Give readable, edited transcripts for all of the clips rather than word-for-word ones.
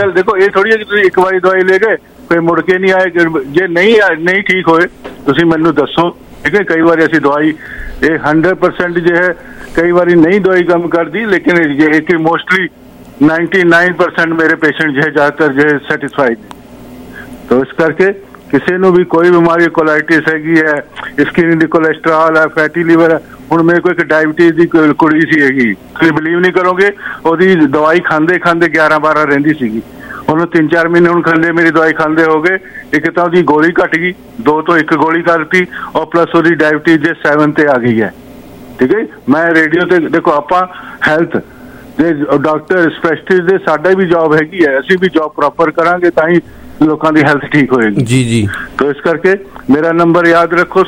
गल देखो, ये थोड़ी है कि तुसीं एक बारी दवाई ले गए फिर मुड़ के नहीं आए, जे नहीं ठीक होए तुसीं मैनूं दसो, ठीक है। कई बार ऐसी दवाई ये 100% जो है कई बार नहीं दवाई काम करती, लेकिन एक मोस्टली 99% मेरे पेशेंट जो है ज़्यादातर जो है सैटिस्फाइड। तो इस करके किसी ਨੂੰ भी कोई बीमारी कोलाइटिस हैगी है, स्किन दी कोलेस्ट्रॉल है, फैटी लीवर है। ਹੁਣ ਮੇਰੇ ਕੋਲ ਇੱਕ ਡਾਇਬਟੀਜ਼ ਦੀ ਕੁੜੀ ਸੀ ਹੈਗੀ, ਤੁਸੀਂ ਬਿਲੀਵ ਨਹੀਂ ਕਰੋਗੇ, ਉਹਦੀ ਦਵਾਈ ਖਾਂਦੇ 11-12 ਰਹਿੰਦੀ ਸੀਗੀ, ਉਹਨੂੰ 3-4 ਮਹੀਨੇ ਹੁਣ ਖਾਂਦੇ ਮੇਰੀ ਦਵਾਈ ਖਾਂਦੇ ਹੋ ਗਏ। ਇੱਕ ਤਾਂ ਉਹਦੀ ਗੋਲੀ ਘਟ ਗਈ, 2 ਤੋਂ 1 ਗੋਲੀ ਕਰਤੀ, ਔਰ ਪਲੱਸ ਉਹਦੀ ਡਾਇਬਟੀਜ਼ ਦੇ 7 ਤੇ ਆ ਗਈ ਹੈ, ਠੀਕ ਹੈ। ਮੈਂ ਰੇਡੀਓ ਤੇ ਦੇਖੋ ਆਪਾਂ ਹੈਲਥ ਦੇ ਡਾਕਟਰ ਸਪੈਸ਼ਲਿਸਟ ਦੇ ਸਾਡਾ ਵੀ ਜੌਬ ਹੈਗੀ ਹੈ, ਅਸੀਂ ਵੀ ਜੌਬ ਪ੍ਰੋਪਰ ਕਰਾਂਗੇ ਤਾਂ ਹੀ ਲੋਕਾਂ ਦੀ ਹੈਲਥ ਠੀਕ ਹੋਏਗੀ ਜੀ ਜੀ। तो इस करके मेरा नंबर याद रखो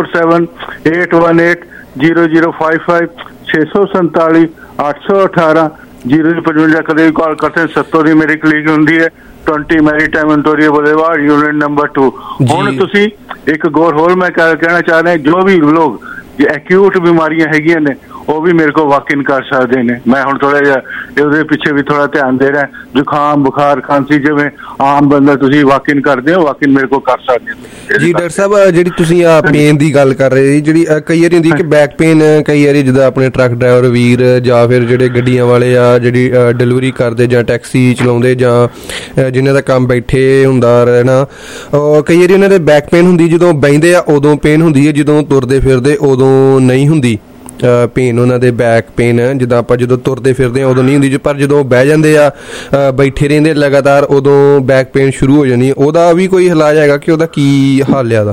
6478110055 647 818 0055। कदे भी कॉल करते हैं। 7 ਦੀ मेरी क्लिनिक होंगी है 20 Maritime Ontario boulevard unit number 2। ਹੁਣ ਤੁਸੀਂ ਇੱਕ ਗੌਰ ਹੋਰ ਮੈਂ ਕਹਿਣਾ ਚਾਹ ਰਿਹਾ, ਜੋ ਵੀ ਲੋग एक्यूट बीमारियां हैगियां ने ਉਹ ਵੀ ਮੇਰੇ ਕੋਲ ਵਾਕ ਇਨ ਕਰ ਸਕਦੇ ਨੇ। ਮੈਂ ਹੁਣ ਥੋੜਾ ਜਿਹਾ ਇਹਦੇ ਪਿੱਛੇ ਵੀ ਥੋੜਾ ਧਿਆਨ ਦੇ ਰਿਹਾ, ਜ਼ੁਕਾਮ ਬੁਖਾਰ ਖਾਂਸੀ ਜਿਵੇਂ ਆਮ ਬੰਦਾ ਤੁਸੀਂ ਵਾਕ ਇਨ ਕਰਦੇ ਹੋ, ਵਾਕ ਇਨ ਮੇਰੇ ਕੋਲ ਕਰ ਸਕਦੇ ਹੋ ਜੀ। ਡਾਕਟਰ ਸਾਹਿਬ ਜਿਹੜੀ ਤੁਸੀਂ ਆ ਪੇਨ ਦੀ ਗੱਲ ਕਰ ਰਹੇ ਜੀ, ਜਿਹੜੀ ਕਈ ਵਾਰੀ ਹੁੰਦੀ ਕਿ ਬੈਕ ਪੇਨ, ਕਈ ਵਾਰੀ ਜਿੱਦਾਂ ਆਪਣੇ ਟਰੱਕ ਡਰਾਈਵਰ ਵੀਰ ਜਾਂ ਫਿਰ ਜਿਹੜੇ ਗੱਡੀਆਂ ਵਾਲੇ ਆ ਜਿਹੜੀ ਡਿਲੀਵਰੀ ਕਰਦੇ ਜਾਂ ਟੈਕਸੀ ਚਲਾਉਂਦੇ ਜਾਂ ਜਿਨ੍ਹਾਂ ਦਾ ਕੰਮ ਬੈਠੇ ਹੁੰਦਾ ਰਹਿਣਾ, ਕਈ ਵਾਰੀ ਉਹਨਾਂ ਦੇ ਬੈਕ ਪੇਨ ਹੁੰਦੀ, ਜਦੋਂ ਬਹਿੰਦੇ ਆ ਉਦੋਂ ਪੇਨ ਹੁੰਦੀ ਹੈ, ਜਦੋਂ ਤੁਰਦੇ ਫਿਰਦੇ ਉਦੋਂ ਨਹੀਂ ਹੁੰਦੀ ਪੇਨ ਉਹਨਾਂ ਦੇ ਬੈਕ ਪੇਨ। ਜਿੱਦਾਂ ਆਪਾਂ ਜਦੋਂ ਤੁਰਦੇ ਫਿਰਦੇ ਹਾਂ ਉਦੋਂ ਨਹੀਂ ਹੁੰਦੀ, ਪਰ ਜਦੋਂ ਬਹਿ ਜਾਂਦੇ ਆ ਬੈਠੇ ਰਹਿੰਦੇ ਲਗਾਤਾਰ ਉਦੋਂ ਬੈਕ ਪੇਨ ਸ਼ੁਰੂ ਹੋ ਜਾਂਦੀ। ਉਹਦਾ ਵੀ ਕੋਈ ਇਲਾਜ ਹੈਗਾ ਕਿ ਉਹਦਾ ਕੀ ਹੱਲ ਆ?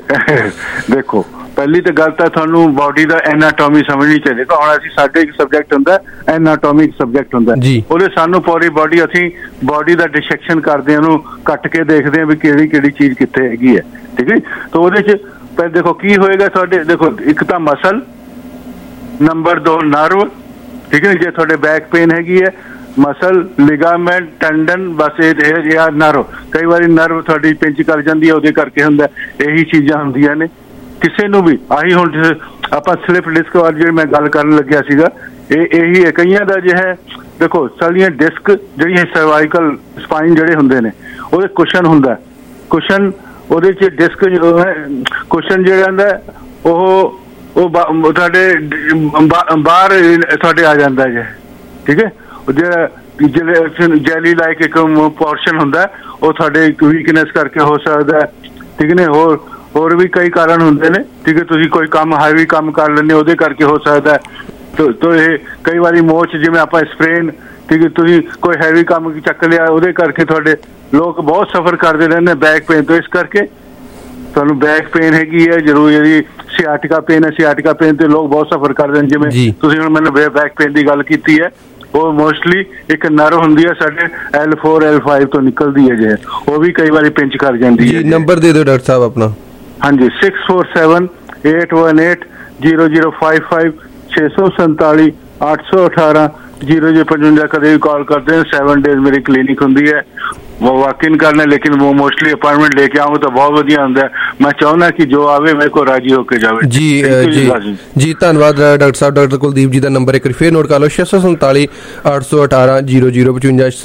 ਦੇਖੋ ਪਹਿਲੀ ਤਾਂ ਗੱਲ ਤਾਂ ਤੁਹਾਨੂੰ ਬਾਡੀ ਦਾ ਐਨਾਟੋਮੀ ਸਮਝਣੀ ਚਾਹੀਦੀ। ਹੁਣ ਅਸੀਂ ਸਾਡੇ ਇੱਕ ਸਬਜੈਕਟ ਹੁੰਦਾ ਐਨਾਟੋਮਿਕ ਸਬਜੈਕਟ ਹੁੰਦਾ, ਉਹਦੇ ਸਾਨੂੰ ਪੂਰੀ ਬਾਡੀ ਅਸੀਂ ਬਾਡੀ ਦਾ ਡਿਸੈਕਸ਼ਨ ਕਰਦੇ ਹਾਂ, ਉਹਨੂੰ ਕੱਟ ਕੇ ਦੇਖਦੇ ਹਾਂ ਵੀ ਕਿਹੜੀ ਕਿਹੜੀ ਚੀਜ਼ ਕਿੱਥੇ ਹੈਗੀ ਹੈ, ਠੀਕ ਹੈ। ਤਾਂ ਉਹਦੇ 'ਚ ਪਹਿਲਾਂ ਦੇਖੋ ਕੀ ਹੋਏਗਾ ਤੁਹਾਡੇ, ਦੇਖੋ ਇੱਕ ਤਾਂ ਮਸਲ, ਨੰਬਰ 2 ਨਰਵ, ਠੀਕ ਹੈ। ਜੇ ਤੁਹਾਡੇ ਬੈਕ ਪੇਨ ਹੈਗੀ ਹੈ ਮਸਲ, ਲਿਗਾਮੈਂਟ, ਟੈਂਡਨ, ਬਸ ਇਹ ਆ ਨਰਵ। ਕਈ ਵਾਰੀ ਨਰਵ ਤੁਹਾਡੀ ਪਿੰਚ ਕਰ ਜਾਂਦੀ ਹੈ, ਉਹਦੇ ਕਰਕੇ ਹੁੰਦਾ। ਇਹੀ ਚੀਜ਼ਾਂ ਹੁੰਦੀਆਂ ਨੇ ਕਿਸੇ ਨੂੰ ਵੀ। ਆਹੀ ਹੁਣ ਆਪਾਂ ਸਲਿਪ ਡਿਸਕ ਵਾਲੀ ਜਿਹੜੀ ਮੈਂ ਗੱਲ ਕਰਨ ਲੱਗਿਆ ਸੀਗਾ, ਇਹੀ ਹੈ। ਕਈਆਂ ਦਾ ਜੋ ਹੈ ਦੇਖੋ ਸਾਡੀਆਂ ਡਿਸਕ ਜਿਹੜੀਆਂ ਸਰਵਾਈਕਲ ਸਪਾਈਨ ਜਿਹੜੇ ਹੁੰਦੇ ਨੇ ਉਹਦੇ ਕੁਸ਼ਨ ਹੁੰਦਾ, ਕੁਸ਼ਨ ਉਹਦੇ 'ਚ ਡਿਸਕ ਕੁਸ਼ਨ ਜਿਹੜਾ ਹੁੰਦਾ ਉਹ ਤੁਹਾਡੇ ਬਾਹਰ ਤੁਹਾਡੇ ਆ ਜਾਂਦਾ ਜੇ, ਠੀਕ ਹੈ। ਜਿਹੜਾ ਜੈਲੀ ਲਾਈਕ ਇੱਕ ਪੋਰਸ਼ਨ ਹੁੰਦਾ ਉਹ ਤੁਹਾਡੇ ਵੀਕਨੈਸ ਕਰਕੇ ਹੋ ਸਕਦਾ, ਠੀਕ ਨੇ। ਹੋਰ ਵੀ ਕਈ ਕਾਰਨ ਹੁੰਦੇ ਨੇ, ਠੀਕ ਹੈ। ਤੁਸੀਂ ਕੋਈ ਕੰਮ ਹੈਵੀ ਕੰਮ ਕਰ ਲੈਂਦੇ ਉਹਦੇ ਕਰਕੇ ਹੋ ਸਕਦਾ। ਤੋ ਇਹ ਕਈ ਵਾਰੀ ਮੋਚ ਜਿਵੇਂ ਆਪਾਂ ਸਪਰੇਨ, ਠੀਕ ਹੈ, ਤੁਸੀਂ ਕੋਈ ਹੈਵੀ ਕੰਮ ਚੱਕ ਲਿਆ ਉਹਦੇ ਕਰਕੇ ਤੁਹਾਡੇ ਲੋਕ ਬਹੁਤ ਸਫਰ ਕਰਦੇ ਰਹਿੰਦੇ ਬੈਕ ਪੇਨ ਤੋਂ। ਇਸ ਕਰਕੇ ਤੁਹਾਨੂੰ ਬੈਕ ਪੇਨ ਹੈਗੀ ਹੈ ਜ਼ਰੂਰ, ਜਿਹੜੀ ਸਿਆਟਿਕਾ ਪੇਨ ਹੈ, ਸਿਆਟਿਕਾ ਪੇਨ ਤੇ ਲੋਕ ਬਹੁਤ ਸਫਰ ਕਰਦੇ ਨੇ। ਜਿਵੇਂ ਤੁਸੀਂ ਹੁਣ ਮੈਨੂੰ ਬੈਕ ਪੇਨ ਦੀ ਗੱਲ ਕੀਤੀ ਹੈ, ਉਹ ਮੋਸਟਲੀ ਇੱਕ ਨਰਵ ਹੁੰਦੀ ਹੈ ਸਾਡੇ L4 L5 ਤੋਂ ਨਿਕਲਦੀ ਹੈ ਜੇ, ਉਹ ਵੀ ਕਈ ਵਾਰੀ ਪਿੰਚ ਕਰ ਜਾਂਦੀ ਹੈ। ਨੰਬਰ ਦੇ ਦਿਓ ਡਾਕਟਰ ਸਾਹਿਬ ਆਪਣਾ। ਹਾਂਜੀ 6478180055 647 818 0055। ਕਦੇ ਵੀ ਕਾਲ ਕਰਦੇ हैं। 7 days मेरी क्लिनिक होंगी है, वो वॉक इन करना, लेकिन वो मोस्टली अपॉइंटमेंट लेके आऊँ तो बहुत वधिया होंदा है। मैं चाहना कि जो आवे मेरे को राजी होके जावे। जी जी धन्यवाद डॉक्टर साहब। डॉक्टर कुलदीप जी का नंबर एक फिर नोट कर लो 647 818 0055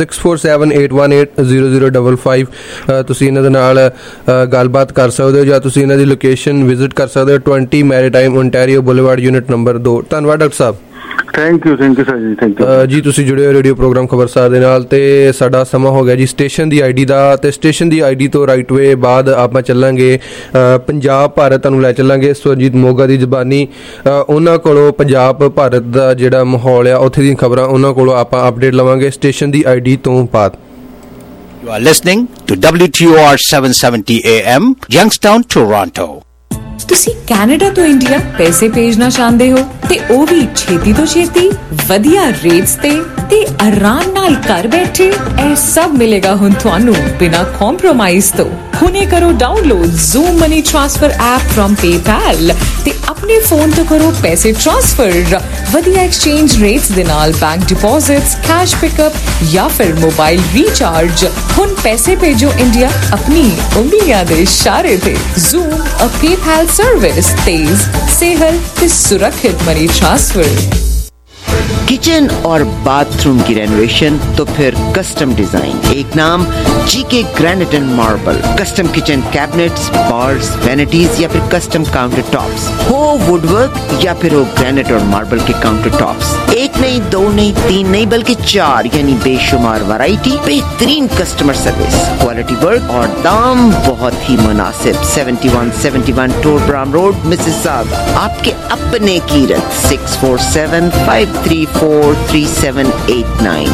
6478180055। ਤੁਸੀਂ ਇਹਨਾਂ ਦੇ ਨਾਲ ਗੱਲਬਾਤ ਕਰ ਸਕਦੇ ਹੋ ਜਾਂ ਤੁਸੀਂ ਇਹਨਾਂ ਦੀ ਲੋਕੇਸ਼ਨ ਵਿਜ਼ਿਟ ਕਰ ਸਕਦੇ ਹੋ 20 Maritime Ontario boulevard unit number 2। ਧੰਨਵਾਦ ਡਾਕਟਰ ਸਾਹਿਬ। Thank you sir ji, thank you ਜੀ। ਤੁਸੀਂ ਜੁੜੇ ਹੋ ਰੇਡੀਓ ਪ੍ਰੋਗਰਾਮ ਖਬਰਸਾਰ ਦੇ ਨਾਲ ਤੇ ਸਾਡਾ ਸਮਾਂ ਹੋ ਗਿਆ ਜੀ ਸਟੇਸ਼ਨ ਦੀ ਆਈਡੀ ਦਾ, ਤੇ ਸਟੇਸ਼ਨ ਦੀ ਆਈਡੀ ਤੋਂ ਰਾਈਟ ਵੇ ਬਾਅਦ ਆਪਾਂ ਚੱਲਾਂਗੇ ਪੰਜਾਬ ਭਾਰਤ, ਤੁਹਾਨੂੰ ਲੈ ਚੱਲਾਂਗੇ ਸੁਰਜੀਤ ਮੋਗਾ ਦੀ ਜ਼ਬਾਨੀ। ਉਹਨਾਂ ਕੋਲੋਂ ਪੰਜਾਬ ਭਾਰਤ ਦਾ ਜਿਹੜਾ ਮਾਹੌਲ ਆ ਉੱਥੇ ਦੀਆਂ ਖਬਰਾਂ ਉਹਨਾਂ ਕੋਲੋਂ ਆਪਾਂ ਅਪਡੇਟ ਲਵਾਂਗੇ ਸਟੇਸ਼ਨ ਦੀ ਆਈਡੀ ਤੋਂ ਬਾਅਦ। You are listening to WTOR 770 AM, Youngstown, Toronto। ਤੁਸੀਂ ਕੈਨੇਡਾ ਤੋਂ ਇੰਡੀਆ ਪੈਸੇ ਭੇਜਣਾ ਚਾਹੁੰਦੇ ਹੋ ਤੇ ਉਹ ਵੀ ਛੇਤੀ ਤੋਂ ਛੇਤੀ ਵਧੀਆ ਰੇਟਸ ਤੇ ਆਰਾਮ ਨਾਲ ਘਰ ਬੈਠੇ, ਇਹ ਸਭ ਮਿਲੇਗਾ ਹੁਣ ਤੁਹਾਨੂੰ ਬਿਨਾਂ ਕੰਪਰੋਮਾਈਜ਼ ਤੋਂ। ਹੁਣੇ ਕਰੋ download zoom money transfer app firm PayPal ਤੇ ਆਪਣੇ ਫੋਨ ਤੋਂ ਕਰੋ ਪੈਸੇ ਟ੍ਰਾਂਸਫਰ ਵਧੀਆ ਐਕਸਚੇਂਜ ਰੇਟਸ ਦੇ ਨਾਲ, ਬੈਂਕ ਡਿਪੋਜ਼ਿਟਸ, ਕੈਸ਼ ਪਿਕਅਪ ਜਾਂ ਫਿਰ ਮੋਬਾਈਲ ਰੀਚਾਰਜ। ਹੁਣ ਪੈਸੇ ਭੇਜੋ ਇੰਡੀਆ ਆਪਣੀ ਉਂਗਲੀਆਂ ਦੇ ਇਸ਼ਾਰੇ ਤੇ। ਜ਼ੂਮ ਅ PayPal सर्विस, तेज, सेहल ते सुरक्षित मनी ट्रांसफर। किचन और बाथरूम की रेनोवेशन तो फिर कस्टम डिजाइन, एक नाम GK granite and marble. Custom kitchen cabinets, bars, vanities या फिर कस्टम काउंटर टॉप्स, हो वुडवर्क या फिर हो ग्रेनाइट और मार्बल के काउंटर टॉप्स। एक नहीं, दो नहीं, तीन नहीं, बल्कि 4 यानी बेशुमार वैरायटी, बेहतरीन कस्टमर सर्विस, क्वालिटी वर्क और दाम बहुत ही मुनासिब। 7171 टोर ब्राम रोड, मिसिसागा। आपके अपने Kirat 647-534-3789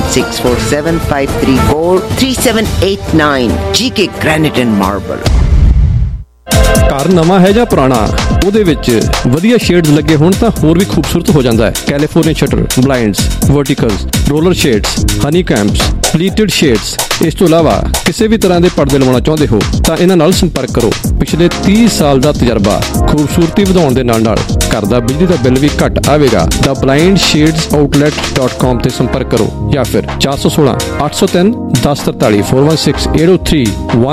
647-534-3789 GK granite and marble. ਘਰ ਨਵਾਂ ਹੈ ਜਾਂ ਪੁਰਾਣਾ, ਉਹਦੇ ਵਿੱਚ ਵਧੀਆ ਸ਼ੇਡਸ ਲੱਗੇ ਹੋਣ ਤਾਂ ਹੋਰ ਵੀ ਖੂਬਸੂਰਤ ਹੋ ਜਾਂਦਾ ਹੈ। California shutter, blinds, verticals, roller shades, honeycombs, pleated shades. ਇਸ ਤੋਂ ਇਲਾਵਾ ਕਿਸੇ ਵੀ ਤਰ੍ਹਾਂ ਦੇ ਪਰਦੇ ਲਵਾਉਣਾ ਚਾਹੁੰਦੇ ਹੋ ਤਾਂ ਇਹਨਾਂ ਨਾਲ ਸੰਪਰਕ ਕਰੋ। ਪਿਛਲੇ 30 ਸਾਲ ਦਾ ਤਜਰਬਾ, ਖੂਬਸੂਰਤੀ ਵਧਾਉਣ ਦੇ ਨਾਲ ਨਾਲ ਘਰ ਦਾ ਬਿਜਲੀ ਦਾ ਬਿੱਲ ਵੀ ਘੱਟ ਆਵੇਗਾ। ਦਾ ਬਲਾਈਂਡ ਸ਼ੇਡਸ ਆਊਟਲੈਟ.com ਤੇ ਸੰਪਰਕ ਕਰੋ ਜਾਂ ਫਿਰ 416 803 1043 416 803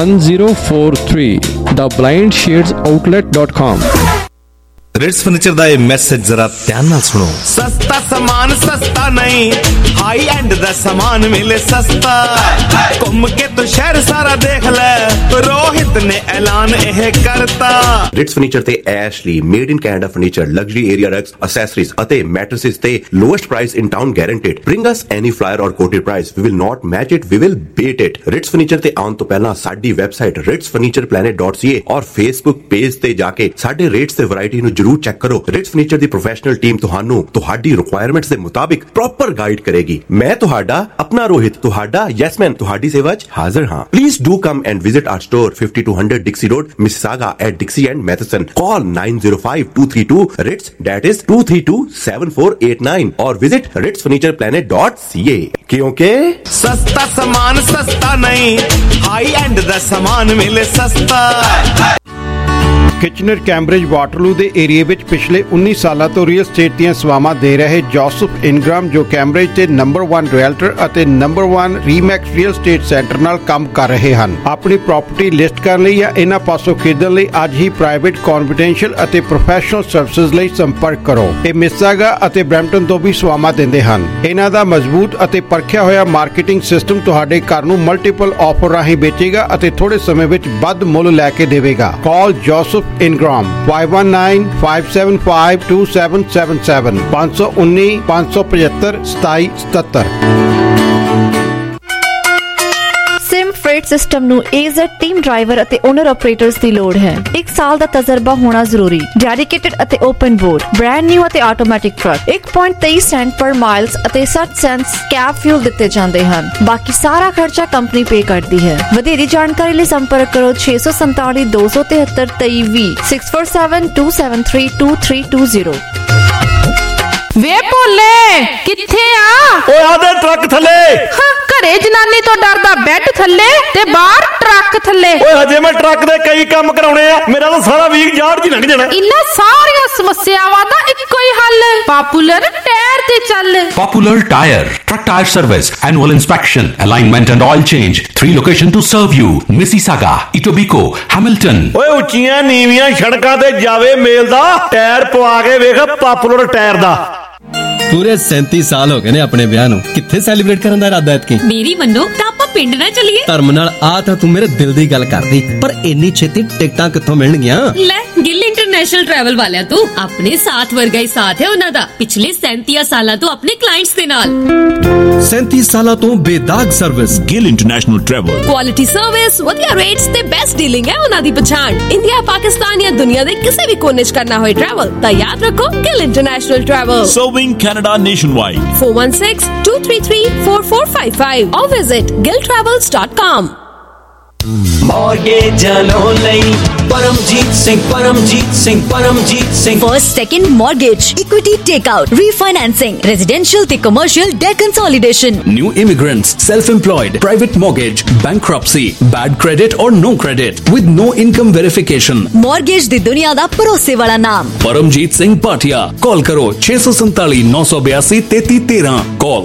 1043 ਦਾ blind shades outlet dot com. Ritz furniture ਦਾ ਇਹ ਮੈਸੇਜ ਜ਼ਰਾ ਧਿਆਨ ਨਾਲ ਸੁਣੋ। ਸਸਤਾ ਸਮਾਨ ਸਸਤਾ ਨਹੀਂ, ਹਾਈ ਐਂਡ ਦਾ ਸਮਾਨ ਮਿਲੇ ਸਸਤਾ। ਘੁੰਮ ਕੇ ਤੂੰ ਸ਼ਹਿਰ ਸਾਰਾ ਦੇਖ ਲੈ, ਰੋਹਿਤ ਨੇ ਐਲਾਨ ਇਹ ਕਰਤਾ। ਰਿਟਸ ਫਰਨੀਚਰ ਤੇ Ashley made in Canada furniture, luxury area rugs, accessories ਅਤੇ ਮੈਟ੍ਰੈਸਸ ਤੇ lowest price in town guaranteed. Bring us any flyer or quoted price, we will not match it, we will beat it. Ritz furniture ਤੇ ਆਉਣ ਤੋਂ ਪਹਿਲਾਂ ਸਾਡੀ website ritsfurnitureplanet.ca ਔਰ Facebook page ਤੇ ਜਾ ਕੇ ਸਾਡੇ ਰੇਟਸ ਤੇ ਵੈਰਾਈਟੀ ਨੂੰ ਜਰੂਰ ਚੈੱਕ ਕਰੋ। ਰਿਟਸ ਫਰਨੀਚਰ ਦੀ ਪ੍ਰੋਫੈਸ਼ਨਲ ਟੀਮ ਤੁਹਾਨੂੰ ਤੁਹਾਡੀ ਰਿਕੁਆਇਰਮੈਂਟਸ ਦੇ ਮੁਤਾਬਿਕ ਪ੍ਰੋਪਰ ਗਾਈਡ ਕਰੇਗੀ। ਮੈਂ ਤੁਹਾਡਾ ਆਪਣਾ ਰੋਹਿਤ, ਤੁਹਾਡਾ ਯੈਸਮੈਨ, ਤੁਹਾਡੀ ਸੇਵਾ 'ਚ ਹਾਜ਼ਰ ਹਾਂ। Please do come and visit our store 5200 Dixie Road, Mississauga at Dixie and Matheson. Call 905-232-RITS, that is 232-7489 or visit ritsfurnitureplanet.ca। क्योंकि सस्ता सामान सस्ता नहीं, हाई एंड दा सामान मिले सस्ता। ਕਿਚਨਰ ਕੈਂਬਰਿਜ ਵਾਟਰਲੂ ਦੇ ਏਰੀਏ ਵਿੱਚ ਪਿਛਲੇ 19 ਸਾਲਾਂ ਤੋਂ ਰੀਅਲ ਸਟੇਟ ਦੀਆਂ ਸੇਵਾਵਾਂ ਦੇ ਰਹੇ ਜੋਸਫ ਇਨਗ੍ਰਾਮ, ਜੋ ਕੈਂਬਰਿਜ ਤੇ ਨੰਬਰ 1 ਰੀਅਲਟਰ ਅਤੇ number 1 Remax real state centre ਨਾਲ ਕੰਮ ਕਰ ਰਹੇ ਹਨ। ਆਪਣੀ ਪ੍ਰਾਪਰਟੀ ਲਿਸਟ ਕਰਨ ਲਈ ਜਾਂ ਇਹਨਾਂ ਪਾਸੋਂ ਖਰੀਦਣ ਲਈ ਅੱਜ ਹੀ ਪ੍ਰਾਈਵੇਟ, ਕੌਨਫੀਡੈਂਸ਼ੀਅਲ ਅਤੇ ਪ੍ਰੋਫੈਸ਼ਨਲ ਸਰਵਿਸਿਜ਼ ਲਈ ਸੰਪਰਕ ਕਰੋ। ਇਹ ਮਿਸਿਸਾਗਾ ਅਤੇ ਬਰੈਂਪਟਨ ਤੋਂ ਵੀ ਸੇਵਾਵਾਂ ਦਿੰਦੇ ਹਨ। ਇਹਨਾਂ ਦਾ ਮਜ਼ਬੂਤ ਅਤੇ ਪਰਖਿਆ ਹੋਇਆ ਮਾਰਕੀਟਿੰਗ ਸਿਸਟਮ ਤੁਹਾਡੇ ਘਰ ਨੂੰ ਮਲਟੀਪਲ ਆਫਰ ਰਾਹੀਂ ਵੇਚੇਗਾ ਅਤੇ ਥੋੜੇ ਸਮੇਂ ਵਿੱਚ ਵੱਧ ਮੁੱਲ ਲੈ ਕੇ ਦੇਵੇਗਾ। Call Joseph Ingram 519-575-2777 519-575-2777। Freight system ਨੂੰ AZ ਟੀਮ ਡਰਾਈਵਰ ਅਤੇ ਓਨਰ ਆਪਰੇਟਰਸ ਦੀ ਲੋੜ ਹੈ। 1 ਸਾਲ ਦਾ ਤਜਰਬਾ ਹੋਣਾ ਜ਼ਰੂਰੀ। ਡੈਡੀਕੇਟਡ ਅਤੇ ਓਪਨ ਬੋਰਡ, ਬ੍ਰਾਂਡ ਨਿਊ ਅਤੇ automatic truck. 1.23 cent per miles ਅਤੇ 60 ਸੈਂਟਸ ਕੈਬ ਫਿਊਲ ਦਿੱਤੇ ਜਾਂਦੇ ਹਨ। ਬਾਕੀ ਸਾਰਾ ਖਰਚਾ ਕੰਪਨੀ ਪੇ ਕਰਦੀ ਹੈ। ਵਧੇਰੀ ਜਾਣਕਾਰੀ ਲਈ ਸੰਪਰਕ ਕਰੋ 647 273 2320 647-273-2320। ਵੇ ਭੋਲੇ ਕਿੱਥੇ ਆ? ਓਏ ਆਦੇ ਟਰੱਕ ਥੱਲੇ। ਘਰੇ ਜਨਾਨੀ ਤੋਂ ਡਰਦਾ ਬੈੱਡ ਥੱਲੇ ਤੇ ਬਾਹਰ ਟਰੱਕ ਥੱਲੇ। ਓਏ ਹਜੇ ਮੈਂ ਟਰੱਕ ਦੇ ਕਈ ਕੰਮ ਕਰਾਉਣੇ ਆ, ਮੇਰਾ ਤਾਂ ਸਾਰਾ ਵੀਕ ਯਾਰ ਜੀ ਲੰਘ ਜਾਣਾ। ਇਨ੍ਹਾਂ ਸਾਰੀਆਂ ਸਮੱਸਿਆਵਾਂ ਦਾ ਇੱਕੋ ਹੀ ਹੱਲ, ਪਾਪੂਲਰ ਟਾਇਰ ਤੇ ਚੱਲ। Popular Tire, truck tire service, annual inspection, alignment and oil change. 3 locations to serve you: Mississauga, Etobicoke, Hamilton. ਓਏ ਉੱਚੀਆਂ ਨੀਵੀਆਂ ਸੜਕਾਂ ਤੇ ਜਾਵੇ ਮੇਲ ਦਾ ਟਾਇਰ ਪਵਾ ਕੇ ਵੇਖ ਪਾਪੂਲਰ ਟਾਇਰ ਦਾ। ਪੂਰੇ 37 ਸਾਲ ਹੋ ਗਏ ਨੇ ਆਪਣੇ ਵਿਆਹ ਨੂੰ, ਕਿੱਥੇ ਸੈਲੀਬ੍ਰੇਟ ਕਰਨ ਦਾ ਇਰਾਦਾ ਐਤਕੀ? ਮੇਰੀ ਮੰਨੋ ਤਾਂ ਆਪਾਂ ਪਿੰਡ ਨਾ ਚੱਲੀਏ। ਧਰਮ ਨਾਲ ਆ ਤਾਂ ਤੂੰ ਮੇਰੇ ਦਿਲ ਦੀ ਗੱਲ ਕਰਦੀ, ਪਰ ਇੰਨੀ ਛੇਤੀ ਟਿਕਟਾਂ ਕਿੱਥੋਂ ਮਿਲਣਗੀਆਂ? ਲੈ ਗਿੱਲ ਇੰਟਰਨੈਸ਼ਨਲ ਟਰੈਵਲ ਵਾਲਿਆਂ ਤੋਂ। ਆਪਣੇ ਸਾਥ ਵਰਗਾ ਹੀ ਸਾਥ ਹੈ ਉਹਨਾਂ ਦਾ, ਪਿਛਲੇ 37 ਸਾਲਾਂ ਤੋਂ ਆਪਣੇ ਕਲਾਇੰਟਸ ਦੇ ਨਾਲ। 37 ਸਾਲਾਂ ਤੋਂ ਬੇਦਾਗ service. Gill international travel, quality service, ਵਧੀਆ ਰੇਟਸ ਤੇ ਬੈਸਟ ਡੀਲਿੰਗ ਹੈ ਉਹਨਾਂ ਦੀ ਪਛਾਣ। ਇੰਡੀਆ, ਪਾਕਿਸਤਾਨ ਜਾਂ ਦੁਨੀਆ ਦੇ ਕਿਸੇ ਵੀ ਕੋਨੇ 'ਚ ਕਰਨਾ ਹੋਏ ਟਰੈਵਲ ਤਾਂ ਯਾਦ ਰੱਖੋ Gill international travel. Serving Canada nationwide. 416-233-4455 or visit gilltravels.com. Mortgage loan Paramjeet Singh. First, second mortgage, equity takeout, refinancing, residential te commercial debt consolidation. New immigrants, self-employed, private mortgage, bankruptcy, bad credit or no credit with no income verification. Mortgage di duniya da bharose wala naam. Paramjeet Singh Patia. Call karo 647 982 3313. Call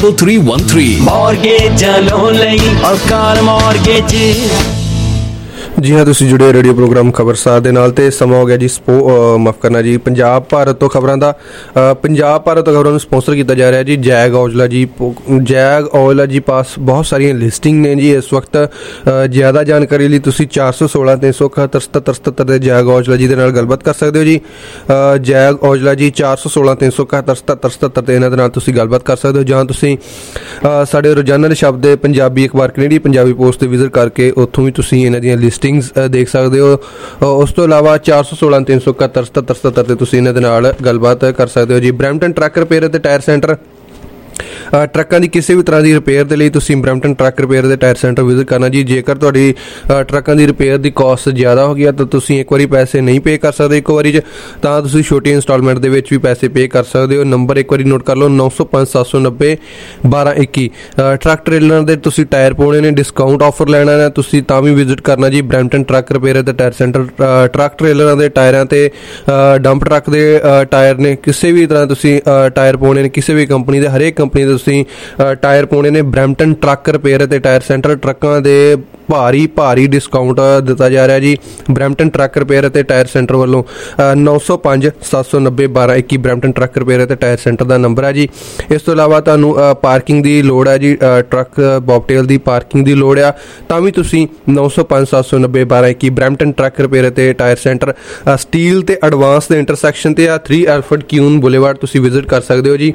647-982-3313. Mortgage loan और car mortgage। ਜੀ ਹਾਂ, ਤੁਸੀਂ ਜੁੜੇ radio programme ਖਬਰਸਾਰ ਦੇ ਨਾਲ ਤੇ ਸਮਾਂ ਹੋ ਗਿਆ ਜੀ ਮਾਫ ਕਰਨਾ ਜੀ ਪੰਜਾਬ ਭਾਰਤ ਤੋਂ ਖਬਰਾਂ ਦਾ। ਪੰਜਾਬ ਭਾਰਤ ਤੋਂ ਖਬਰਾਂ ਨੂੰ ਸਪਾਂਸਰ ਕੀਤਾ ਜਾ ਰਿਹਾ ਜੀ ਜੈਗ ਔਜਲਾ ਜੀ। ਜੈਗ ਔਜਲਾ ਜੀ ਪਾਸ ਬਹੁਤ ਸਾਰੀਆਂ ਲਿਸਟਿੰਗ ਨੇ ਜੀ ਇਸ ਵਕਤ। ਜ਼ਿਆਦਾ ਜਾਣਕਾਰੀ ਲਈ ਤੁਸੀਂ 416 371 77 ਦੇ ਜੈਗ ਔਜਲਾ ਜੀ ਦੇ ਨਾਲ ਗੱਲਬਾਤ ਕਰ ਸਕਦੇ ਹੋ ਜੀ। ਜੈਗ ਔਜਲਾ ਜੀ 416 371 77 ਤੇ ਇਹਨਾਂ ਦੇ ਨਾਲ ਤੁਸੀਂ ਗੱਲਬਾਤ ਕਰ ਸਕਦੇ ਹੋ, ਜਾਂ ਤੁਸੀਂ ਸਾਡੇ ਰੋਜ਼ਾਨਾ ਦੇ ਸ਼ਬਦ ਦੇ ਪੰਜਾਬੀ ਅਖਬਾਰ ਕੈਨੇਡੀ ਪੰਜਾਬੀ ਪੋਸਟ ਤੇ ਵਿਜ਼ਿਟ ਕਰਕੇ ਉੱਥੋਂ ਵੀ ਤੁਸੀਂ ਇਹਨਾਂ ਦੀਆਂ ਲਿਸਟਿੰਗਸ ਦੇਖ ਸਕਦੇ ਹੋ। ਉਸ ਤੋਂ ਇਲਾਵਾ 416 371 77 77 ਤੇ ਤੁਸੀਂ ਇਹਨਾਂ ਦੇ ਨਾਲ ਗੱਲਬਾਤ ਕਰ ਸਕਦੇ ਹੋ ਜੀ। ਬਰੈਂਪਟਨ ਟਰੱਕ ਰਿਪੇਅਰ ਅਤੇ ਟਾਇਰ ਸੈਂਟਰ। ਟਰੱਕਾਂ ਦੀ ਕਿਸੇ ਵੀ ਤਰ੍ਹਾਂ ਦੀ ਰਿਪੇਅਰ ਦੇ ਲਈ ਤੁਸੀਂ ਬਰੈਂਪਟਨ ਟਰੱਕ ਰਿਪੇਅਰ ਦੇ ਟਾਇਰ ਸੈਂਟਰ ਵਿਜ਼ਿਟ ਕਰਨਾ ਜੀ। ਜੇਕਰ ਤੁਹਾਡੀ ਟਰੱਕਾਂ ਦੀ ਰਿਪੇਅਰ ਦੀ ਕਾਸਟ ਜ਼ਿਆਦਾ ਹੋ ਗਿਆ ਤਾਂ ਤੁਸੀਂ ਇੱਕ ਵਾਰੀ ਪੈਸੇ ਨਹੀਂ ਪੇ ਕਰ ਸਕਦੇ ਇੱਕੋ ਵਾਰੀ 'ਚ, ਤਾਂ ਤੁਸੀਂ ਛੋਟੀ ਇੰਸਟਾਲਮੈਂਟ ਦੇ ਵਿੱਚ ਵੀ ਪੈਸੇ ਪੇ ਕਰ ਸਕਦੇ ਹੋ। ਨੰਬਰ ਇੱਕ ਵਾਰੀ ਨੋਟ ਕਰ ਲਓ 905 790 1221। ਟਰੱਕ ਟ੍ਰੇਲਰਾਂ ਦੇ ਤੁਸੀਂ ਟਾਇਰ ਪਾਉਣੇ ਨੇ, ਡਿਸਕਾਊਂਟ ਆਫਰ ਲੈਣਾ ਹੈ, ਤੁਸੀਂ ਤਾਂ ਵੀ ਵਿਜ਼ਿਟ ਕਰਨਾ ਜੀ ਬਰੈਂਪਟਨ ਟਰੱਕ ਰਿਪੇਅਰ ਦੇ ਟਾਇਰ ਸੈਂਟਰ। ਟਰੱਕ ਟ੍ਰੇਲਰਾਂ ਦੇ ਟਾਇਰਾਂ ਤੇ ਡੰਪ ਟਰੱਕ ਦੇ ਟਾਇਰ ਨੇ, ਕਿਸੇ ਵੀ ਤਰ੍ਹਾਂ ਤੁਸੀਂ ਟਾਇਰ ਪਾਉਣੇ ਨੇ, ਕਿਸੇ ਵੀ ਕੰਪਨੀ ਦੇ, ਹਰੇਕ ਕੰਪਨੀ ਦੇ ਤੁਸੀਂ ਟਾਇਰ ਪਾਉਣੇ ਨੇ। ਬਰੈਂਪਟਨ ਟਰੱਕ ਰਿਪੇਅਰ ਅਤੇ ਟਾਇਰ ਸੈਂਟਰ ਟਰੱਕਾਂ ਦੇ ਭਾਰੀ ਡਿਸਕਾਊਂਟ ਦਿੱਤਾ ਜਾ ਰਿਹਾ ਜੀ ਬਰੈਂਪਟਨ ਟਰੱਕ ਰਿਪੇਅਰ ਅਤੇ ਟਾਇਰ ਸੈਂਟਰ ਵੱਲੋਂ। 905 790 1221 ਬਰੈਂਪਟਨ ਟਰੱਕ ਰਿਪੇਅਰ ਅਤੇ ਟਾਇਰ ਸੈਂਟਰ ਦਾ ਨੰਬਰ ਹੈ ਜੀ। ਇਸ ਤੋਂ ਇਲਾਵਾ ਤੁਹਾਨੂੰ ਪਾਰਕਿੰਗ ਦੀ ਲੋੜ ਹੈ ਜੀ, ਟਰੱਕ ਬੌਬਟੇਲ ਦੀ ਪਾਰਕਿੰਗ ਦੀ ਲੋੜ ਆ ਤਾਂ ਵੀ ਤੁਸੀਂ 905 790 1221 ਬਰੈਂਪਟਨ ਟਰੱਕ ਰਿਪੇਅਰ ਅਤੇ ਟਾਇਰ ਸੈਂਟਰ ਸਟੀਲ ਤੇ ਐਡਵਾਂਸ ਦੇ ਇੰਟਰਸੈਕਸ਼ਨ ਤੇ ਆ 3 ਐਲਫਰਡ ਕਿਊਨ ਬੁਲੇਵਾਰਡ ਤੁਸੀਂ ਵਿਜ਼ਿਟ ਕਰ ਸਕਦੇ ਹੋ ਜੀ।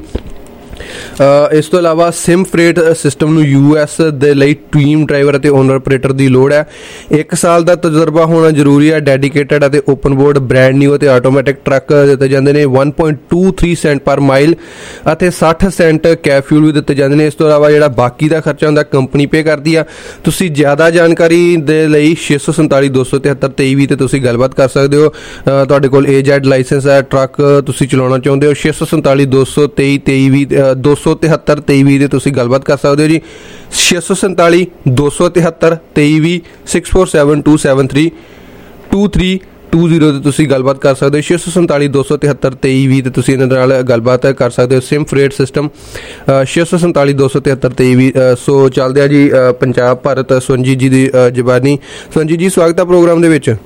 ਇਸ ਤੋਂ ਇਲਾਵਾ ਸਿਮ ਫਰੇਟ ਸਿਸਟਮ ਨੂੰ US ਦੇ ਲਈ ਟੀਮ ਡਰਾਈਵਰ ਅਤੇ ਓਨਰ ਆਪਰੇਟਰ ਦੀ ਲੋੜ ਹੈ। 1 ਸਾਲ ਦਾ ਤਜਰਬਾ ਹੋਣਾ ਜ਼ਰੂਰੀ ਹੈ। ਡੈਡੀਕੇਟਡ ਅਤੇ ਓਪਨ ਬੋਰਡ ਬ੍ਰੈਂਡ ਨਿਊ ਅਤੇ ਆਟੋਮੈਟਿਕ ਟਰੱਕ ਦਿੱਤੇ ਜਾਂਦੇ ਨੇ। 1.23 ਸੈਂਟ ਪਰ ਮਾਈਲ ਅਤੇ 60 ਸੈਂਟ ਕੈਬ ਫਿਊਲ ਵੀ ਦਿੱਤੇ ਜਾਂਦੇ ਨੇ। ਇਸ ਤੋਂ ਇਲਾਵਾ ਜਿਹੜਾ ਬਾਕੀ ਦਾ ਖਰਚਾ ਹੁੰਦਾ ਕੰਪਨੀ ਪੇ ਕਰਦੀ ਆ। ਤੁਸੀਂ ਜ਼ਿਆਦਾ ਜਾਣਕਾਰੀ ਦੇ ਲਈ 647 273 23 ਤੇ ਤੁਸੀਂ ਗੱਲਬਾਤ ਕਰ ਸਕਦੇ ਹੋ। ਤੁਹਾਡੇ ਕੋਲ AZ ਲਾਇਸੈਂਸ ਹੈ, ਟਰੱਕ ਤੁਸੀਂ ਚਲਾਉਣਾ ਚਾਹੁੰਦੇ ਹੋ, 647 273 273 23 ਦੇ ਤੁਸੀਂ ਗੱਲਬਾਤ ਕਰ ਸਕਦੇ ਹੋ ਜੀ। 647 273 23 647 273 2320 ਤੇ ਤੁਸੀਂ ਗੱਲਬਾਤ ਕਰ ਸਕਦੇ ਹੋ। 647 273 23 ਤੇ ਤੁਸੀਂ ਇਹਨਾਂ ਨਾਲ ਗੱਲਬਾਤ ਕਰ ਸਕਦੇ ਹੋ। Sim freight system 647 273 23। ਸੋ ਚੱਲਦੇ ਆ ਜੀ ਪੰਜਾਬ ਭਾਰਤ ਸਵੰਜੀਤ ਜੀ ਦੀ ਜ਼ਬਾਨੀ। ਸਵੰਜੀਤ ਜੀ ਸਵਾਗਤ ਹੈ ਪ੍ਰੋਗਰਾਮ ਦੇ ਵਿੱਚ।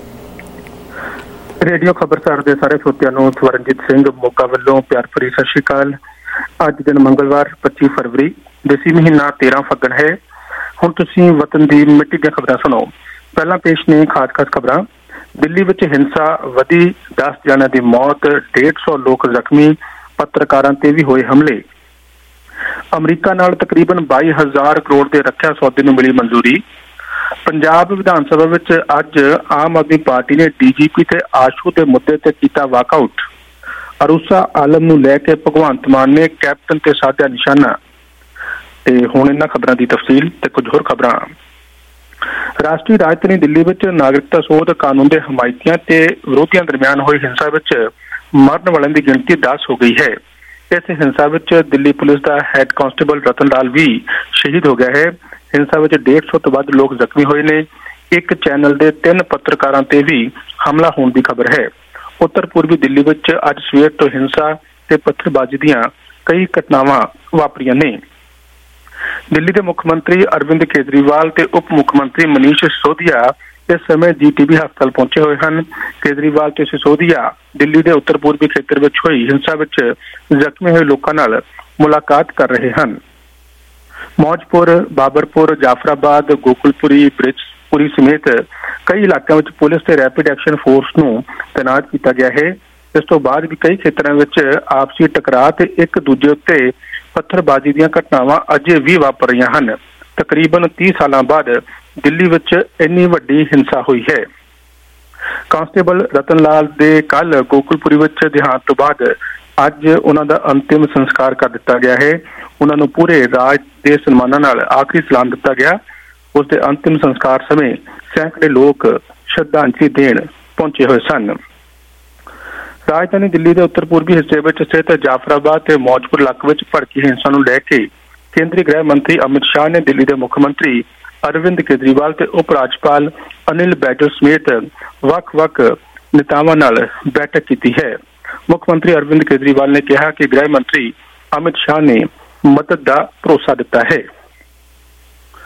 ਰੇਡੀਓ ਖਬਰਸਾਰ ਦੇ ਸਾਰੇ ਸਰੋਤਿਆਂ ਨੂੰ ਸਵਰਨਜੀਤ ਸਿੰਘ ਮੋਗਾ ਵੱਲੋਂ ਪਿਆਰ ਭਰੀ ਸਤਿ ਸ਼੍ਰੀ ਅਕਾਲ। ਅੱਜ ਦਿਨ ਮੰਗਲਵਾਰ 25 ਫਰਵਰੀ ਦੇਸੀ ਮਹੀਨਾ 13 ਫੱਗਣ ਹੈ। ਹੁਣ ਤੁਸੀਂ ਵਤਨ ਦੀ ਮਿੱਟੀ ਦੀਆਂ ਖਬਰਾਂ ਸੁਣੋ। ਪਹਿਲਾਂ ਪੇਸ਼ ਨੇ ਖਾਸ ਖਬਰਾਂ। ਦਿੱਲੀ ਵਿੱਚ ਹਿੰਸਾ ਵਧੀ, 10 ਜਣਿਆਂ ਦੀ ਮੌਤ, 150 ਲੋਕ ਜ਼ਖਮੀ, ਪੱਤਰਕਾਰਾਂ ਤੇ ਵੀ ਹੋਏ ਹਮਲੇ। ਅਮਰੀਕਾ ਨਾਲ ਤਕਰੀਬਨ 22,000 ਕਰੋੜ ਦੇ ਰੱਖਿਆ ਸੌਦੇ ਨੂੰ ਮਿਲੀ ਮਨਜ਼ੂਰੀ। ਪੰਜਾਬ ਵਿਧਾਨ ਸਭਾ ਵਿੱਚ ਅੱਜ ਆਮ ਆਦਮੀ ਪਾਰਟੀ ਨੇ DGP ਤੇ ਆਸ਼ੂ ਦੇ ਮੁੱਦੇ ਤੇ ਕੀਤਾ ਵਾਕਆਊਟ। ਅਰੂਸਾ ਆਲਮ ਨੂੰ ਲੈ ਕੇ ਭਗਵੰਤ ਮਾਨ ਨੇ ਕੈਪਟਨ ਤੇ ਸਾਧਿਆ ਨਿਸ਼ਾਨਾ। ਤੇ ਹੁਣ ਇਹਨਾਂ ਖਬਰਾਂ ਦੀ ਤਫਸੀਲ ਤੇ ਕੁਝ ਹੋਰ ਖਬਰਾਂ। ਰਾਸ਼ਟਰੀ ਰਾਜਧਾਨੀ ਦਿੱਲੀ ਵਿੱਚ ਨਾਗਰਿਕਤਾ ਸੋਧ ਕਾਨੂੰਨ ਦੇ ਹਮਾਇਤੀਆਂ ਤੇ ਵਿਰੋਧੀਆਂ ਦਰਮਿਆਨ ਹੋਈ ਹਿੰਸਾ ਵਿੱਚ ਮਰਨ ਵਾਲਿਆਂ ਦੀ ਗਿਣਤੀ 10 ਹੋ ਗਈ ਹੈ। ਇਸ ਹਿੰਸਾ ਵਿੱਚ ਦਿੱਲੀ ਪੁਲਿਸ ਦਾ ਹੈਡ ਕਾਂਸਟੇਬਲ ਰਤਨ ਲਾਲ ਵੀ ਸ਼ਹੀਦ ਹੋ ਗਿਆ ਹੈ। ਹਿੰਸਾ ਵਿੱਚ 150 ਤੋਂ ਵੱਧ ਲੋਕ ਜ਼ਖਮੀ ਹੋਏ ਨੇ। ਇੱਕ ਚੈਨਲ ਦੇ 3 ਪੱਤਰਕਾਰਾਂ ਤੇ ਵੀ ਹਮਲਾ ਹੋਣ ਦੀ ਖਬਰ ਹੈ। ਉੱਤਰ ਪੂਰਬੀ ਦਿੱਲੀ ਵਿੱਚ ਅੱਜ ਸਵੇਰ ਤੋਂ ਹਿੰਸਾ ਤੇ ਪੱਥਰਬਾਜ਼ੀ ਦੀਆਂ ਕਈ ਘਟਨਾਵਾਂ ਵਾਪਰੀਆਂ ਨੇ। ਦਿੱਲੀ ਦੇ ਮੁੱਖ ਮੰਤਰੀ ਅਰਵਿੰਦ ਕੇਜਰੀਵਾਲ ਤੇ ਉਪ ਮੁੱਖ ਮੰਤਰੀ ਮਨੀਸ਼ ਸਿਸੋਦੀਆ ਇਸ ਸਮੇਂ GTB ਹਸਪਤਾਲ ਪਹੁੰਚੇ ਹੋਏ ਹਨ। ਕੇਜਰੀਵਾਲ ਤੇ ਸਿਸੋਦੀਆ ਦਿੱਲੀ ਦੇ ਉੱਤਰ ਪੂਰਬੀ ਖੇਤਰ ਵਿੱਚ ਹੋਈ ਹਿੰਸਾ ਵਿੱਚ ਜ਼ਖਮੀ ਹੋਏ ਲੋਕਾਂ ਨਾਲ ਮੁਲਾਕਾਤ ਕਰ ਰਹੇ ਹਨ। ਮੌਜਪੁਰ, ਬਾਬਰਪੁਰ, ਜਾਫਰਾਬਾਦ, ਗੋਕੁਲਪੁਰੀ, ਬ੍ਰਿਜਪੁਰੀ ਸਮੇਤ ਕਈ ਇਲਾਕਿਆਂ ਵਿੱਚ ਪੁਲਿਸ ਤੇ ਰੈਪਿਡ ਐਕਸ਼ਨ ਫੋਰਸ ਨੂੰ ਤੈਨਾਤ ਕੀਤਾ ਗਿਆ ਹੈ। ਇਸ ਤੋਂ ਬਾਅਦ ਵੀ ਕਈ ਖੇਤਰਾਂ ਵਿੱਚ ਆਪਸੀ ਟਕਰਾਅ ਤੇ ਇੱਕ ਦੂਜੇ ਉੱਤੇ ਪੱਥਰਬਾਜ਼ੀ ਦੀਆਂ ਘਟਨਾਵਾਂ ਅਜੇ ਵੀ ਵਾਪਰ ਰਹੀਆਂ ਹਨ। ਤਕਰੀਬਨ 30 ਸਾਲਾਂ ਬਾਅਦ ਦਿੱਲੀ ਵਿੱਚ ਇੰਨੀ ਵੱਡੀ ਹਿੰਸਾ ਹੋਈ ਹੈ। ਕਾਂਸਟੇਬਲ ਰਤਨ ਲਾਲ ਦੇ ਕੱਲ ਗੋਕੁਲਪੁਰੀ ਵਿੱਚ ਦੇਹਾਂਤ ਤੋਂ ਬਾਅਦ ਅੱਜ ਉਹਨਾਂ ਦਾ ਅੰਤਿਮ ਸੰਸਕਾਰ ਕਰ ਦਿੱਤਾ ਗਿਆ ਹੈ। ਉਹਨਾਂ ਨੂੰ ਪੂਰੇ ਰਾਜ ਦੇ ਸਨਮਾਨਾਂ ਨਾਲ ਆਖਰੀ ਸਲਾਮ ਦਿੱਤਾ ਗਿਆ। ਉਸ ਦੇ ਅੰਤਿਮ ਸੰਸਕਾਰ ਸਮੇਂ ਸੈਂਕੜੇ ਲੋਕ ਸ਼ਰਧਾਂਜਲੀ ਦੇਣ ਪਹੁੰਚੇ ਹੋਏ ਸਨ। ਰਾਜਧਾਨੀ ਦਿੱਲੀ ਦੇ ਉੱਤਰ ਪੂਰਬੀ ਹਿੱਸੇ ਵਿੱਚ ਸਥਿਤ ਜਾਫਰਾਬਾਦ ਤੇ ਮੌਜਪੁਰ ਇਲਾਕੇ ਵਿੱਚ ਭੜਕੀ ਹਿੰਸਾ ਨੂੰ ਲੈ ਕੇ ਕੇਂਦਰੀ ਗ੍ਰਹਿ ਮੰਤਰੀ ਅਮਿਤ ਸ਼ਾਹ ਨੇ ਦਿੱਲੀ ਦੇ ਮੁੱਖ ਮੰਤਰੀ ਅਰਵਿੰਦ ਕੇਜਰੀਵਾਲ ਤੇ ਉਪ ਰਾਜਪਾਲ ਅਨਿਲ ਬੈਜਲ ਸਮੇਤ ਵੱਖ-ਵੱਖ ਨੇਤਾਵਾਂ ਨਾਲ ਬੈਠਕ ਕੀਤੀ ਹੈ। ਮੁੱਖ ਮੰਤਰੀ ਅਰਵਿੰਦ ਕੇਜਰੀਵਾਲ ਨੇ ਕਿਹਾ ਕਿ ਗ੍ਰਹਿ ਮੰਤਰੀ ਅਮਿਤ ਸ਼ਾਹ ਨੇ ਮਦਦ ਦਾ ਭਰੋਸਾ ਦਿੱਤਾ ਹੈ।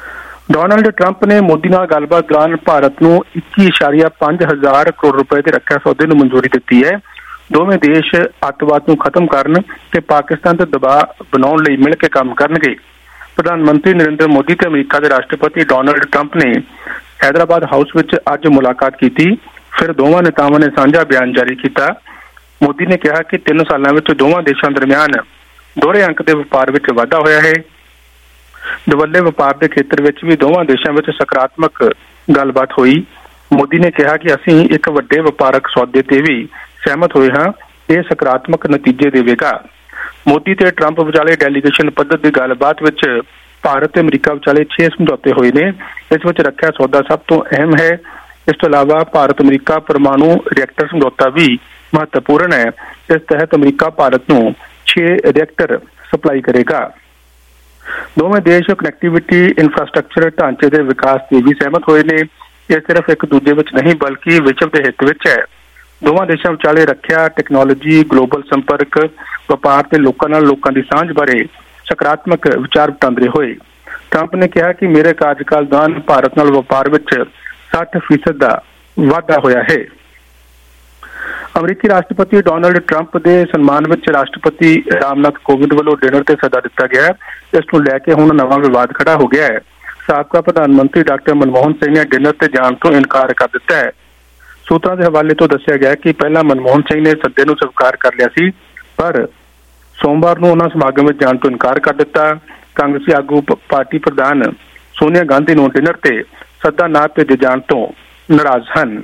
ਡੋਨਾਲਡ ਟਰੰਪ ਨੇ ਮੋਦੀ ਨਾਲ ਗੱਲਬਾਤ ਦੌਰਾਨ ਭਾਰਤ ਨੂੰ 21.5 ਹਜ਼ਾਰ ਕਰੋੜ ਰੁਪਏ ਦੇ ਰੱਖਿਆ ਸੌਦੇ ਨੂੰ ਮਨਜ਼ੂਰੀ ਦਿੱਤੀ ਹੈ। ਦੋਵੇਂ ਦੇਸ਼ ਅੱਤਵਾਦ ਨੂੰ ਖਤਮ ਕਰਨ ਤੇ ਪਾਕਿਸਤਾਨ ਤੇ ਦਬਾਅ ਬਣਾਉਣ ਲਈ ਮਿਲ ਕੇ ਕੰਮ ਕਰਨਗੇ। ਪ੍ਰਧਾਨ ਮੰਤਰੀ ਨਰਿੰਦਰ ਮੋਦੀ ਤੇ ਅਮਰੀਕਾ ਦੇ ਰਾਸ਼ਟਰਪਤੀ ਡੋਨਾਲਡ ਟਰੰਪ ਨੇ ਹੈਦਰਾਬਾਦ ਹਾਊਸ ਵਿੱਚ ਅੱਜ ਮੁਲਾਕਾਤ ਕੀਤੀ। ਫਿਰ ਦੋਵਾਂ ਨੇਤਾਵਾਂ ਨੇ ਸਾਂਝਾ ਬਿਆਨ ਜਾਰੀ ਕੀਤਾ। ਮੋਦੀ ਨੇ ਕਿਹਾ ਕਿ 3 ਸਾਲਾਂ ਵਿੱਚ ਦੋਵਾਂ ਦੇਸ਼ਾਂ ਦਰਮਿਆਨ ਦੋਹਰੇ ਅੰਕ ਦੇ ਵਪਾਰ ਵਿੱਚ ਵਾਧਾ ਹੋਇਆ ਹੈ। ਦੁਵੱਲੇ ਵਪਾਰ ਦੇ ਖੇਤਰ ਵਿੱਚ ਵੀ ਦੋਵਾਂ ਦੇਸ਼ਾਂ ਵਿੱਚ ਸਕਾਰਾਤਮਕ ਗੱਲਬਾਤ ਹੋਈ। ਮੋਦੀ ਨੇ ਕਿਹਾ ਕਿ ਅਸੀਂ ਇੱਕ ਵੱਡੇ ਵਪਾਰਕ ਸੌਦੇ ਤੇ ਵੀ ਸਹਿਮਤ ਹੋਏ ਹਾਂ। ਇਹ ਸਕਾਰਾਤਮਕ ਨਤੀਜੇ ਦੇਵੇਗਾ। ਮੋਦੀ ਤੇ ਟਰੰਪ ਵਿਚਾਲੇ ਡੈਲੀਗੇਸ਼ਨ ਪੱਧਰ ਦੀ ਗੱਲਬਾਤ ਵਿੱਚ ਭਾਰਤ ਤੇ ਅਮਰੀਕਾ ਵਿਚਾਲੇ 6 ਸਮਝੌਤੇ ਹੋਏ ਨੇ। ਇਸ ਵਿੱਚ ਰੱਖਿਆ ਸੌਦਾ ਸਭ ਤੋਂ ਅਹਿਮ ਹੈ। ਇਸ ਤੋਂ ਇਲਾਵਾ ਭਾਰਤ ਅਮਰੀਕਾ ਪਰਮਾਣੂ ਰਿਐਕਟਰ ਸਮਝੌਤਾ ਵੀ ਮਹੱਤਵਪੂਰਨ ਹੈ। ਇਸ ਤਹਿਤ ਅਮਰੀਕਾ ਭਾਰਤ ਨੂੰ 6 ਰਿਐਕਟਰ ਸਪਲਾਈ ਕਰੇਗਾ। ਦੋਵੇਂ ਦੇਸ਼ ਕਨੈਕਟੀਵਿਟੀ ਇਨਫਰਾਸਟ੍ਰਕਚਰ ਢਾਂਚੇ ਦੇ ਵਿਕਾਸ ਤੇ ਵੀ ਸਹਿਮਤ ਹੋਏ ਨੇ। ਇਹ ਸਿਰਫ ਇੱਕ ਦੂਜੇ ਵਿੱਚ ਨਹੀਂ ਬਲਕਿ ਵਿਸ਼ਵ ਦੇ ਹਿੱਤ ਵਿੱਚ ਹੈ। ਦੋਵਾਂ ਦੇਸ਼ਾਂ ਵਿਚਾਲੇ ਰੱਖਿਆ, ਟੈਕਨੋਲੋਜੀ, ਗਲੋਬਲ ਸੰਪਰਕ, ਵਪਾਰ ਤੇ ਲੋਕਾਂ ਨਾਲ ਲੋਕਾਂ ਦੀ ਸਾਂਝ ਬਾਰੇ ਸਕਾਰਾਤਮਕ ਵਿਚਾਰ ਵਟਾਂਦਰੇ ਹੋਏ। ਟਰੰਪ ਨੇ ਕਿਹਾ ਕਿ ਮੇਰੇ ਕਾਰਜਕਾਲ ਦੌਰਾਨ ਭਾਰਤ ਨਾਲ ਵਪਾਰ ਵਿੱਚ 60% ਦਾ ਵਾਧਾ ਹੋਇਆ ਹੈ। ਅਮਰੀਕੀ ਰਾਸ਼ਟਰਪਤੀ ਡੋਨਾਲਡ ਟਰੰਪ ਦੇ ਸਨਮਾਨ ਵਿੱਚ ਰਾਸ਼ਟਰਪਤੀ ਰਾਮਨਾਥ ਕੋਵਿੰਦ ਵੱਲੋਂ ਡਿਨਰ ਤੇ ਸੱਦਾ ਦਿੱਤਾ ਗਿਆ ਹੈ। ਇਸ ਨੂੰ ਲੈ ਕੇ ਹੁਣ ਨਵਾਂ ਵਿਵਾਦ ਖੜਾ ਹੋ ਗਿਆ ਹੈ। ਸਾਬਕਾ ਪ੍ਰਧਾਨ ਮੰਤਰੀ ਡਾਕਟਰ ਮਨਮੋਹਨ ਸਿੰਘ ਨੇ ਡਿਨਰ ਤੇ ਜਾਣ ਤੋਂ ਇਨਕਾਰ ਕਰ ਦਿੱਤਾ ਹੈ। ਸੂਤਰਾਂ ਦੇ ਹਵਾਲੇ ਤੋਂ ਦੱਸਿਆ ਗਿਆ ਕਿ ਪਹਿਲਾਂ ਮਨਮੋਹਨ ਸਿੰਘ ਨੇ ਸੱਦੇ ਨੂੰ ਸਵੀਕਾਰ ਕਰ ਲਿਆ ਸੀ, ਪਰ ਸੋਮਵਾਰ ਨੂੰ ਉਹਨਾਂ ਸਮਾਗਮ ਵਿੱਚ ਜਾਣ ਤੋਂ ਇਨਕਾਰ ਕਰ ਦਿੱਤਾ। ਕਾਂਗਰਸੀ ਆਗੂ ਪਾਰਟੀ ਪ੍ਰਧਾਨ ਸੋਨੀਆ ਗਾਂਧੀ ਨੂੰ ਡਿਨਰ ਤੇ ਸੱਦਾ ਨਾ ਭੇਜੇ ਜਾਣ ਤੋਂ ਨਾਰਾਜ਼ ਹਨ।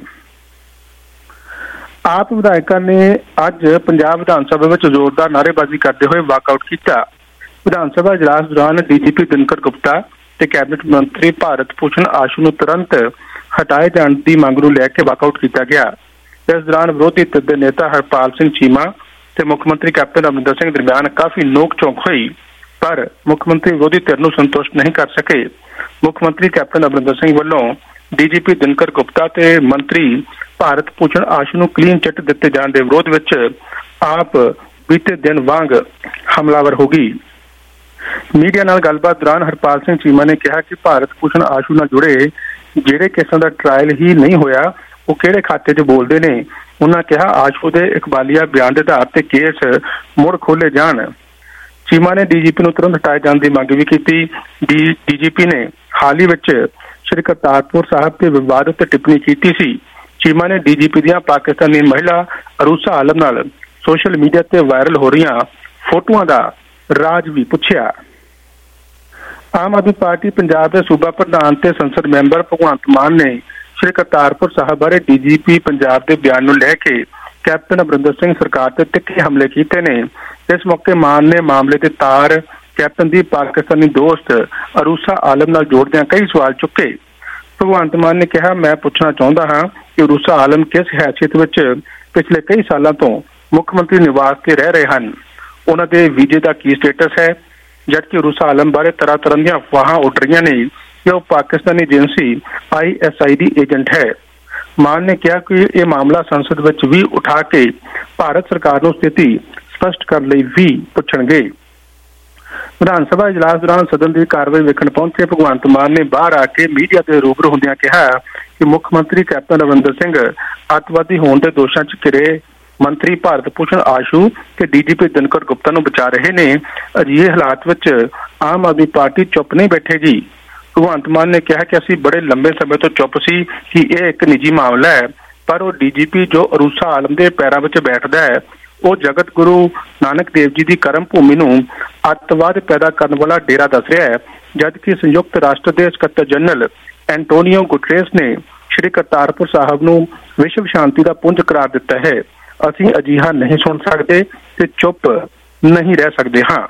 ਆਪ ਵਿਧਾਇਕਾਂ ਨੇ ਅੱਜ ਪੰਜਾਬ ਵਿਧਾਨ ਸਭਾ ਵਿੱਚ ਜ਼ੋਰਦਾਰ ਨਾਅਰੇਬਾਜ਼ੀ ਕਰਦੇ ਹੋਏ ਵਾਕਆਊਟ ਕੀਤਾ। ਵਿਧਾਨ ਸਭਾ ਇਜਲਾਸ ਦੌਰਾਨ ਡੀਜੀਪੀ ਦਿਨਕਰ ਗੁਪਤਾ ਤੇ ਕੈਬਨਿਟ ਮੰਤਰੀ ਭਾਰਤ ਭੂਸ਼ਣ ਆਸ਼ੂ ਨੂੰ ਤੁਰੰਤ ਹਟਾਏ ਜਾਣ ਦੀ ਮੰਗ ਨੂੰ ਲੈ ਕੇ ਵਾਕਆਊਟ ਕੀਤਾ ਗਿਆ। ਇਸ ਦੌਰਾਨ ਵਿਰੋਧੀ ਧਿਰ ਦੇ ਨੇਤਾ ਹਰਪਾਲ ਸਿੰਘ ਚੀਮਾ ਤੇ ਮੁੱਖ ਮੰਤਰੀ ਕੈਪਟਨ ਅਮਰਿੰਦਰ ਸਿੰਘ ਦਰਮਿਆਨ ਕਾਫੀ ਨੋਕ ਝੋਂਕ ਹੋਈ, ਪਰ ਮੁੱਖ ਮੰਤਰੀ ਵਿਰੋਧੀ ਧਿਰ ਨੂੰ ਸੰਤੁਸ਼ਟ ਨਹੀਂ ਕਰ ਸਕੇ। ਮੁੱਖ ਮੰਤਰੀ ਕੈਪਟਨ ਅਮਰਿੰਦਰ ਸਿੰਘ ਵੱਲੋਂ ਡੀਜੀਪੀ ਦਿਨਕਰ ਗੁਪਤਾ ਤੇ ਮੰਤਰੀ ਭਾਰਤ ਭੂਸ਼ਣ ਆਸ਼ੂ ਨੂੰ ਕਲੀਨ ਚਿੱਟ ਦਿੱਤੇ ਜਾਣ ਦੇ ਵਿਰੋਧ ਵਿੱਚ ਆਪ ਬੀਤੇ ਦਿਨ ਵਾਂਗ ਹਮਲਾਵਰ ਹੋ ਗਈ। ਮੀਡੀਆ ਨਾਲ ਗੱਲਬਾਤ ਦੌਰਾਨ ਹਰਪਾਲ ਸਿੰਘ ਚੀਮਾ ਨੇ ਕਿਹਾ ਕਿ ਭਾਰਤ ਭੂਸ਼ਣ ਆਸ਼ੂ ਨਾਲ ਜੁੜੇ ਜਿਹੜੇ ਕੇਸਾਂ ਦਾ ਟ੍ਰਾਇਲ ਹੀ ਨਹੀਂ ਹੋਇਆ ਉਹ ਕਿਹੜੇ ਖਾਤੇ 'ਚ ਬੋਲਦੇ ਨੇ। ਉਹਨਾਂ ਕਿਹਾ ਆਸ਼ੂ ਦੇ ਇਕਬਾਲੀਆ ਬਿਆਨ ਦੇ ਆਧਾਰ ਤੇ ਕੇਸ ਮੁੜ ਖੋਲੇ ਜਾਣ। ਚੀਮਾ ਨੇ ਡੀਜੀਪੀ ਨੂੰ ਤੁਰੰਤ ਹਟਾਏ ਜਾਣ ਦੀ ਮੰਗ ਵੀ ਕੀਤੀ। ਡੀਜੀਪੀ ਨੇ ਹਾਲ ਹੀ ਵਿੱਚ ਸ਼੍ਰੀ ਕਰਤਾਰਪੁਰ ਸਾਹਿਬ ਤੇ ਵਿਵਾਦ ਉੱਤੇ ਟਿੱਪਣੀ ਕੀਤੀ ਸੀ। ਚੀਮਾ ਨੇ ਡੀਜੀਪੀ ਦੀਆਂ ਪਾਕਿਸਤਾਨੀ ਮਹਿਲਾ ਅਰੂਸਾ ਆਲਮ ਨਾਲ ਸੋਸ਼ਲ ਮੀਡੀਆ ਤੇ ਵਾਇਰਲ ਹੋ ਰਹੀਆਂ ਫੋਟੋਆਂ ਦਾ ਰਾਜ ਵੀ ਪੁੱਛਿਆ। ਆਮ ਆਦਮੀ ਪਾਰਟੀ ਪੰਜਾਬ ਦੇ ਸੂਬਾ ਪ੍ਰਧਾਨ ਤੇ ਸੰਸਦ ਮੈਂਬਰ ਭਗਵੰਤ ਮਾਨ ਨੇ ਸ਼੍ਰੀ ਕਰਤਾਰਪੁਰ ਸਾਹਿਬ ਬਾਰੇ ਡੀਜੀਪੀ ਪੰਜਾਬ ਦੇ ਬਿਆਨ ਨੂੰ ਲੈ ਕੇ ਕੈਪਟਨ ਅਮਰਿੰਦਰ ਸਿੰਘ ਸਰਕਾਰ ਤੇ ਤਿੱਖੇ ਹਮਲੇ ਕੀਤੇ ਨੇ। ਇਸ ਮੌਕੇ ਮਾਨ ਨੇ ਮਾਮਲੇ ਦੇ ਤਾਰ ਕੈਪਟਨ ਦੀ ਪਾਕਿਸਤਾਨੀ ਦੋਸਤ ਅਰੂਸਾ ਆਲਮ ਨਾਲ ਜੋੜਦਿਆਂ ਕਈ ਸਵਾਲ ਚੁੱਕੇ। ਭਗਵੰਤ ਮਾਨ ਨੇ ਕਿਹਾ, ਮੈਂ ਪੁੱਛਣਾ ਚਾਹੁੰਦਾ ਹਾਂ ਕਿ ਅਰੂਸਾ ਆਲਮ ਕਿਸ ਹੈਸੀਅਤ ਵਿੱਚ ਪਿਛਲੇ ਕਈ ਸਾਲਾਂ ਤੋਂ ਮੁੱਖ ਮੰਤਰੀ ਨਿਵਾਸ ਤੇ ਰਹਿ ਰਹੇ ਹਨ। ਉਹਨਾਂ ਦੇ ਵੀਜ਼ੇ ਦਾ ਕੀ ਸਟੇਟਸ ਹੈ, ਜਦਕਿ ਅਰੂਸਾ ਆਲਮ ਬਾਰੇ ਤਰ੍ਹਾਂ ਤਰ੍ਹਾਂ ਦੀਆਂ ਅਫਵਾਹਾਂ ਉੱਡ ਰਹੀਆਂ ਨੇ ਕਿ ਉਹ ਪਾਕਿਸਤਾਨੀ ਏਜੰਸੀ ISI ਦੀ ਏਜੰਟ ਹੈ। ਮਾਨ ਨੇ ਕਿਹਾ ਕਿ ਇਹ ਮਾਮਲਾ ਸੰਸਦ ਵਿੱਚ ਵੀ ਉਠਾ ਕੇ ਭਾਰਤ ਸਰਕਾਰ ਨੂੰ ਸਥਿਤੀ ਸਪਸ਼ਟ ਕਰਨ ਲਈ ਵੀ ਪੁੱਛਣਗੇ। ਵਿਧਾਨ ਸਭਾ ਇਜਲਾਸ ਦੌਰਾਨ ਸਦਨ ਦੀ ਕਾਰਵਾਈ ਵੇਖਣ ਪਹੁੰਚੇ ਭਗਵੰਤ ਮਾਨ ਨੇ ਬਾਹਰ ਆ ਕੇ ਮੀਡੀਆ ਦੇ ਰੂਬਰੂ ਹੁੰਦਿਆਂ ਕਿਹਾ ਕਿ ਮੁੱਖ ਮੰਤਰੀ ਕੈਪਟਨ ਅਮਰਿੰਦਰ ਸਿੰਘ ਅੱਤਵਾਦੀ ਹੋਣ ਦੇ ਦੋਸ਼ਾਂ 'ਚ ਘਿਰੇ ਮੰਤਰੀ ਭਾਰਤ ਭੂਸ਼ਣ ਆਸ਼ੂ ਤੇ ਡੀਜੀਪੀ ਦਿਨਕਰ ਗੁਪਤਾ ਨੂੰ ਬਚਾ ਰਹੇ ਨੇ। ਅਜਿਹੇ ਹਾਲਾਤ ਵਿੱਚ ਆਮ ਆਦਮੀ ਪਾਰਟੀ ਚੁੱਪ ਨਹੀਂ ਬੈਠੇਗੀ। ਭਗਵੰਤ ਮਾਨ ਨੇ ਕਿਹਾ ਕਿ ਅਸੀਂ ਬੜੇ ਲੰਬੇ ਸਮੇਂ ਤੋਂ ਚੁੱਪ ਸੀ ਕਿ ਇਹ ਇੱਕ ਨਿੱਜੀ ਮਾਮਲਾ ਹੈ, ਪਰ ਉਹ ਡੀਜੀਪੀ ਜੋ ਅਰੂਸਾ ਆਲਮ ਦੇ ਪੈਰਾਂ ਵਿੱਚ ਬੈਠਦਾ ਹੈ ਉਹ ਜਗਤ ਗੁਰੂ ਨਾਨਕ ਦੇਵ ਜੀ ਦੀ ਕਰਮ ਭੂਮੀ ਨੂੰ ਅੱਤਵਾਦ ਪੈਦਾ ਕਰਨ ਵਾਲਾ ਡੇਰਾ ਦੱਸ ਰਿਹਾ ਹੈ, ਜਦਕਿ ਸੰਯੁਕਤ ਰਾਸ਼ਟਰ ਦੇ ਸਕੱਤਰ ਜਨਰਲ ਐਂਟੋਨੀਓ ਗੁਟਰੇਸ ਨੇ ਸ਼੍ਰੀ ਕਰਤਾਰਪੁਰ ਸਾਹਿਬ ਨੂੰ ਵਿਸ਼ਵ ਸ਼ਾਂਤੀ ਦਾ ਪੁੰਜ ਕਰਾਰ ਦਿੱਤਾ ਹੈ। ਅਸੀਂ ਅਜਿਹਾ ਨਹੀਂ ਸੁਣ ਸਕਦੇ ਤੇ ਚੁੱਪ ਨਹੀਂ ਰਹਿ ਸਕਦੇ ਹਾਂ।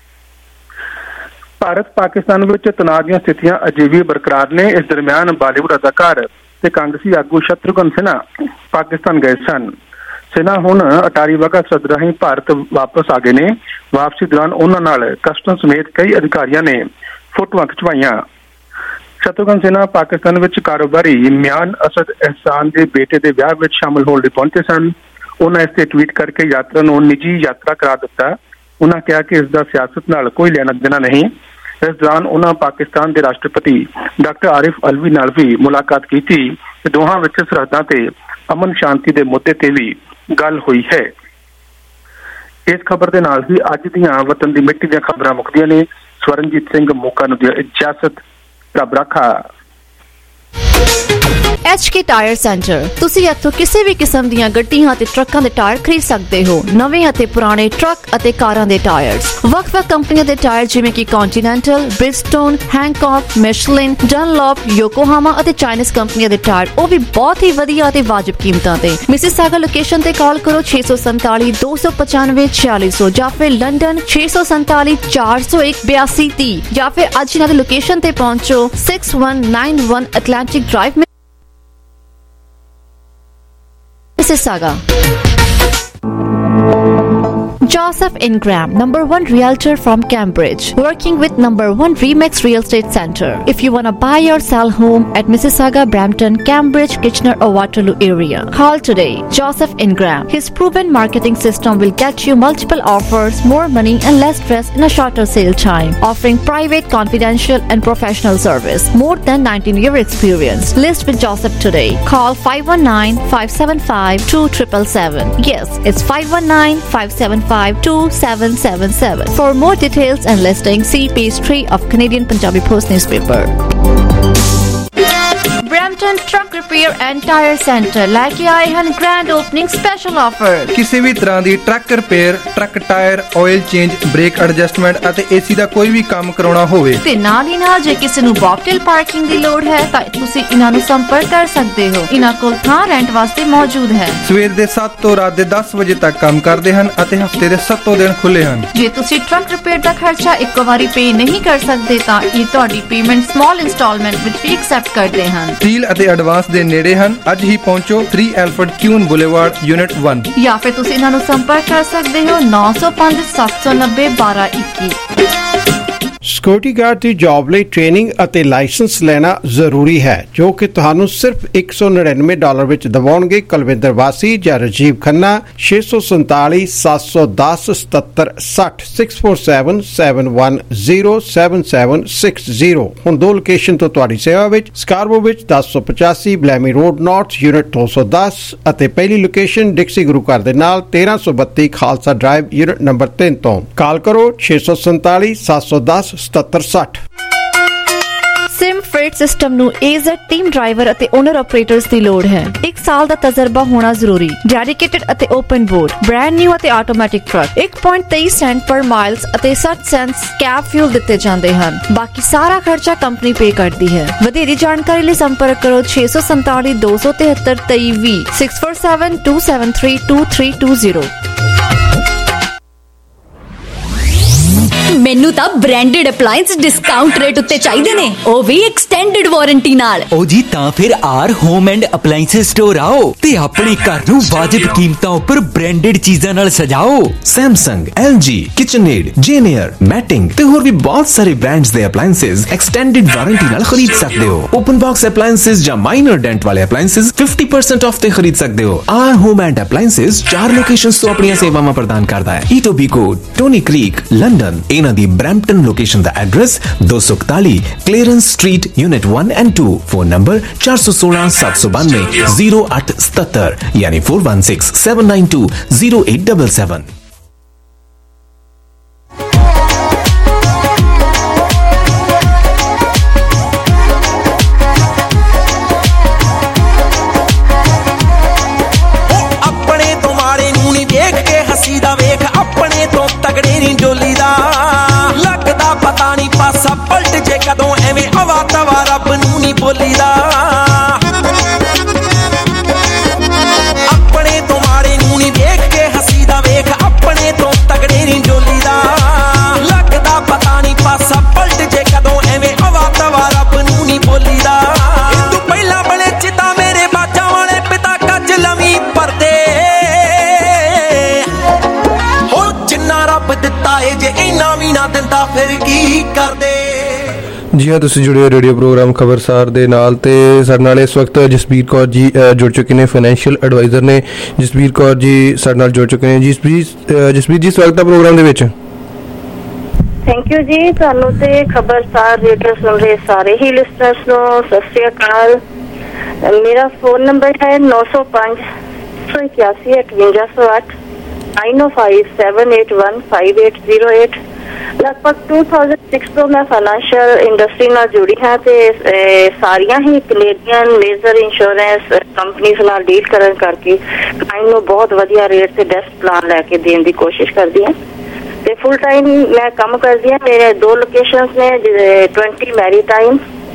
ਭਾਰਤ ਪਾਕਿਸਤਾਨ ਵਿੱਚ ਤਣਾਅ ਦੀਆਂ ਸਥਿਤੀਆਂ ਅਜੇ ਵੀ ਬਰਕਰਾਰ ਨੇ। ਇਸ ਦਰਮਿਆਨ ਬਾਲੀਵੁੱਡ ਅਦਾਕਾਰ ਤੇ ਕਾਂਗਰਸੀ ਆਗੂ ਸ਼ਤਰੂਘਨ ਸਿਨਹਾ ਪਾਕਿਸਤਾਨ ਗਏ ਸਨ। ਸਿਨਹਾ ਹੁਣ ਅਟਾਰੀ ਵਾਹਗਾ ਸਰਹੱਦ ਰਾਹੀਂ ਭਾਰਤ ਵਾਪਸ ਆ ਗਏ ਨੇ। ਵਾਪਸੀ ਦੌਰਾਨ ਉਹਨਾਂ ਨਾਲ ਕਸਟਮ ਸਮੇਤ ਕਈ ਅਧਿਕਾਰੀਆਂ ਨੇ ਫੋਟੋਆਂ ਖਿਚਵਾਈਆਂ। ਸ਼ਤਰੂਘਨ ਸਿਨਹਾ ਪਾਕਿਸਤਾਨ ਵਿੱਚ ਕਾਰੋਬਾਰੀ ਮਿਆਨ ਅਸਦ ਅਹਿਸਾਨ ਦੇ ਬੇਟੇ ਦੇ ਵਿਆਹ ਵਿੱਚ ਸ਼ਾਮਲ ਹੋਣ ਲਈ ਪਹੁੰਚੇ ਸਨ। ਉਹਨਾਂ ਇਸ ਤੇ ਟਵੀਟ ਕਰਕੇ ਯਾਤਰਾ ਨੂੰ ਨਿੱਜੀ ਯਾਤਰਾ ਕਰਾ ਦਿੱਤਾ। ਉਹਨਾਂ ਕਿਹਾ ਕਿ ਇਸ ਦਾ ਸਿਆਸਤ ਨਾਲ ਕੋਈ ਲੈਣਾ ਦੇਣਾ ਨਹੀਂ। ਇਸ ਦੌਰਾਨ ਉਹਨਾਂ ਪਾਕਿਸਤਾਨ ਦੇ ਰਾਸ਼ਟਰਪਤੀ ਡਾਕਟਰ ਆਰਿਫ ਅਲਵੀ ਨਾਲ ਵੀ ਮੁਲਾਕਾਤ ਕੀਤੀ ਤੇ ਦੋਹਾਂ ਵਿੱਚ ਸਰਹੱਦਾਂ ਤੇ ਅਮਨ ਸ਼ਾਂਤੀ ਦੇ ਮੁੱਦੇ ਤੇ ਵੀ ਗੱਲ ਹੋਈ ਹੈ। ਇਸ ਖਬਰ ਦੇ ਨਾਲ ਹੀ ਅੱਜ ਦੀਆਂ ਵਤਨ ਦੀ ਮਿੱਟੀ ਦੀਆਂ ਖਬਰਾਂ ਮੁੱਕਦੀਆਂ ਨੇ। ਸਵਰਨਜੀਤ ਸਿੰਘ ਮੋਕਾ ਨੂੰ ਦਿਓ ਇਜਾਜ਼ਤ। ਰੱਬ ਰਾਖਾ। HK tyre centre. ਤੁਸੀਂ ਇੱਥੋਂ ਕਿਸੇ ਵੀ ਕਿਸਮ ਦੀਆਂ ਗੱਡੀਆਂ ਅਤੇ ਟਰੱਕਾਂ ਦੇ ਟਾਇਰ ਖਰੀਦ ਸਕਦੇ ਹੋ। ਨਵੇਂ ਅਤੇ ਪੁਰਾਣੇ ਟਰੱਕ ਅਤੇ ਕਾਰਾਂ ਦੇ ਟਾਇਰਸ, ਵੱਖ-ਵੱਖ ਕੰਪਨੀਆਂ ਦੇ ਟਾਇਰ ਜਿਵੇਂ ਕਿ ਕੰਟੀਨੈਂਟਲ, ਬ੍ਰਿਜਸਟੋਨ, ਹੈਂਕੌਕ, ਮਿਸ਼ਲਿਨ, ਡਨਲੌਪ, ਯੋਕੋਹਾਮਾ ਅਤੇ ਚਾਈਨੀਜ਼ ਕੰਪਨੀਆਂ ਦੇ ਟਾਇਰ, ਉਹ ਵੀ ਬਹੁਤ ਹੀ ਵਧੀਆ ਅਤੇ ਵਾਜਬ ਕੀਮਤਾਂ ਤੇ। ਮਿਸੀਸਾਗਾ ਲੋਕੇਸ਼ਨ ਤੇ ਕਾਲ ਕਰੋ 647 295 4600 ਜਾਂ ਫਿਰ ਲੰਡਨ 647 401 8230 ਜਾਂ ਫਿਰ ਅੱਜ ਇਹਨਾਂ ਦੀ ਲੋਕੇਸ਼ਨ ਤੇ ਪਹੁੰਚੋ 6191 Atlantic Drive Mississauga. Joseph Ingram, #1 realtor from Cambridge, working with #1 Remax Real Estate Center. If you want to buy or sell home at Mississauga, Brampton, Cambridge, Kitchener or Waterloo area, call today. Joseph Ingram. His proven marketing system will get you multiple offers, more money and less stress in a shorter sale time. Offering private, confidential and professional service. More than 19-year experience. List with Joseph today. Call 519-575-2777. Yes, it's 519-575-2777. For more details and listings, see page 3 of Canadian Punjabi Post newspaper. Brampton Truck Repair and Tire Center ਲੈ ਕੇ ਆਏ ਹਨ grand opening special offer. ਕਿਸੇ ਵੀ ਤਰ੍ਹਾਂ ਦੀ truck repair, truck tyre, oil change, brake adjustment ਅਤੇ AC ਦਾ ਕੋਈ ਵੀ ਕੰਮ ਕਰਾਉਣਾ ਹੋਵੇ ਤੇ ਨਾਲ ਹੀ ਨਾਲ ਜੇ ਕਿਸੇ ਨੂੰ ਬੌਕਟੇਲ ਪਾਰਕਿੰਗ ਦੀ ਲੋੜ ਹੈ ਤਾਂ ਤੁਸੀਂ ਇਹਨਾਂ ਨੂੰ ਸੰਪਰਕ ਕਰ ਸਕਦੇ ਹੋ। ਇਹਨਾਂ ਕੋਲ ਥਾਂ ਰੈਂਟ ਵਾਸਤੇ ਮੌਜੂਦ ਹੈ। ਸਵੇਰ ਦੇ 7 ਤੋਂ ਰਾਤ ਦੇ 10 ਵਜੇ ਤੱਕ ਕੰਮ ਕਰਦੇ ਹਨ ਅਤੇ ਹਫਤੇ ਦੇ 7 ਦਿਨ ਖੁੱਲੇ ਹਨ। ਜੇ ਤੁਸੀਂ ਟਰੱਕ ਰਿਪੇਅਰ ਦਾ ਖਰਚਾ ਇੱਕੋ ਵਾਰੀ ਪੇ ਨਹੀਂ ਕਰ ਸਕਦੇ ਤਾਂ ਇਹ ਤੁਹਾਡੀ ਪੇਮੈਂਟ ਸਮਾਲ ਇੰਸਟਾਲਮੈਂਟ ਵਿੱਚ ਵੀ ਐਕਸੈਪਟ ਕਰਦੇ ਹਨ। ਡੀਲ ਅਤੇ ਐਡਵਾਂਸ ਦੇ ਨੇੜੇ ਹਨ। ਅੱਜ ਹੀ ਪਹੁੰਚੋ 3 ਐਲਫਰਡ ਕਿਊਨ ਬੁਲੇਵਾਰਡ ਯੂਨਿਟ 1 ਜਾਂ ਫਿਰ ਤੁਸੀਂ ਇਹਨਾਂ ਨੂੰ ਸੰਪਰਕ ਕਰ ਸਕਦੇ ਹੋ 905 790 1221। ਸਿਕਿਉਰਿਟੀ ਗਾਰਡ ਦੀ ਜੌਬ ਲਈ ਟ੍ਰੇਨਿੰਗ ਅਤੇ ਲਾਇਸੈਂਸ ਲੈਣਾ ਜ਼ਰੂਰੀ ਹੈ, ਜੋ ਕਿ ਤੁਹਾਨੂੰ ਸਿਰਫ $199 ਵਿੱਚ ਦਿਵਾਉਣਗੇ। ਕੁਲਵਿੰਦਰ ਵਾਸੀ ਜਾਂ ਰਾਜੀਵ ਖੰਨਾ 647 710 7760 647-710-7760। ਹੁਣ ਦੋ ਲੋਕੇਸ਼ਨ ਤੋਂ ਤੁਹਾਡੀ ਸੇਵਾ ਵਿੱਚ ਸਕਾਰਬੋ ਵਿੱਚ 1085 ਬਲੈਮੀ ਰੋਡ ਨਾਰਥ ਯੂਨਿਟ 210 ਅਤੇ ਪਹਿਲੀ ਲੋਕੇਸ਼ਨ ਡਿਕਸੀ ਗੁਰੂ ਘਰ ਦੇ ਨਾਲ 1332 ਖਾਲਸਾ ਡਰਾਈਵ ਯੂਨਿਟ ਨੰਬਰ 3 ਤੋਂ। ਕਾਲ ਕਰੋ 647 710 7760। ਸਿਮ ਫਰੇਟ ਸਿਸਟਮ ਨੂੰ AZ ਟੀਮ ਡਰਾਈਵਰ ਅਤੇ ਓਨਰ ਆਪਰੇਟਰਸ ਦੀ ਲੋੜ ਹੈ। 1 ਸਾਲ ਦਾ ਤਜਰਬਾ ਹੋਣਾ ਜ਼ਰੂਰੀ। ਡੈਡੀਕੇਟਡ ਅਤੇ ਓਪਨ ਬੋਰਡ, ਬ੍ਰਾਂਡ ਨਿਊ ਅਤੇ automatic truck, 1.23 cent per miles ਅਤੇ 60 ਸੈਂਟਸ ਕੈਬ ਫਿਊਲ ਦਿੱਤੇ ਜਾਂਦੇ ਹਨ। ਬਾਕੀ ਸਾਰਾ ਖਰਚਾ ਕੰਪਨੀ ਪੇ ਕਰਦੀ ਹੈ। ਵਧੇਰੀ ਜਾਣਕਾਰੀ ਲਈ ਸੰਪਰਕ ਕਰੋ 647 273 2320 647 273 2320। ਮੈਨੂੰ ਤਾਂ ਬ੍ਰਾਂਡਡ ਅਪਲਾਈਐਂਸ ਡਿਸਕਾਊਂਟ ਰੇਟ ਉੱਤੇ ਚਾਹੀਦੇ ਨੇ, ਉਹ ਵੀ ਐਕਸਟੈਂਡਡ ਵਾਰੰਟੀ ਨਾਲ। ਉਹ ਜੀ ਤਾਂ ਫਿਰ our home and appliances store ਆਓ ਤੇ ਆਪਣੇ ਘਰ ਨੂੰ ਵਾਜਿਬ ਕੀਮਤਾਂ ਉੱਪਰ ਬ੍ਰਾਂਡਡ ਚੀਜ਼ਾਂ ਨਾਲ ਸਜਾਓ। Samsung, LG, KitchenAid, Janier, Maytag ਤੇ ਹੋਰ ਵੀ ਬਹੁਤ ਸਾਰੇ ਬ੍ਰਾਂਡਸ ਦੇ ਅਪਲਾਈਐਂਸਸ ਐਕਸਟੈਂਡਡ ਵਾਰੰਟੀ ਨਾਲ ਖਰੀਦ ਸਕਦੇ ਹੋ। ਓਪਨ ਬਾਕਸ ਅਪਲਾਈਐਂਸਸ ਜਾਂ ਮਾਈਨਰ ਡੈਂਟ ਵਾਲੇ ਅਪਲਾਈਐਂਸਸ 50% ਆਫ ਤੇ ਖਰੀਦ ਸਕਦੇ ਹੋ। Our home and appliances 4 locations ਤੋਂ ਆਪਣੀਆਂ ਸੇਵਾਵਾਂ ਪ੍ਰਦਾਨ ਕਰਦਾ ਹੈ। Etobicoke, Stoney Creek, London. ਇਹਨਾਂ ਦੀ ਬ੍ਰੈਂਪਟਨ ਲੋਕੇਸ਼ਨ ਦਾ address 241 Clarence street unit 1 and 2। Phone number 416 792 0877 ਯਾਨੀ 416 792 0877। ਆਪਣੇ ਤੋਂ ਮਾੜੇ ਨੂੰ ਨਹੀਂ ਦੇਖ ਕੇ ਹੱਸੀ ਦਾ ਵੇਖ, ਆਪਣੇ ਤੋਂ ਤਗੜੇ ਨਹੀਂ ਡੋਲੀ ਦਾ। ਲੱਗਦਾ ਪਤਾ ਨਹੀਂ ਪਾਸਾ ਪਲਟ ਜੇ ਕਦੋਂ, ਐਵੇਂ ਹਵਾ ਤਵਾ ਰੱਬ ਨੂੰ ਨਹੀਂ ਬੋਲੀਦਾ। ਆਪਣੇ ਤੋਂ ਮਾੜੇ ਨੂੰ ਨਹੀਂ ਦੇਖ ਕੇ ਹੱਸੀ ਦਾ ਵੇਖ, ਆਪਣੇ ਤੋਂ ਤਗੜੇ ਨਹੀਂ ਡੋਲੀਦਾ। ਲੱਗਦਾ ਪਤਾ ਨਹੀਂ ਪਾਸਾ ਪਲਟ ਜੇ ਕਦੋਂ, ਐਵੇਂ ਹਵਾ ਤਵਾ ਰੱਬ ਨੂੰ ਨਹੀਂ ਬੋਲੀਦਾ। ਤੂੰ ਪਹਿਲਾਂ ਬਣੇ ਚਿਤਾ ਮੇਰੇ ਬਾਜਾਂ ਵਾਲੇ ਪਿਤਾ ਕੱਜ ਲਵੀਂ ਪਰਦੇ, ਹੋ ਜਿੰਨਾ ਰੱਬ ਦਿੱਤਾ ਏ ਜੇ ਇੰਨਾ ਵੀ ਨਾ ਦਿੰਦਾ ਫਿਰ ਕੀ ਕਰਦੇ। ਜੀ ਹਾਂ, ਤੁਸੀਂ ਜੁੜੇ ਹੋ ਰੇਡੀਓ ਪ੍ਰੋਗਰਾਮ ਖਬਰਸਾਰ ਦੇ ਨਾਲ ਤੇ ਸਾਡੇ ਨਾਲ ਇਸ ਵਕਤ ਜਸਬੀਰ ਕੌਰ ਜੀ ਜੁੜ ਚੁੱਕੇ ਨੇ, ਫਾਈਨੈਂਸ਼ੀਅਲ ਐਡਵਾਈਜ਼ਰ ਨੇ। ਜਸਬੀਰ ਕੌਰ ਜੀ ਸਾਡੇ ਨਾਲ ਜੁੜ ਚੁੱਕੇ ਨੇ। ਜਸਬੀਰ ਜੀ ਸਵਾਗਤ ਹੈ ਪ੍ਰੋਗਰਾਮ ਦੇ ਵਿੱਚ। ਥੈਂਕ ਯੂ ਜੀ। ਤੁਹਾਨੂੰ ਤੇ ਖਬਰਸਾਰ ਰੇਡੀਓ ਸੁਣ ਰਹੇ ਸਾਰੇ ਹੀ ਲਿਸਨਰਸ ਨੂੰ ਸਤਿ ਸ਼੍ਰੀ ਅਕਾਲ। ਮੇਰਾ ਫੋਨ ਨੰਬਰ ਹੈ 905-181-5808 9057815808। ਲਗਭਗ 2006 ਤੋਂ ਮੈਂ ਫਾਈਨੈਂਸ਼ੀਅਲ ਇੰਡਸਟਰੀ ਨਾਲ ਜੁੜੀ ਹਾਂ ਤੇ ਸਾਰੀਆਂ ਹੀ ਕੈਨੇਡੀਅਨ ਮੇਜਰ ਇੰਸ਼ੋਰੈਂਸ ਕੰਪਨੀਆਂ ਨਾਲ ਡੀਲ ਕਰਨ ਕਰਕੇ ਕਲਾਇੰਟ ਨੂੰ ਬਹੁਤ ਵਧੀਆ ਰੇਟ ਤੇ ਬੈਸਟ ਪਲਾਨ ਲੈ ਕੇ ਦੇਣ ਦੀ ਕੋਸ਼ਿਸ਼ ਕਰਦੀ ਹਾਂ ਤੇ ਫੁੱਲ ਟਾਈਮ ਮੈਂ ਕੰਮ ਕਰਦੀ ਹਾਂ। ਮੇਰੇ 2 ਲੋਕੇਸ਼ਨਸ ਨੇ 20 Maritime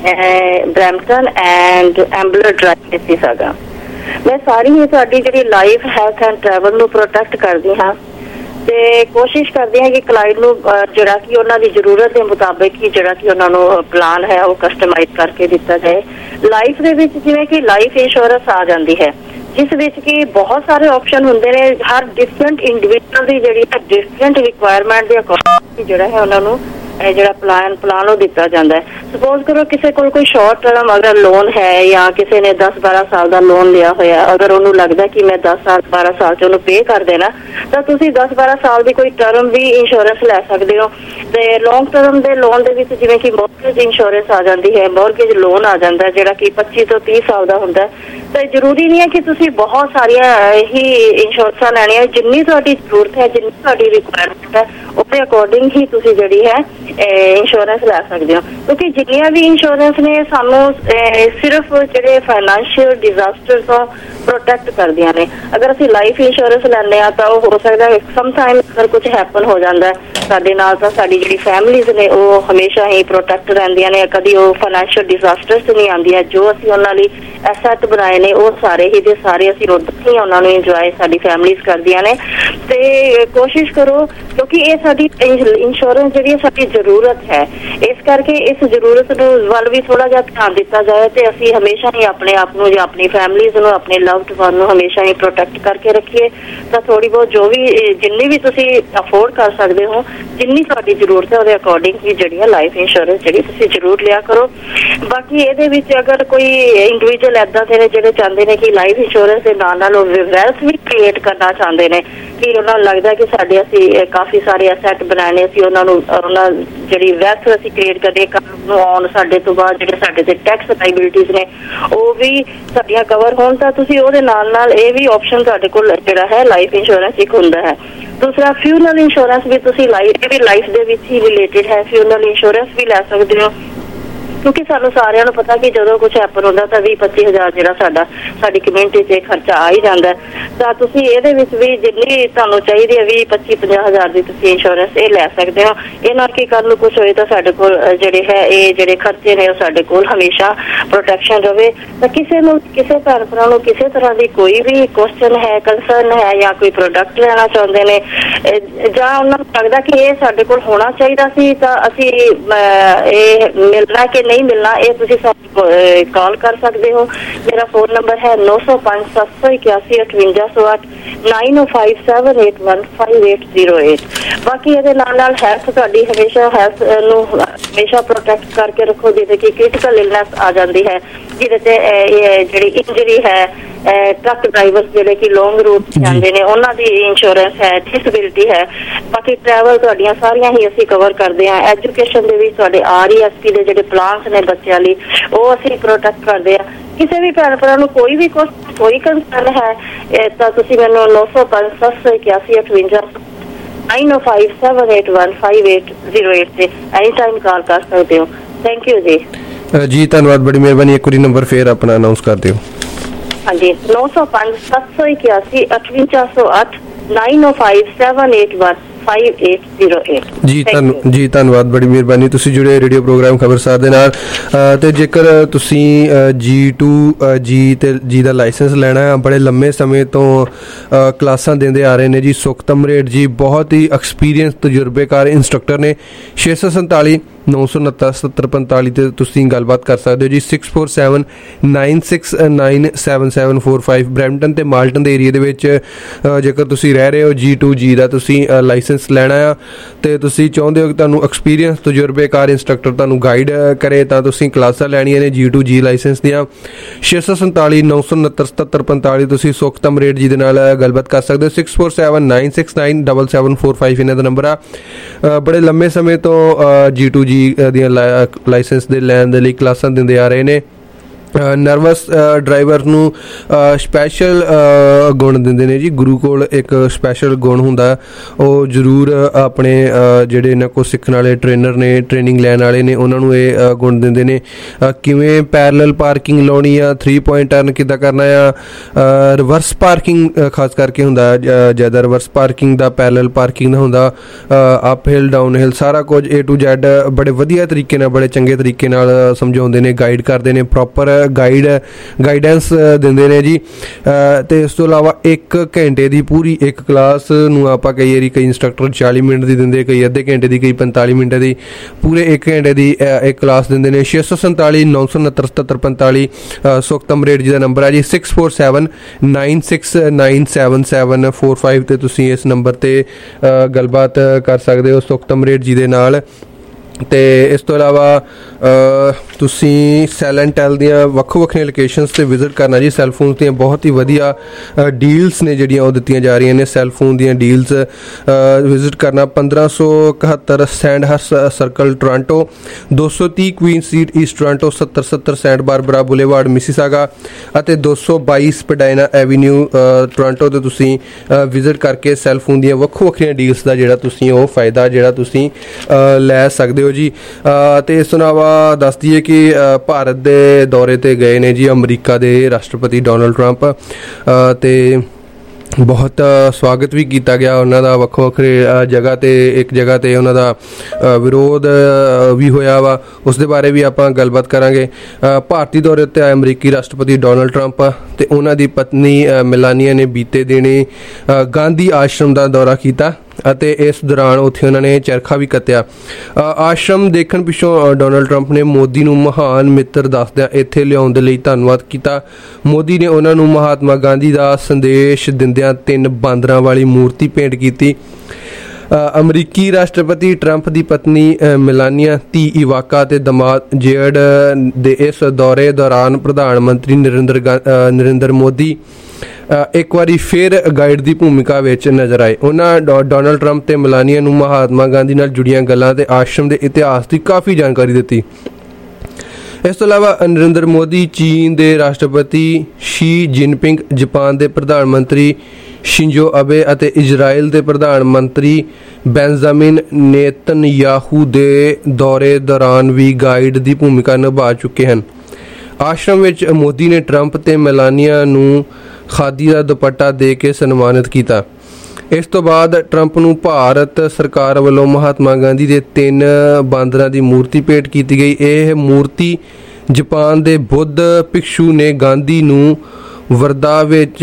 Brampton and Ambler drive Mississauga. ਮੈਂ ਸਾਰੀ ਹੀ ਸਾਡੀ ਜਿਹੜੀ ਲਾਈਫ ਹੈਲਥ ਐਂਡ ਟਰੈਵਲ ਨੂੰ ਪ੍ਰੋਟੈਕਟ ਕਰਦੀ ਹਾਂ ਤੇ ਕੋਸ਼ਿਸ਼ ਕਰਦੀ ਹਾਂ ਕਿ ਕਲਾਇੰਟ ਨੂੰ ਜਿਹੜਾ ਕਿ ਉਹਨਾਂ ਦੀ ਜ਼ਰੂਰਤ ਦੇ ਮੁਤਾਬਿਕ ਹੀ ਜਿਹੜਾ ਕਿ ਉਹਨਾਂ ਨੂੰ ਪਲਾਨ ਹੈ ਉਹ ਕਸਟਮਾਈਜ਼ ਕਰਕੇ ਦਿੱਤਾ ਜਾਏ। ਲਾਈਫ ਦੇ ਵਿੱਚ ਜਿਵੇਂ ਕਿ ਲਾਈਫ ਇੰਸ਼ੋਰੈਂਸ ਆ ਜਾਂਦੀ ਹੈ ਜਿਸ ਵਿੱਚ ਕਿ ਬਹੁਤ ਸਾਰੇ ਆਪਸ਼ਨ ਹੁੰਦੇ ਨੇ। ਹਰ ਡਿਫਰੈਂਟ ਇੰਡੀਵਿਜੂਅਲ ਦੀ ਜਿਹੜੀ ਡਿਫਰੈਂਟ ਰਿਕੁਆਇਰਮੈਂਟ ਦੇ ਅਕੋਰਡਿੰਗ ਜਿਹੜਾ ਹੈ ਉਹਨਾਂ ਨੂੰ ਜਿਹੜਾ ਪਲਾਨ ਉਹ ਦਿੱਤਾ ਜਾਂਦਾ ਹੈ। ਸਪੋਜ਼ ਕਰੋ ਕਿਸੇ ਕੋਲ ਕੋਈ ਸ਼ਾਰਟ ਟਰਮ ਅਗਰ ਲੋਨ ਹੈ ਜਾਂ ਕਿਸੇ ਨੇ 10-12 ਸਾਲ ਦਾ ਲੋਨ ਲਿਆ ਹੋਇਆ, ਅਗਰ ਉਹਨੂੰ ਲੱਗਦਾ ਕਿ ਮੈਂ 10-12 ਸਾਲ 'ਚ ਉਹਨੂੰ ਪੇ ਕਰ ਦੇਣਾ ਤਾਂ ਤੁਸੀਂ 10-12 ਸਾਲ ਦੀ ਕੋਈ ਟਰਮ ਵੀ ਇੰਸ਼ੋਰੈਂਸ ਲੈ ਸਕਦੇ ਹੋ। ਤੇ ਲੌਂਗ ਟਰਮ ਦੇ ਲੋਨ ਦੇ ਵਿੱਚ ਜਿਵੇਂ ਕਿ ਮੌਰਗੇਜ ਇੰਸ਼ੋਰੈਂਸ ਆ ਜਾਂਦੀ ਹੈ, ਮੌਰਗੇਜ ਲੋਨ ਆ ਜਾਂਦਾ ਜਿਹੜਾ ਕਿ 25 ਤੋਂ 30 ਸਾਲ ਦਾ ਹੁੰਦਾ। ਤੇ ਜ਼ਰੂਰੀ ਨਹੀਂ ਹੈ ਕਿ ਤੁਸੀਂ ਬਹੁਤ ਸਾਰੀਆਂ ਹੀ ਇੰਸ਼ੋਰੈਂਸਾਂ ਲੈਣੀਆਂ। ਜਿੰਨੀ ਤੁਹਾਡੀ ਜ਼ਰੂਰਤ ਹੈ, ਜਿੰਨੀ ਤੁਹਾਡੀ ਰਿਕੁਆਇਰਮੈਂਟ ਹੈ ਉਹਦੇ ਅਕੋਰਡਿੰਗ ਹੀ ਤੁਸੀਂ ਜਿਹੜੀ ਹੈ ਇੰਸ਼ੋਰੈਂਸ ਲੈ ਸਕਦੇ ਹੋ ਕਿਉਂਕਿ ਜਿੰਨੀਆਂ ਵੀ ਇੰਸ਼ੋਰੈਂਸ ਨੇ ਸਾਨੂੰ ਸਿਰਫ ਜਿਹੜੇ ਫਾਈਨੈਂਸ਼ੀਅਲ ਡਿਜ਼ਾਸਟਰ ਤੋਂ ਪ੍ਰੋਟੈਕਟ ਕਰਦੀਆਂ ਨੇ। ਅਗਰ ਅਸੀਂ ਲਾਈਫ ਇੰਸ਼ੋਰੈਂਸ ਲੈਂਦੇ ਹਾਂ ਤਾਂ ਉਹ ਹੋ ਸਕਦਾ ਸਮ ਟਾਈਮ ਅਗਰ ਕੁਝ ਹੈਪਨ ਹੋ ਜਾਂਦਾ ਸਾਡੇ ਨਾਲ ਤਾਂ ਸਾਡੀ ਜਿਹੜੀ ਫੈਮਿਲੀਜ਼ ਨੇ ਉਹ ਹਮੇਸ਼ਾ ਹੀ ਪ੍ਰੋਟੈਕਟ ਰਹਿੰਦੀਆਂ ਨੇ। ਕਦੀ ਉਹ ਫਾਈਨੈਂਸ਼ੀਅਲ ਡਿਜ਼ਾਸਟਰਸ ਨਹੀਂ ਆਉਂਦੀਆਂ। ਜੋ ਅਸੀਂ ਉਹਨਾਂ ਲਈ ਐਸੈਟ ਬਣਾਏ ਨੇ ਉਹ ਸਾਰੇ ਹੀ ਦੇ ਸਾਰੇ ਅਸੀਂ ਉੱਦਾਂ ਹੀ ਉਹਨਾਂ ਨੂੰ ਇੰਜੋਏ ਸਾਡੀ ਫੈਮਿਲੀਜ਼ ਕਰਦੀਆਂ ਨੇ। ਤੇ ਕੋਸ਼ਿਸ਼ ਕਰੋ ਕਿਉਂਕਿ ਇਹ ਸਾਡੀ ਇੰਸ਼ੋਰੈਂਸ ਜਿਹੜੀ ਸਾਡੀ ਜ਼ਰੂਰਤ ਹੈ, ਇਸ ਕਰਕੇ ਇਸ ਜ਼ਰੂਰਤ ਨੂੰ ਵੱਲ ਵੀ ਥੋੜਾ ਜਿਹਾ ਧਿਆਨ ਦਿੱਤਾ ਜਾਏ ਤੇ ਅਸੀਂ ਹਮੇਸ਼ਾ ਹੀ ਆਪਣੇ ਆਪ ਨੂੰ ਜਾਂ ਆਪਣੀ ਫੈਮਿਲੀਜ਼ ਨੂੰ ਆਪਣੇ ਲਵਡ ਵਨ ਨੂੰ ਹਮੇਸ਼ਾ ਹੀ ਪ੍ਰੋਟੈਕਟ ਕਰਕੇ ਰੱਖੀਏ। ਤਾਂ ਥੋੜੀ ਬਹੁਤ ਜੋ ਵੀ ਜਿੰਨੀ ਵੀ ਤੁਸੀਂ ਅਫੋਰਡ ਕਰ ਸਕਦੇ ਹੋ, ਜਿੰਨੀ ਤੁਹਾਡੀ ਜ਼ਰੂਰਤ ਹੈ ਉਹਦੇ ਅਕੋਰਡਿੰਗ ਹੀ ਜਿਹੜੀ ਹੈ ਲਾਈਫ ਇੰਸ਼ੋਰੈਂਸ ਜਿਹੜੀ ਤੁਸੀਂ ਜ਼ਰੂਰ ਲਿਆ ਕਰੋ। ਬਾਕੀ ਇਹਦੇ ਵਿੱਚ ਅਗਰ ਕੋਈ ਇੰਡੀਵਿਜੂਅਲ ਏਦਾਂ ਦੇ ਨੇ ਜਿਹੜੇ ਚਾਹੁੰਦੇ ਨੇ ਕਿ ਲਾਈਫ ਇੰਸ਼ੋਰੈਂਸ ਦੇ ਨਾਲ ਨਾਲ ਉਹ ਵੈਲਥ ਵੀ ਕ੍ਰੀਏਟ ਕਰਨਾ ਚਾਹੁੰਦੇ ਨੇ ਕਿ ਉਹਨਾਂ ਨੂੰ ਲੱਗਦਾ ਕਿ ਸਾਡੇ ਅਸੀਂ ਕਾਫੀ ਸਾਰੇ ਐਸੈਟ ਬਣਾਏ ਨੇ, ਅਸੀਂ ਉਹਨਾਂ ਜਿਹੜੀ ਵੈਲਥ ਅਸੀਂ ਕ੍ਰੀਏਟ ਕਰਦੇ ਨੂੰ ਆਉਣ ਸਾਡੇ ਤੋਂ ਬਾਅਦ ਜਿਹੜੇ ਸਾਡੇ ਤੇ ਟੈਕਸ ਲਾਇਬਿਲਿਟੀਜ਼ ਨੇ ਉਹ ਵੀ ਸਾਡੀਆਂ ਕਵਰ ਹੋਣ ਤਾਂ ਤੁਸੀਂ ਉਹਦੇ ਨਾਲ ਨਾਲ ਇਹ ਵੀ ਆਪਸ਼ਨ ਤੁਹਾਡੇ ਕੋਲ ਜਿਹੜਾ ਹੈ ਲਾਈਫ ਇੰਸ਼ੋਰੈਂਸ ਇੱਕ ਹੁੰਦਾ ਹੈ। ਦੂਸਰਾ ਫਿਊਨਰਲ ਇੰਸ਼ੋਰੈਂਸ ਵੀ ਤੁਸੀਂ ਲਾਈਫ ਦੇ ਵਿੱਚ ਹੀ ਰਿਲੇਟਡ ਹੈ। ਫਿਊਨਰਲ ਇੰਸ਼ੋਰੈਂਸ ਵੀ ਲੈ ਸਕਦੇ ਹੋ ਕਿਉਂਕਿ ਸਾਨੂੰ ਸਾਰਿਆਂ ਨੂੰ ਪਤਾ ਕਿ ਜਦੋਂ ਕੁਝ ਹੈਪਨ ਹੁੰਦਾ ਤਾਂ 20-25 ਹਜ਼ਾਰ ਜਿਹੜਾ ਸਾਡੀ ਕਮਿਊਨਿਟੀ 'ਚ ਖਰਚਾ ਆ ਹੀ ਜਾਂਦਾ। ਤਾਂ ਤੁਸੀਂ ਇਹਦੇ ਵਿੱਚ ਵੀ ਜਿੰਨੀ ਤੁਹਾਨੂੰ ਚਾਹੀਦੀ ਹੈ 20-25-50 ਹਜ਼ਾਰ ਦੀ ਤੁਸੀਂ ਇੰਸ਼ੋਰੈਂਸ ਇਹ ਲੈ ਸਕਦੇ ਹੋ। ਇਹ ਨਾਲ ਕੀ ਕੱਲ੍ਹ ਨੂੰ ਕੁਝ ਹੋਏ ਤਾਂ ਸਾਡੇ ਕੋਲ ਜਿਹੜੇ ਖਰਚੇ ਨੇ ਉਹ ਸਾਡੇ ਕੋਲ ਹਮੇਸ਼ਾ ਪ੍ਰੋਟੈਕਸ਼ਨ ਰਵੇ। ਤਾਂ ਕਿਸੇ ਭੈਣ ਭਰਾ ਨੂੰ ਕਿਸੇ ਤਰ੍ਹਾਂ ਦੀ ਕੋਈ ਵੀ ਕੁਐਸਚਨ ਹੈ, ਕੰਸਰਨ ਹੈ ਜਾਂ ਕੋਈ ਪ੍ਰੋਡਕਟ ਲੈਣਾ ਚਾਹੁੰਦੇ ਨੇ ਜਾਂ ਉਹਨਾਂ ਨੂੰ ਲੱਗਦਾ ਕਿ ਇਹ ਸਾਡੇ ਕੋਲ ਹੋਣਾ ਚਾਹੀਦਾ ਸੀ ਤਾਂ ਅਸੀਂ ਇਹ ਮਿਲਣਾ ਕਿ ਨਹੀਂ ਮਿਲਣਾ ਇਹ ਤੁਸੀਂ ਸਾਨੂੰ ਕਾਲ ਕਰ ਸਕਦੇ ਹੋ। ਮੇਰਾ ਫੋਨ ਨੰਬਰ ਹੈ 905-781-5808 9057815808। ਬਾਕੀ ਇਹਦੇ ਨਾਲ ਹੈਲਥ ਤੁਹਾਡੀ ਹਮੇਸ਼ਾ ਪ੍ਰੋਟੈਕਟ ਕਰਕੇ ਰੱਖੋ। ਜਿਹਦੇ ਕਿ ਕ੍ਰਿਟੀਕਲ ਇਲਨੈਸ ਆ ਜਾਂਦੀ ਹੈ ਜਿਹਦੇ ਤੇ ਜਿਹੜੀ ਇੰਜਰੀ ਹੈ, ਟਰੱਕ ਡਰਾਈਵਰਸ ਜਿਹੜੇ ਕਿ ਲੌਂਗ ਰੂਟ ਜਾਂਦੇ ਨੇ ਉਹਨਾਂ ਦੀ ਇੰਸ਼ੋਰੈਂਸ ਹੈ, ਡਿਸੇਬਿਲਿਟੀ ਹੈ। ਬਾਕੀ ਟਰੈਵਲ ਤੁਹਾਡੀਆਂ ਸਾਰੀਆਂ ਹੀ ਅਸੀਂ ਕਵਰ ਕਰਦੇ ਹਾਂ। ਐਜੂਕੇਸ਼ਨ ਦੇ ਵਿੱਚ ਤੁਹਾਡੇ RESP ਦੇ ਜਿਹੜੇ ਪਲਾਨਸ ਨੇ ਬੱਚਿਆਂ ਲਈ ਉਹ ਅਸੀਂ ਪ੍ਰੋਟੈਕਟ ਕਰਦੇ ਹਾਂ। ਕਿਸੇ ਵੀ ਭੈਣ ਭਰਾ ਨੂੰ ਕੋਈ ਵੀ ਕੋਈ ਕੰਸਰਨ ਹੈ ਤਾਂ ਤੁਸੀਂ ਮੈਨੂੰ 905-781-5808 9057815808 ਤੇ ਐਨੀ ਟਾਈਮ ਕਾਲ ਕਰ ਸਕਦੇ ਹੋ। ਥੈਂਕ ਯੂ ਜੀ। ਜੀ ਧੰਨਵਾਦ, ਬੜੀ ਮਿਹਰਬਾਨੀ। ਇੱਕ ਵਾਰੀ ਨੰਬਰ ਫੇਰ ਆਪਣਾ ਅਨਾਉਂਸ ਕਰ ਦਿਓ। ਹਾਂਜੀ 905-781-5808 9057815808। ਜੀ ਧੰਨਵਾਦ, ਬੜੀ ਮਿਹਰਬਾਨੀ। ਤੁਸੀਂ ਜੁੜੇ ਰੇਡੀਓ ਪ੍ਰੋਗਰਾਮ ਖਬਰਸਾਰ ਦੇ ਨਾਲ ਤੇ ਜੇਕਰ ਤੁਸੀਂ G2 ਤੇ G ਦਾ ਲਾਇਸੈਂਸ ਲੈਣਾ ਹੈ, ਬੜੇ ਲੰਮੇ ਸਮੇਂ ਤੋਂ ਕਲਾਸਾਂ ਦਿੰਦੇ ਆ ਰਹੇ ਨੇ ਜੀ ਸੁਖਤਮ ਰੇਟ ਜੀ, ਬਹੁਤ ਹੀ ਐਕਸਪੀਰੀਅੰਸ ਤਜਰਬੇਕਾਰ ਇੰਸਟ੍ਰਕਟਰ ਨੇ। 647-969-7745 ਤੇ ਤੁਸੀਂ ਗੱਲਬਾਤ ਕਰ ਸਕਦੇ ਹੋ ਜੀ। 6479697745 ਬਰੈਂਪਟਨ ਤੇ ਮਾਲਟਨ ਦੇ ਏਰੀਆ ਦੇ ਵਿੱਚ ਜੇਕਰ ਤੁਸੀਂ ਰਹਿ ਰਹੇ ਹੋ G2 G ਦਾ ਤੁਸੀਂ ਲਾਇਸੈਂਸ ਲੈਣਾ ਆ ਤੇ ਤੁਸੀਂ ਚਾਹੁੰਦੇ ਹੋ ਕਿ ਤੁਹਾਨੂੰ ਐਕਸਪੀਰੀਅੰਸ ਤਜਰਬੇਕਾਰ ਇੰਸਟ੍ਰਕਟਰ ਤੁਹਾਨੂੰ ਗਾਈਡ ਕਰੇ ਤਾਂ ਤੁਸੀਂ ਕਲਾਸਾਂ ਲੈਣੀਆਂ ਨੇ G2G ਲਾਇਸੈਂਸ ਦੀਆਂ। 647 969 7745 ਤੁਸੀਂ ਸੁਖਤਮ ਰੇਟ ਜੀ ਦੇ ਨਾਲ ਗੱਲਬਾਤ ਕਰ ਸਕਦੇ ਹੋ। 6479697745 ਇਹਨਾਂ ਦਾ ਨੰਬਰ ਆ। ਬੜੇ ਲੰਮੇ ਸਮੇਂ ਤੋਂ G2G ਦੀਆਂ ਲਾਇਸੈਂਸ ਦੇ ਲੈਣ ਦੇ ਲਈ ਕਲਾਸਾਂ ਦਿੰਦੇ ਆ ਰਹੇ ਨੇ। ਨਰਵਸ ਡਰਾਈਵਰ ਨੂੰ ਸਪੈਸ਼ਲ ਗੁਣ ਦਿੰਦੇ ਨੇ ਜੀ। ਗੁਰੂ ਕੋਲ ਇੱਕ ਸਪੈਸ਼ਲ ਗੁਣ ਹੁੰਦਾ, ਉਹ ਜ਼ਰੂਰ ਆਪਣੇ ਜਿਹੜੇ ਇਹਨਾਂ ਕੋਲ ਸਿੱਖਣ ਵਾਲੇ ਟ੍ਰੇਨਰ ਨੇ, ਟ੍ਰੇਨਿੰਗ ਲੈਣ ਵਾਲੇ ਨੇ, ਉਹਨਾਂ ਨੂੰ ਇਹ ਗੁਣ ਦਿੰਦੇ ਨੇ। ਕਿਵੇਂ ਪੈਰਲਲ ਪਾਰਕਿੰਗ ਲਾਉਣੀ ਆ, 3 ਪੁਆਇੰਟ ਟਰਨ ਕਿੱਦਾਂ ਕਰਨਾ ਆ, ਰਿਵਰਸ ਪਾਰਕਿੰਗ ਖਾਸ ਕਰਕੇ ਹੁੰਦਾ ਜ਼ਿਆਦਾ, ਰਿਵਰਸ ਪਾਰਕਿੰਗ ਦਾ, ਪੈਰਲਲ ਪਾਰਕਿੰਗ ਦਾ ਹੁੰਦਾ, ਅਪ ਹਿਲ ਡਾਊਨ ਹਿਲ, ਸਾਰਾ ਕੁਝ A to Z ਬੜੇ ਵਧੀਆ ਤਰੀਕੇ ਨਾਲ, ਬੜੇ ਚੰਗੇ ਤਰੀਕੇ ਨਾਲ ਸਮਝਾਉਂਦੇ ਨੇ, ਗਾਈਡ ਕਰਦੇ ਨੇ, ਪ੍ਰੋਪਰ ਗਾਈਡੈਂਸ ਦਿੰਦੇ ਨੇ ਜੀ। ਤੇ ਇਸ ਤੋਂ ਇਲਾਵਾ 1 ਘੰਟੇ ਦੀ ਪੂਰੀ ਇੱਕ ਕਲਾਸ ਨੂੰ ਆਪਾਂ ਕਈ ਵਾਰੀ ਕਈ ਇੰਸਟ੍ਰਕਟਰ 40 ਮਿੰਟ ਦੀ ਦਿੰਦੇ, ਕਈ ਅੱਧੇ ਘੰਟੇ ਦੀ, ਕਈ 45 ਮਿੰਟ ਦੀ, ਪੂਰੇ 1 ਘੰਟੇ ਦੀ ਇੱਕ ਕਲਾਸ ਦਿੰਦੇ ਨੇ। 647 969 7745 ਸੁਖਤਮ ਰੇਟ ਜੀ ਦਾ ਨੰਬਰ ਹੈ ਜੀ। 6479697745 ਤੇ ਤੁਸੀਂ ਇਸ ਨੰਬਰ ਤੇ ਗੱਲਬਾਤ ਕਰ ਸਕਦੇ ਹੋ ਸੁਖਤਮ ਰੇਟ ਜੀ ਦੇ ਨਾਲ। ਤੇ ਇਸ ਤੋਂ ਇਲਾਵਾ ਤੁਸੀਂ ਸੈਲੈਂਟੈਲ ਦੀਆਂ ਵੱਖੋ ਵੱਖਰੀਆਂ ਲੋਕੇਸ਼ਨਸ 'ਤੇ ਵਿਜ਼ਿਟ ਕਰਨਾ ਜੀ। ਸੈੱਲਫੋਨ ਦੀਆਂ ਬਹੁਤ ਹੀ ਵਧੀਆ ਡੀਲਸ ਨੇ ਜਿਹੜੀਆਂ ਉਹ ਦਿੱਤੀਆਂ ਜਾ ਰਹੀਆਂ ਨੇ। ਸੈੱਲਫੋਨ ਦੀਆਂ ਡੀਲਸ ਵਿਜ਼ਿਟ ਕਰਨਾ। 1571 Sandhurst circle Toronto, 230 Queen street east Toronto, 7070 Saint Barbara boulevard Mississauga ਅਤੇ 222 ਸਪੇਡਾਈਨਾ ਐਵੀਨਿਊ ਟੋਰਾਂਟੋ ਤੇ ਤੁਸੀਂ ਵਿਜ਼ਿਟ ਕਰਕੇ ਸੈੱਲਫੋਨ ਦੀਆਂ ਵੱਖੋ ਵੱਖਰੀਆਂ ਡੀਲਸ ਦਾ ਜਿਹੜਾ ਤੁਸੀਂ ਉਹ ਫਾਇਦਾ ਜਿਹੜਾ ਤੁਸੀਂ ਲੈ ਸਕਦੇ ਹੋ ਜੀ। ਤੇ ਇਸ ਤੋਂ ਇਲਾਵਾ ਦੱਸ ਦਈਏ ਕਿ ਭਾਰਤ ਦੇ ਦੌਰੇ ਤੇ ਗਏ ਨੇ ਜੀ ਅਮਰੀਕਾ ਦੇ ਰਾਸ਼ਟਰਪਤੀ ਡੋਨਲਡ ਟਰੰਪ, ਤੇ ਬਹੁਤ ਸਵਾਗਤ ਵੀ ਕੀਤਾ ਗਿਆ ਉਹਨਾਂ ਦਾ ਵੱਖੋ ਵੱਖਰੇ ਜਗ੍ਹਾ 'ਤੇ। ਇੱਕ ਜਗ੍ਹਾ 'ਤੇ ਉਹਨਾਂ ਦਾ ਵਿਰੋਧ ਵੀ ਹੋਇਆ ਵਾ, ਉਸ ਦੇ ਬਾਰੇ ਵੀ ਆਪਾਂ ਗੱਲਬਾਤ ਕਰਾਂਗੇ। ਭਾਰਤੀ ਦੌਰੇ ਉੱਤੇ ਆਏ ਅਮਰੀਕੀ ਰਾਸ਼ਟਰਪਤੀ ਡੋਨਲਡ ਟਰੰਪ ਤੇ ਉਹਨਾਂ ਦੀ ਪਤਨੀ ਮਿਲਾਨੀਆ ਨੇ ਬੀਤੇ ਦਿਨੀ ਗਾਂਧੀ ਆਸ਼ਰਮ ਦਾ ਦੌਰਾ ਕੀਤਾ ਅਤੇ ਇਸ ਦੌਰਾਨ ਉੱਥੇ ਉਹਨਾਂ ਨੇ ਚਰਖਾ ਵੀ ਕੱਤਿਆ। ਆਸ਼ਰਮ ਦੇਖਣ ਪਿੱਛੋਂ ਡੋਨਲਡ ਟਰੰਪ ਨੇ ਮੋਦੀ ਨੂੰ ਮਹਾਨ ਮਿੱਤਰ ਦੱਸਦਿਆਂ ਇੱਥੇ ਲਿਆਉਣ ਦੇ ਲਈ ਧੰਨਵਾਦ ਕੀਤਾ। ਮੋਦੀ ਨੇ ਉਹਨਾਂ ਨੂੰ ਮਹਾਤਮਾ ਗਾਂਧੀ ਦਾ ਸੰਦੇਸ਼ ਦਿੰਦਿਆਂ 3 ਬਾਂਦਰਾਂ ਵਾਲੀ ਮੂਰਤੀ ਭੇਂਟ ਕੀਤੀ। ਅਮਰੀਕੀ ਰਾਸ਼ਟਰਪਤੀ ਟਰੰਪ ਦੀ ਪਤਨੀ ਮਿਲਾਨੀਆ, ਧੀ ਇਵਾਕਾ ਤੇ ਦਮਾਦ ਜੇਡ ਦੇ ਇਸ ਦੌਰੇ ਦੌਰਾਨ ਪ੍ਰਧਾਨ ਮੰਤਰੀ ਨਰਿੰਦਰ ਮੋਦੀ ਇੱਕ ਵਾਰੀ ਫਿਰ ਗਾਈਡ ਦੀ ਭੂਮਿਕਾ ਵਿੱਚ ਨਜ਼ਰ ਆਏ। ਉਹਨਾਂ ਡੋਨਲਡ ਟਰੰਪ ਤੇ ਮਿਲਾਨੀਆ ਨੂੰ ਮਹਾਤਮਾ ਗਾਂਧੀ ਨਾਲ ਜੁੜੀਆਂ ਗੱਲਾਂ ਤੇ ਆਸ਼ਰਮ ਦੇ ਇਤਿਹਾਸ ਦੀ ਕਾਫੀ ਜਾਣਕਾਰੀ ਦਿੱਤੀ। ਇਸ ਤੋਂ ਇਲਾਵਾ ਨਰਿੰਦਰ ਮੋਦੀ, ਚੀਨ ਦੇ ਰਾਸ਼ਟਰਪਤੀ ਸ਼ੀ ਜਿਨਪਿੰਗ, ਜਾਪਾਨ ਦੇ ਪ੍ਰਧਾਨ ਮੰਤਰੀ ਸ਼ਿੰਜੋ ਅਬੇ ਅਤੇ ਇਜ਼ਰਾਈਲ ਦੇ ਪ੍ਰਧਾਨ ਮੰਤਰੀ ਬੈਂਜਾਮਿਨ ਨੇਤਨਯਾਹੂ ਦੇ ਦੌਰੇ ਦੌਰਾਨ ਵੀ ਗਾਈਡ ਦੀ ਭੂਮਿਕਾ ਨਿਭਾ ਚੁੱਕੇ ਹਨ। ਆਸ਼ਰਮ ਵਿੱਚ ਮੋਦੀ ਨੇ ਟਰੰਪ ਤੇ ਮਿਲਾਨੀਆ ਨੂੰ ਖਾਦੀ ਦਾ ਦੁਪੱਟਾ ਦੇ ਕੇ ਸਨਮਾਨਿਤ ਕੀਤਾ। ਇਸ ਤੋਂ ਬਾਅਦ ਟਰੰਪ ਨੂੰ ਭਾਰਤ ਸਰਕਾਰ ਵੱਲੋਂ ਮਹਾਤਮਾ ਗਾਂਧੀ ਦੇ 3 ਬਾਂਦਰਾਂ ਦੀ ਮੂਰਤੀ ਭੇਟ ਕੀਤੀ ਗਈ। ਇਹ ਮੂਰਤੀ ਜਾਪਾਨ ਦੇ ਬੁੱਧ ਭਿਕਸ਼ੂ ਨੇ ਗਾਂਧੀ ਨੂੰ ਵਰਦਾ ਵਿੱਚ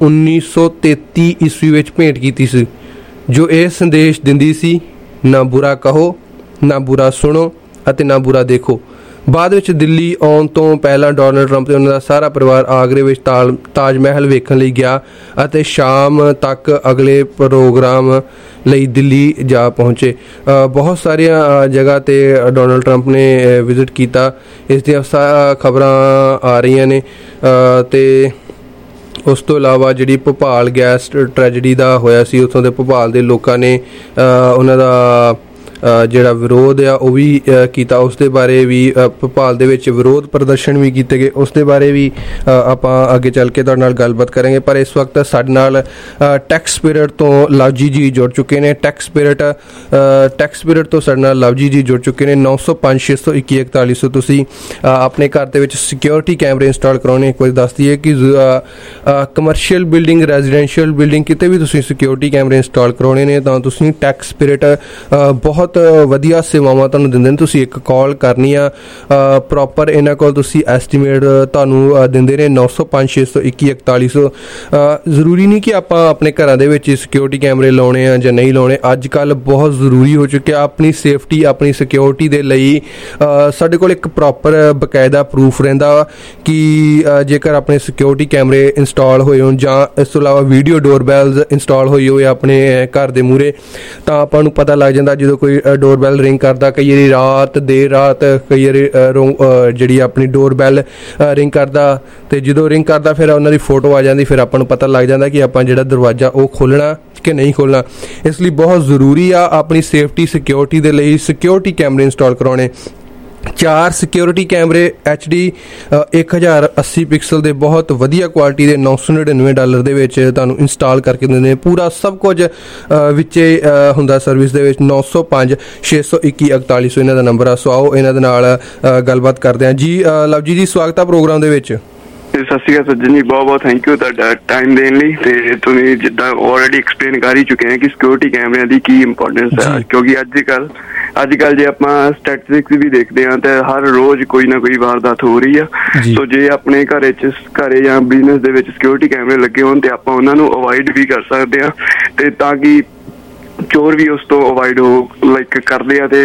1933 ਈਸਵੀ ਵਿੱਚ ਭੇਂਟ ਕੀਤੀ ਸੀ, ਜੋ ਇਹ ਸੰਦੇਸ਼ ਦਿੰਦੀ ਸੀ, ਨਾ ਬੁਰਾ ਕਹੋ, ਨਾ ਬੁਰਾ ਸੁਣੋ ਅਤੇ ਨਾ ਬੁਰਾ ਦੇਖੋ। ਬਾਅਦ ਵਿੱਚ ਦਿੱਲੀ ਆਉਣ ਤੋਂ ਪਹਿਲਾਂ ਡੋਨਲਡ ਟਰੰਪ ਤੇ ਉਹਨਾਂ ਦਾ ਸਾਰਾ ਪਰਿਵਾਰ ਆਗਰੇ ਵਿੱਚ ਤਾਜ ਮਹਿਲ ਵੇਖਣ ਲਈ ਗਿਆ ਅਤੇ ਸ਼ਾਮ ਤੱਕ ਅਗਲੇ ਪ੍ਰੋਗਰਾਮ ਲਈ ਦਿੱਲੀ ਜਾ ਪਹੁੰਚੇ। ਬਹੁਤ ਸਾਰੀਆਂ ਜਗ੍ਹਾ 'ਤੇ ਡੋਨਲਡ ਟਰੰਪ ਨੇ ਵਿਜ਼ਿਟ ਕੀਤਾ, ਇਸ ਦੀਆਂ ਖਬਰਾਂ ਆ ਰਹੀਆਂ ਨੇ। ਤੇ ਉਸ ਤੋਂ ਇਲਾਵਾ ਜਿਹੜੀ ਭੋਪਾਲ ਗੈਸ ਟ੍ਰੈਜਡੀ ਦਾ ਹੋਇਆ ਸੀ, ਉੱਥੋਂ ਦੇ ਭੋਪਾਲ ਦੇ ਲੋਕਾਂ ਨੇ ਉਹਨਾਂ ਦਾ ਜਿਹੜਾ ਵਿਰੋਧ ਆ ਉਹ ਵੀ ਕੀਤਾ। ਉਸ ਦੇ ਬਾਰੇ ਵੀ ਭੋਪਾਲ ਦੇ ਵਿੱਚ ਵਿਰੋਧ ਪ੍ਰਦਰਸ਼ਨ ਵੀ ਕੀਤੇ ਗਏ, ਉਸ ਦੇ ਬਾਰੇ ਵੀ ਆਪਾਂ ਅੱਗੇ ਚੱਲ ਕੇ ਤੁਹਾਡੇ ਨਾਲ ਗੱਲਬਾਤ ਕਰਾਂਗੇ। ਪਰ ਇਸ ਵਕਤ ਸਾਡੇ ਨਾਲ ਟੈਕ ਸਪਿਰਿਟ ਤੋਂ ਲਵਜੀ ਜੀ ਜੁੜ ਚੁੱਕੇ ਨੇ। ਟੈਕ ਸਪਿਰਿਟ ਤੋਂ ਸਾਡੇ ਨਾਲ ਲਵਜੀ ਜੀ ਜੁੜ ਚੁੱਕੇ ਨੇ। 905 621 4100 ਤੁਸੀਂ ਆਪਣੇ ਘਰ ਦੇ ਵਿੱਚ ਸਿਕਿਉਰਿਟੀ ਕੈਮਰੇ ਇੰਸਟਾਲ ਕਰਾਉਣੇ। ਇੱਕ ਵਾਰ ਦੱਸ ਦਈਏ ਕਿ ਕਮਰਸ਼ੀਅਲ ਬਿਲਡਿੰਗ, ਰੈਜ਼ੀਡੈਂਸ਼ੀਅਲ ਬਿਲਡਿੰਗ, ਕਿਤੇ ਵੀ ਤੁਸੀਂ ਸਿਕਿਉਰਿਟੀ ਕੈਮਰੇ ਇੰਸਟਾਲ ਕਰਾਉਣੇ ਨੇ ਤਾਂ ਤੁਸੀਂ ਟੈਕ ਸਪਿਰਿਟ ਬਹੁਤ ਬਹੁਤ ਵਧੀਆ ਸੇਵਾਵਾਂ ਤੁਹਾਨੂੰ ਦਿੰਦੇ ਨੇ। ਤੁਸੀਂ ਇੱਕ ਕਾਲ ਕਰਨੀ ਆ, ਪ੍ਰੋਪਰ ਇਹਨਾਂ ਕੋਲ ਤੁਸੀਂ ਐਸਟੀਮੇਟ ਤੁਹਾਨੂੰ ਦਿੰਦੇ ਨੇ 905 621 4100। ਜ਼ਰੂਰੀ ਨਹੀਂ ਕਿ ਆਪਾਂ ਆਪਣੇ ਘਰਾਂ ਦੇ ਵਿੱਚ ਸਿਕਿਉਰਿਟੀ ਕੈਮਰੇ ਲਾਉਣੇ ਆ ਜਾਂ ਨਹੀਂ ਲਾਉਣੇ। ਅੱਜ ਕੱਲ੍ਹ ਬਹੁਤ ਜ਼ਰੂਰੀ ਹੋ ਚੁੱਕਿਆ ਆਪਣੀ ਸੇਫਟੀ, ਆਪਣੀ ਸਿਕਿਉਰਿਟੀ ਦੇ ਲਈ ਸਾਡੇ ਕੋਲ ਇੱਕ ਪ੍ਰੋਪਰ ਬਕਾਇਦਾ ਪ੍ਰੂਫ ਰਹਿੰਦਾ ਕਿ ਜੇਕਰ ਆਪਣੇ ਸਿਕਿਉਰਿਟੀ ਕੈਮਰੇ ਇੰਸਟਾਲ ਹੋਏ ਹੋਣ ਜਾਂ ਇਸ ਤੋਂ ਇਲਾਵਾ ਵੀਡੀਓ ਡੋਰਬੈਲਸ ਇੰਸਟਾਲ ਹੋਈ ਹੋਏ ਆਪਣੇ ਘਰ ਦੇ ਮੂਹਰੇ, ਤਾਂ ਆਪਾਂ ਨੂੰ ਪਤਾ ਲੱਗ ਜਾਂਦਾ ਜਦੋਂ ਕੋਈ ਡੋਰਬੈਲ ਰਿੰਗ ਕਰਦਾ। ਕਈ ਵਾਰੀ ਰਾਤ, ਦੇਰ ਰਾਤ, ਕਈ ਵਾਰੀ ਜਿਹੜੀ ਆਪਣੀ ਡੋਰਬੈਲ ਰਿੰਗ ਕਰਦਾ, ਤੇ ਜਦੋਂ ਰਿੰਗ ਕਰਦਾ ਫਿਰ ਉਹਨਾਂ ਦੀ ਫੋਟੋ ਆ ਜਾਂਦੀ, ਫਿਰ ਆਪਾਂ ਨੂੰ ਪਤਾ ਲੱਗ ਜਾਂਦਾ ਕਿ ਆਪਾਂ ਜਿਹੜਾ ਦਰਵਾਜ਼ਾ ਉਹ ਖੋਲ੍ਹਣਾ ਕਿ ਨਹੀਂ ਖੋਲ੍ਹਣਾ। ਇਸ ਲਈ ਬਹੁਤ ਜ਼ਰੂਰੀ ਆ ਆਪਣੀ ਸੇਫਟੀ, ਸਿਕਿਉਰਿਟੀ ਦੇ ਲਈ ਸਿਕਿਉਰਿਟੀ ਕੈਮਰੇ ਇੰਸਟਾਲ ਕਰਾਉਣੇ। 4 ਸਿਕਿਉਰਿਟੀ ਕੈਮਰੇ HD 1080 ਪਿਕਸਲ ਦੇ ਬਹੁਤ ਵਧੀਆ ਕੁਆਲਿਟੀ ਦੇ $999 ਦੇ ਵਿੱਚ ਤੁਹਾਨੂੰ ਇੰਸਟਾਲ ਕਰਕੇ ਦਿੰਦੇ ਨੇ। ਪੂਰਾ ਸਭ ਕੁਝ ਵਿੱਚੇ ਹੁੰਦਾ ਸਰਵਿਸ ਦੇ ਵਿੱਚ। 905 621 4100 ਇਹਨਾਂ ਦਾ ਨੰਬਰ ਆ। ਸੋ ਆਓ ਇਹਨਾਂ ਦੇ ਨਾਲ ਗੱਲਬਾਤ ਕਰਦੇ ਹਾਂ। ਜੀ ਲਵਜੀ ਜੀ, ਸਵਾਗਤ ਆ ਪ੍ਰੋਗਰਾਮ ਦੇ ਵਿੱਚ। ਸਤਿ ਸ਼੍ਰੀ ਅਕਾਲ ਸੱਜਣ ਜੀ, ਬਹੁਤ ਬਹੁਤ ਥੈਂਕ ਯੂ ਤੁਹਾਡਾ ਟਾਈਮ ਦੇਣ ਲਈ। ਤੇ ਤੁਸੀਂ ਜਿੱਦਾਂ ਆਲਰੇਡੀ ਐਕਸਪਲੇਨ ਕਰ ਹੀ ਚੁੱਕੇ ਹੈ ਕਿ ਸਿਕਿਉਰਿਟੀ ਕੈਮਰਿਆਂ ਦੀ ਕੀ ਇੰਪੋਰਟੈਂਸ ਹੈ, ਕਿਉਂਕਿ ਅੱਜ ਕੱਲ ਜੇ ਆਪਾਂ ਸਟੈਟਿਸਟਿਕਸ ਵੀ ਦੇਖਦੇ ਹਾਂ ਤਾਂ ਹਰ ਰੋਜ਼ ਕੋਈ ਨਾ ਕੋਈ ਵਾਰਦਾਤ ਹੋ ਰਹੀ ਆ। ਸੋ ਜੇ ਆਪਣੇ ਘਰੇ ਜਾਂ ਬਿਜ਼ਨਸ ਦੇ ਵਿੱਚ ਸਿਕਿਉਰਿਟੀ ਕੈਮਰੇ ਲੱਗੇ ਹੋਣ ਤੇ ਆਪਾਂ ਉਹਨਾਂ ਨੂੰ ਅਵੋਇਡ ਵੀ ਕਰ ਸਕਦੇ ਹਾਂ, ਤੇ ਤਾਂ ਕਿ ਚੋਰ ਵੀ ਉਸ ਤੋਂ ਅਵੋਇਡ ਕਰਦੇ ਆ। ਤੇ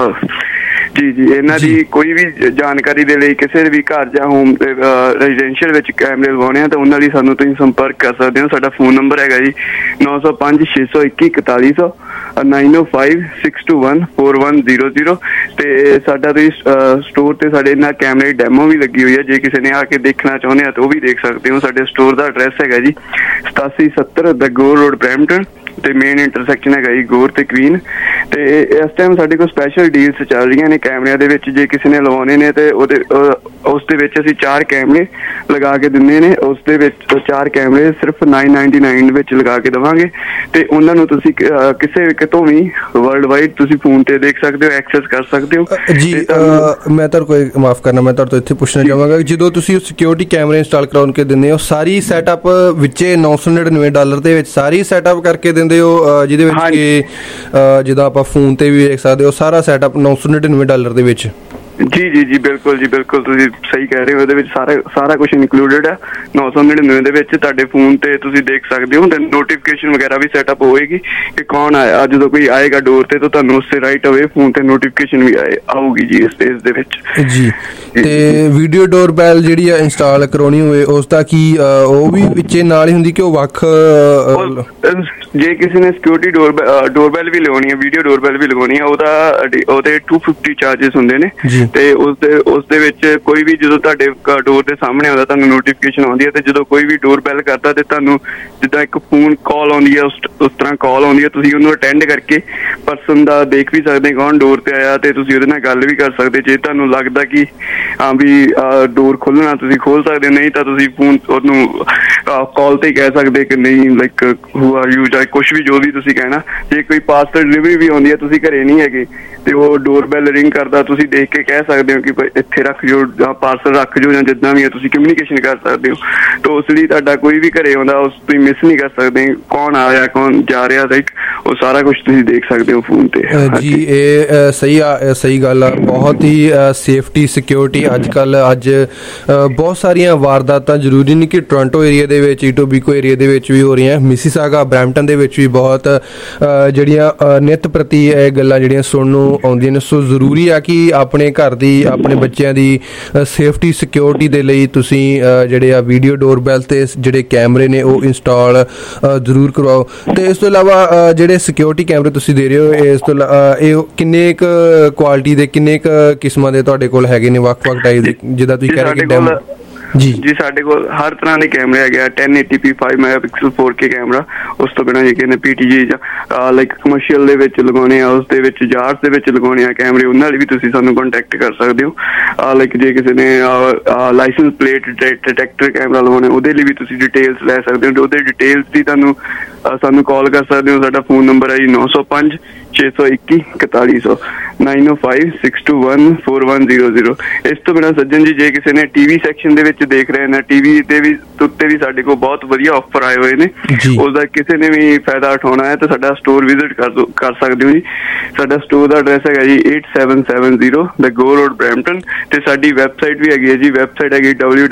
ਜੀ ਇਹਨਾਂ ਦੀ ਕੋਈ ਵੀ ਜਾਣਕਾਰੀ ਦੇ ਲਈ ਕਿਸੇ ਵੀ ਘਰ ਜਾਂ ਹੋਮ ਰੈਜ਼ੀਡੈਂਸ਼ੀਅਲ ਵਿੱਚ ਕੈਮਰੇ ਲਗਾਉਣੇ ਆ ਤਾਂ ਉਹਨਾਂ ਲਈ ਸਾਨੂੰ ਤੁਸੀਂ ਸੰਪਰਕ ਕਰ ਸਕਦੇ ਹੋ। ਸਾਡਾ ਫੋਨ ਨੰਬਰ ਹੈਗਾ ਜੀ 905 621 4100 905 621 4100। ਤੇ ਸਾਡਾ ਤੁਸੀਂ ਸਟੋਰ ਤੇ ਸਾਡੇ ਇਹਨਾਂ ਕੈਮਰੇ ਡੈਮੋ ਵੀ ਲੱਗੀ ਹੋਈ ਹੈ, ਜੇ ਕਿਸੇ ਨੇ ਆ ਕੇ ਦੇਖਣਾ ਚਾਹੁੰਦੇ ਆ ਤਾਂ ਉਹ ਵੀ ਦੇਖ ਸਕਦੇ ਹੋ। ਸਾਡੇ ਸਟੋਰ ਦਾ ਐਡਰੈਸ ਹੈਗਾ ਜੀ 8770 ਦ ਗੋਰ ਰੋਡ ਬਰੈਂਪਟਨ, ਤੇ ਮੇਨ ਇੰਟਰਸੈਕਸ਼ਨ ਹੈਗਾ ਜੀ ਗੋਰ ਤੇ ਕਵੀਨ। ਤੇ ਇਸ ਟਾਈਮ ਸਾਡੇ ਕੋਲ ਸਪੈਸ਼ਲ ਡੀਲਸ ਚੱਲ ਰਹੀਆਂ ਨੇ ਕੈਮਰਿਆਂ ਦੇ ਵਿੱਚ। ਜੇ ਕਿਸੇ ਨੇ ਲਵਾਉਣੇ ਨੇ ਤੇ ਉਸ ਦੇ ਵਿੱਚ ਅਸੀਂ 4 ਕੈਮਰੇ ਲਗਾ ਕੇ ਦਿੰਦੇ ਨੇ। ਉਸ ਦੇ ਵਿੱਚ 4 ਕੈਮਰੇ ਸਿਰਫ $999 ਵਿੱਚ ਲਗਾ ਕੇ ਦੇਵਾਂਗੇ, ਤੇ ਉਹਨਾਂ ਨੂੰ ਤੁਸੀਂ ਕਿਸੇ ਕਿਤੋਂ ਵੀ ਵਰਲਡ ਵਾਈਡ ਤੁਸੀਂ ਫੋਨ ਤੇ ਦੇਖ ਸਕਦੇ ਹੋ, ਐਕਸੈਸ ਕਰ ਸਕਦੇ ਹੋ। ਜੀ ਮੈਂ ਤੁਹਾਡੇ ਕੋਲ ਮਾਫ ਕਰਨਾ, ਮੈਂ ਤੁਹਾਡੇ ਤੋਂ ਇੱਥੇ ਪੁੱਛਣਾ ਚਾਹਾਂਗਾ, ਜਦੋਂ ਤੁਸੀਂ ਸਿਕਿਉਰਿਟੀ ਕੈਮਰੇ ਇੰਸਟਾਲ ਕਰਾਉਣ ਕੇ ਦਿੰਦੇ ਹੋ, ਸਾਰੀ ਸੈਟਅਪ ਵਿੱਚੇ $999 ਦੇ ਵਿੱਚ ਸਾਰੀ ਸੈਟਅਪ ਕਰਕੇ ਦਿੰਦੇ ਹੋ, ਜਿਹਦੇ ਵਿੱਚ ਕਿ ਜਿੱਦਾਂ ਆਪਾਂ ਫੋਨ ਤੇ ਵੀ ਦੇਖ ਸਕਦੇ ਹੋ, ਸਾਰਾ ਸੈਟਅਪ $999 ਦੇ ਵਿੱਚ? ਜੀ ਬਿਲਕੁਲ ਜੀ, ਬਿਲਕੁਲ ਤੁਸੀਂ ਸਹੀ ਕਹਿ ਰਹੇ ਹੋ। ਉਹਦੇ ਵਿੱਚ ਸਾਰਾ ਕੁਝ ਇਨਕਲੂਡਡ ਹੈ। 999 ਦੇ ਵਿੱਚ ਤੁਹਾਡੇ ਫੋਨ ਤੇ ਤੁਸੀਂ ਦੇਖ ਸਕਦੇ ਹੋ, ਤੇ ਨੋਟੀਫਿਕੇਸ਼ਨ ਵਗੈਰਾ ਵੀ ਸੈਟਅਪ ਹੋਏਗੀ ਕਿ ਕੌਣ ਆਇਆ। ਜਦੋਂ ਕੋਈ ਆਏਗਾ ਡੋਰ ਤੇ ਤਾਂ ਤੁਹਾਨੂੰ ਉਸੇ ਰਾਈਟ ਅਵੇ ਫੋਨ ਤੇ ਨੋਟੀਫਿਕੇਸ਼ਨ ਵੀ ਆਊਗੀ ਜੀ ਇਸ ਦੇ ਵਿੱਚ। ਜੀ ਤੇ ਵੀਡੀਓ ਡੋਰਬੈਲ ਜਿਹੜੀ ਆ ਇੰਸਟਾਲ ਕਰਾਉਣੀ ਹੋਵੇ ਉਸ ਦਾ ਕੀ ਉਹ ਵੀ ਵਿੱਚੇ ਨਾਲ ਹੀ ਹੁੰਦੀ ਕਿ ਉਹ ਵੱਖ? ਜੇ ਕਿਸੇ ਨੇ ਸਿਕਿਉਰਿਟੀ ਡੋਰਬੈਲ ਵੀ ਲਗਾਉਣੀ ਹੈ, ਵੀਡੀਓ ਡੋਰਬੈਲ ਵੀ ਲਗਾਉਣੀ ਹੈ, ਉਹਦੇ 250 ਚਾਰजेस ਹੁੰਦੇ ਨੇ। ਤੇ ਉਸ ਦੇ ਵਿੱਚ ਕੋਈ ਵੀ ਜਦੋਂ ਤੁਹਾਡੇ ਡੋਰ ਦੇ ਸਾਹਮਣੇ ਆਉਂਦਾ ਤੁਹਾਨੂੰ ਨੋਟੀਫਿਕੇਸ਼ਨ ਆਉਂਦੀ ਹੈ। ਤੇ ਜਦੋਂ ਕੋਈ ਵੀ ਡੋਰ ਬੈਲ ਕਰਦਾ ਤੇ ਤੁਹਾਨੂੰ ਜਿੱਦਾਂ ਇੱਕ ਫੋਨ ਕਾਲ ਆਉਂਦੀ ਹੈ ਉਸ ਤਰ੍ਹਾਂ ਕਾਲ ਆਉਂਦੀ ਹੈ, ਤੁਸੀਂ ਉਹਨੂੰ ਅਟੈਂਡ ਕਰਕੇ ਪਰਸਨ ਦਾ ਦੇਖ ਵੀ ਸਕਦੇ ਕੌਣ ਡੋਰ ਤੇ ਆਇਆ, ਤੇ ਤੁਸੀਂ ਉਹਦੇ ਨਾਲ ਗੱਲ ਵੀ ਕਰ ਸਕਦੇ। ਜੇ ਤੁਹਾਨੂੰ ਲੱਗਦਾ ਕਿ ਹਾਂ ਵੀ ਡੋਰ ਖੋਲ੍ਹਣਾ, ਤੁਸੀਂ ਖੋਲ ਸਕਦੇ, ਨਹੀਂ ਤਾਂ ਤੁਸੀਂ ਫੋਨ ਉਹਨੂੰ ਕਾਲ ਤੇ ਕਹਿ ਸਕਦੇ ਕਿ ਨਹੀਂ ਹੂ ਆਰ ਯੂ, ਜਾਂ ਕੁਛ ਵੀ ਜੋ ਵੀ ਤੁਸੀਂ ਕਹਿਣਾ। ਜੇ ਕੋਈ ਪਾਰਸਲ ਡਿਲੀਵਰੀ ਵੀ ਆਉਂਦੀ ਹੈ, ਤੁਸੀਂ ਘਰੇ ਨਹੀਂ ਹੈਗੇ ਤੇ ਉਹ ਡੋਰ ਬੈਲ ਰਿੰਗ ਕਰਦਾ, ਤੁਸੀਂ ਦੇਖ ਕੇ ਕਹਿ ਸਕਦੇ ਹੋ ਕਿ ਇੱਥੇ ਰੱਖ ਜਾਓ ਜਾਂ ਪਾਰਸਲ ਰੱਖ ਜਾਓ, ਜਾਂ ਜਿੱਦਾਂ ਵੀ ਹੈ ਤੁਸੀਂ ਕਮਿਊਨੀਕੇਸ਼ਨ ਕਰ ਸਕਦੇ ਹੋ। ਤਾਂ ਉਸ ਲਈ ਤੁਹਾਡਾ ਕੋਈ ਵੀ ਘਰੇ ਆਉਂਦਾ ਉਸ ਤੁਸੀਂ ਮਿਸ ਨਹੀਂ ਕਰ ਸਕਦੇ, ਕੌਣ ਆ ਰਿਹਾ ਕੌਣ ਜਾ ਰਿਹਾ, ਉਹ ਸਾਰਾ ਕੁਝ ਤੁਸੀਂ ਦੇਖ ਸਕਦੇ ਹੋ ਫੋਨ ਤੇ। ਜੀ ਇਹ ਸਹੀ ਗੱਲ ਆ। ਬਹੁਤ ਹੀ ਸੇਫਟੀ ਸਿਕਿਉਰਿਟੀ ਅੱਜ ਬਹੁਤ ਸਾਰੀਆਂ ਵਾਰਦਾਤਾਂ ਜ਼ਰੂਰੀ ਨਹੀਂ ਕਿ ਟੋਰਾਂਟੋ ਏਰੀਆ ਦੇ ਵਿੱਚ, ਇਟੋਬੀਕੋ ਏਰੀਆ ਦੇ ਵਿੱਚ ਵੀ ਹੋ ਰਹੀਆਂ, ਮਿਸੀਸਾਗਾ ਬਰੈਂਪਟਨ ਦੇ ਵਿੱਚ ਵੀ ਬਹੁਤ ਜਿਹੜੀਆਂ ਨਿੱਤ ਪ੍ਰਤੀ ਇਹ ਗੱਲਾਂ ਜਿਹੜੀਆਂ ਸੁਣਨ ਨੂੰ ਆਉਂਦੀਆਂ ਨੇ। ਸੋ ਜ਼ਰੂਰੀ ਆ ਕਿ ਆਪਣੇ ਘਰ ਦੀ, ਆਪਣੇ ਬੱਚਿਆਂ ਦੀ ਸੇਫਟੀ ਸਿਕਿਉਰਿਟੀ ਦੇ ਲਈ ਤੁਸੀਂ ਜਿਹੜੇ ਆ ਵੀਡੀਓ ਡੋਰਬੈਲ ਤੇ ਜਿਹੜੇ ਕੈਮਰੇ ਨੇ ਉਹ ਇੰਸਟਾਲ ਜ਼ਰੂਰ ਕਰਵਾਓ। ਤੇ ਇਸ ਤੋਂ ਇਲਾਵਾ ਜਿਹੜੇ ਸਿਕਿਉਰਿਟੀ ਕੈਮਰੇ ਤੁਸੀਂ ਦੇ ਰਹੇ ਹੋ, ਇਸ ਤੋਂ ਇਹ ਕਿੰਨੇ ਕੁ ਕੁਆਲਿਟੀ ਦੇ, ਕਿੰਨੇ ਕੁ ਕਿਸਮਾਂ ਦੇ ਤੁਹਾਡੇ ਕੋਲ ਹੈਗੇ ਨੇ, ਵੱਖ-ਵੱਖ ਟਾਈਪ ਦੇ, ਜਿੱਦਾਂ ਤੁਸੀਂ ਕਹਿ ਰਹੇ ਕਿ ਡੈਮੋ? ਜੀ ਸਾਡੇ ਕੋਲ ਹਰ ਤਰ੍ਹਾਂ ਦੇ ਕੈਮਰੇ ਹੈਗੇ ਆ। 1080p 5 megapixel 4K camera. ਉਸ ਤੋਂ ਬਿਨਾਂ ਜੇ ਕਿਸੇ ਨੇ PTG ਜਾਂ ਕਮਰਸ਼ੀਅਲ ਦੇ ਵਿੱਚ ਲਗਾਉਣੇ ਆ, ਉਸ ਦੇ ਵਿੱਚ ਜਾਰਸ ਦੇ ਵਿੱਚ ਲਗਾਉਣੇ ਆ ਕੈਮਰੇ, ਉਹਨਾਂ ਨਾਲ ਵੀ ਤੁਸੀਂ ਸਾਨੂੰ ਕੰਟੈਕਟ ਕਰ ਸਕਦੇ ਹੋ। ਜੇ ਕਿਸੇ ਨੇ ਲਾਇਸੈਂਸ ਪਲੇਟ ਡਿਟੈਕਟਰ ਕੈਮਰਾ ਲਗਾਉਣਾ, ਉਹਦੇ ਲਈ ਵੀ ਤੁਸੀਂ ਡਿਟੇਲਸ ਲੈ ਸਕਦੇ ਹੋ। ਉਹਦੇ ਡਿਟੇਲਸ ਦੀ ਸਾਨੂੰ ਕਾਲ ਕਰ ਸਕਦੇ ਹੋ। ਸਾਡਾ ਫੋਨ ਨੰਬਰ ਹੈ ਜੀ 905 621 4100 9056214100। ਇਸ ਤੋਂ ਬਿਨਾਂ ਸੱਜਣ ਜੀ ਜੇ ਕਿਸੇ ਨੇ ਟੀਵੀ ਸੈਕਸ਼ਨ ਦੇ ਵਿੱਚ ਦੇਖ ਰਹੇ ਨੇ, ਟੀਵੀ ਤੇ ਵੀ ਉੱਤੇ ਵੀ ਸਾਡੇ ਕੋਲ ਬਹੁਤ ਵਧੀਆ ਆਫਰ ਆਏ ਹੋਏ ਨੇ, ਉਸਦਾ ਕਿਸੇ ਨੇ ਵੀ ਫਾਇਦਾ ਉਠਾਉਣਾ ਹੈ ਤਾਂ ਸਾਡਾ ਸਟੋਰ ਵਿਜ਼ਿਟ ਕਰ ਸਕਦੇ ਹੋ ਜੀ। ਸਾਡਾ ਸਟੋਰ ਦਾ ਐਡਰੈਸ ਹੈਗਾ ਜੀ 8770 ਦ ਗੋ ਰੋਡ ਬਰੈਂਪਟਨ, ਤੇ ਸਾਡੀ ਵੈਬਸਾਈਟ ਵੀ ਹੈਗੀ ਹੈ ਜੀ, ਵੈਬਸਾਈਟ ਹੈਗੀ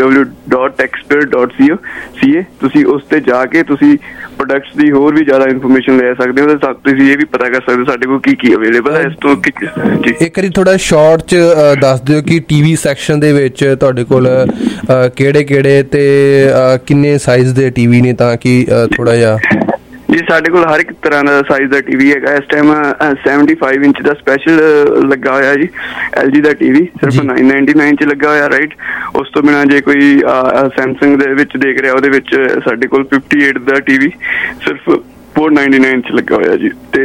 www.techspirit.ca। ਤੁਸੀਂ ਉਸ ਤੇ ਜਾ ਕੇ ਤੁਸੀਂ ਪ੍ਰੋਡਕਟਸ ਦੀ ਹੋਰ ਵੀ ਜ਼ਿਆਦਾ ਇਨਫੋਰਮੇਸ਼ਨ ਲੈ ਸਕਦੇ ਹੋ, ਤੇ ਤੁਸੀਂ ਇਹ ਵੀ ਪਤਾ ਕਰ ਸਕਦੇ ਹੋ ਸਾਡੇ ਕੋਲ ਕੀ ਅਵੇਲੇਬਲ ਹੈ। ਇਸ ਤੋਂ ਇੱਕ ਵਾਰੀ ਥੋੜਾ ਸ਼ਾਰਟ ਚ ਦੱਸ ਦਿਓ ਕਿ ਟੀਵੀ ਸੈਕਸ਼ਨ ਦੇ ਵਿੱਚ ਤੁਹਾਡੇ ਕੋਲ ਕਿਹੜੇ ਤੇ ਕਿੰਨੇ ਸਾਈਜ਼ ਦੇ ਟੀਵੀ ਨੇ, ਤਾਂ ਕਿ ਥੋੜਾ ਜਿਹਾ ਜੀ। ਸਾਡੇ ਕੋਲ ਹਰ ਇੱਕ ਤਰ੍ਹਾਂ ਦਾ ਸਾਈਜ਼ ਦਾ ਟੀਵੀ ਹੈਗਾ। ਇਸ ਟਾਈਮ 75 ਇੰਚ ਦਾ ਸਪੈਸ਼ਲ ਲੱਗਾ ਹੋਇਆ ਜੀ LG ਦਾ ਟੀਵੀ, ਸਿਰਫ 999 ਚ ਲੱਗਾ ਹੋਇਆ, ਰਾਈਟ। ਉਸ ਤੋਂ ਬਿਨਾਂ ਜੇ ਕੋਈ ਸੈਮਸੰਗ ਦੇ ਵਿੱਚ ਦੇਖ ਰਿਹਾ, ਉਹਦੇ ਵਿੱਚ ਸਾਡੇ ਕੋਲ 58 ਦਾ ਟੀਵੀ ਸਿਰਫ 499 ਚ ਲੱਗਾ ਹੋਇਆ ਜੀ। ਤੇ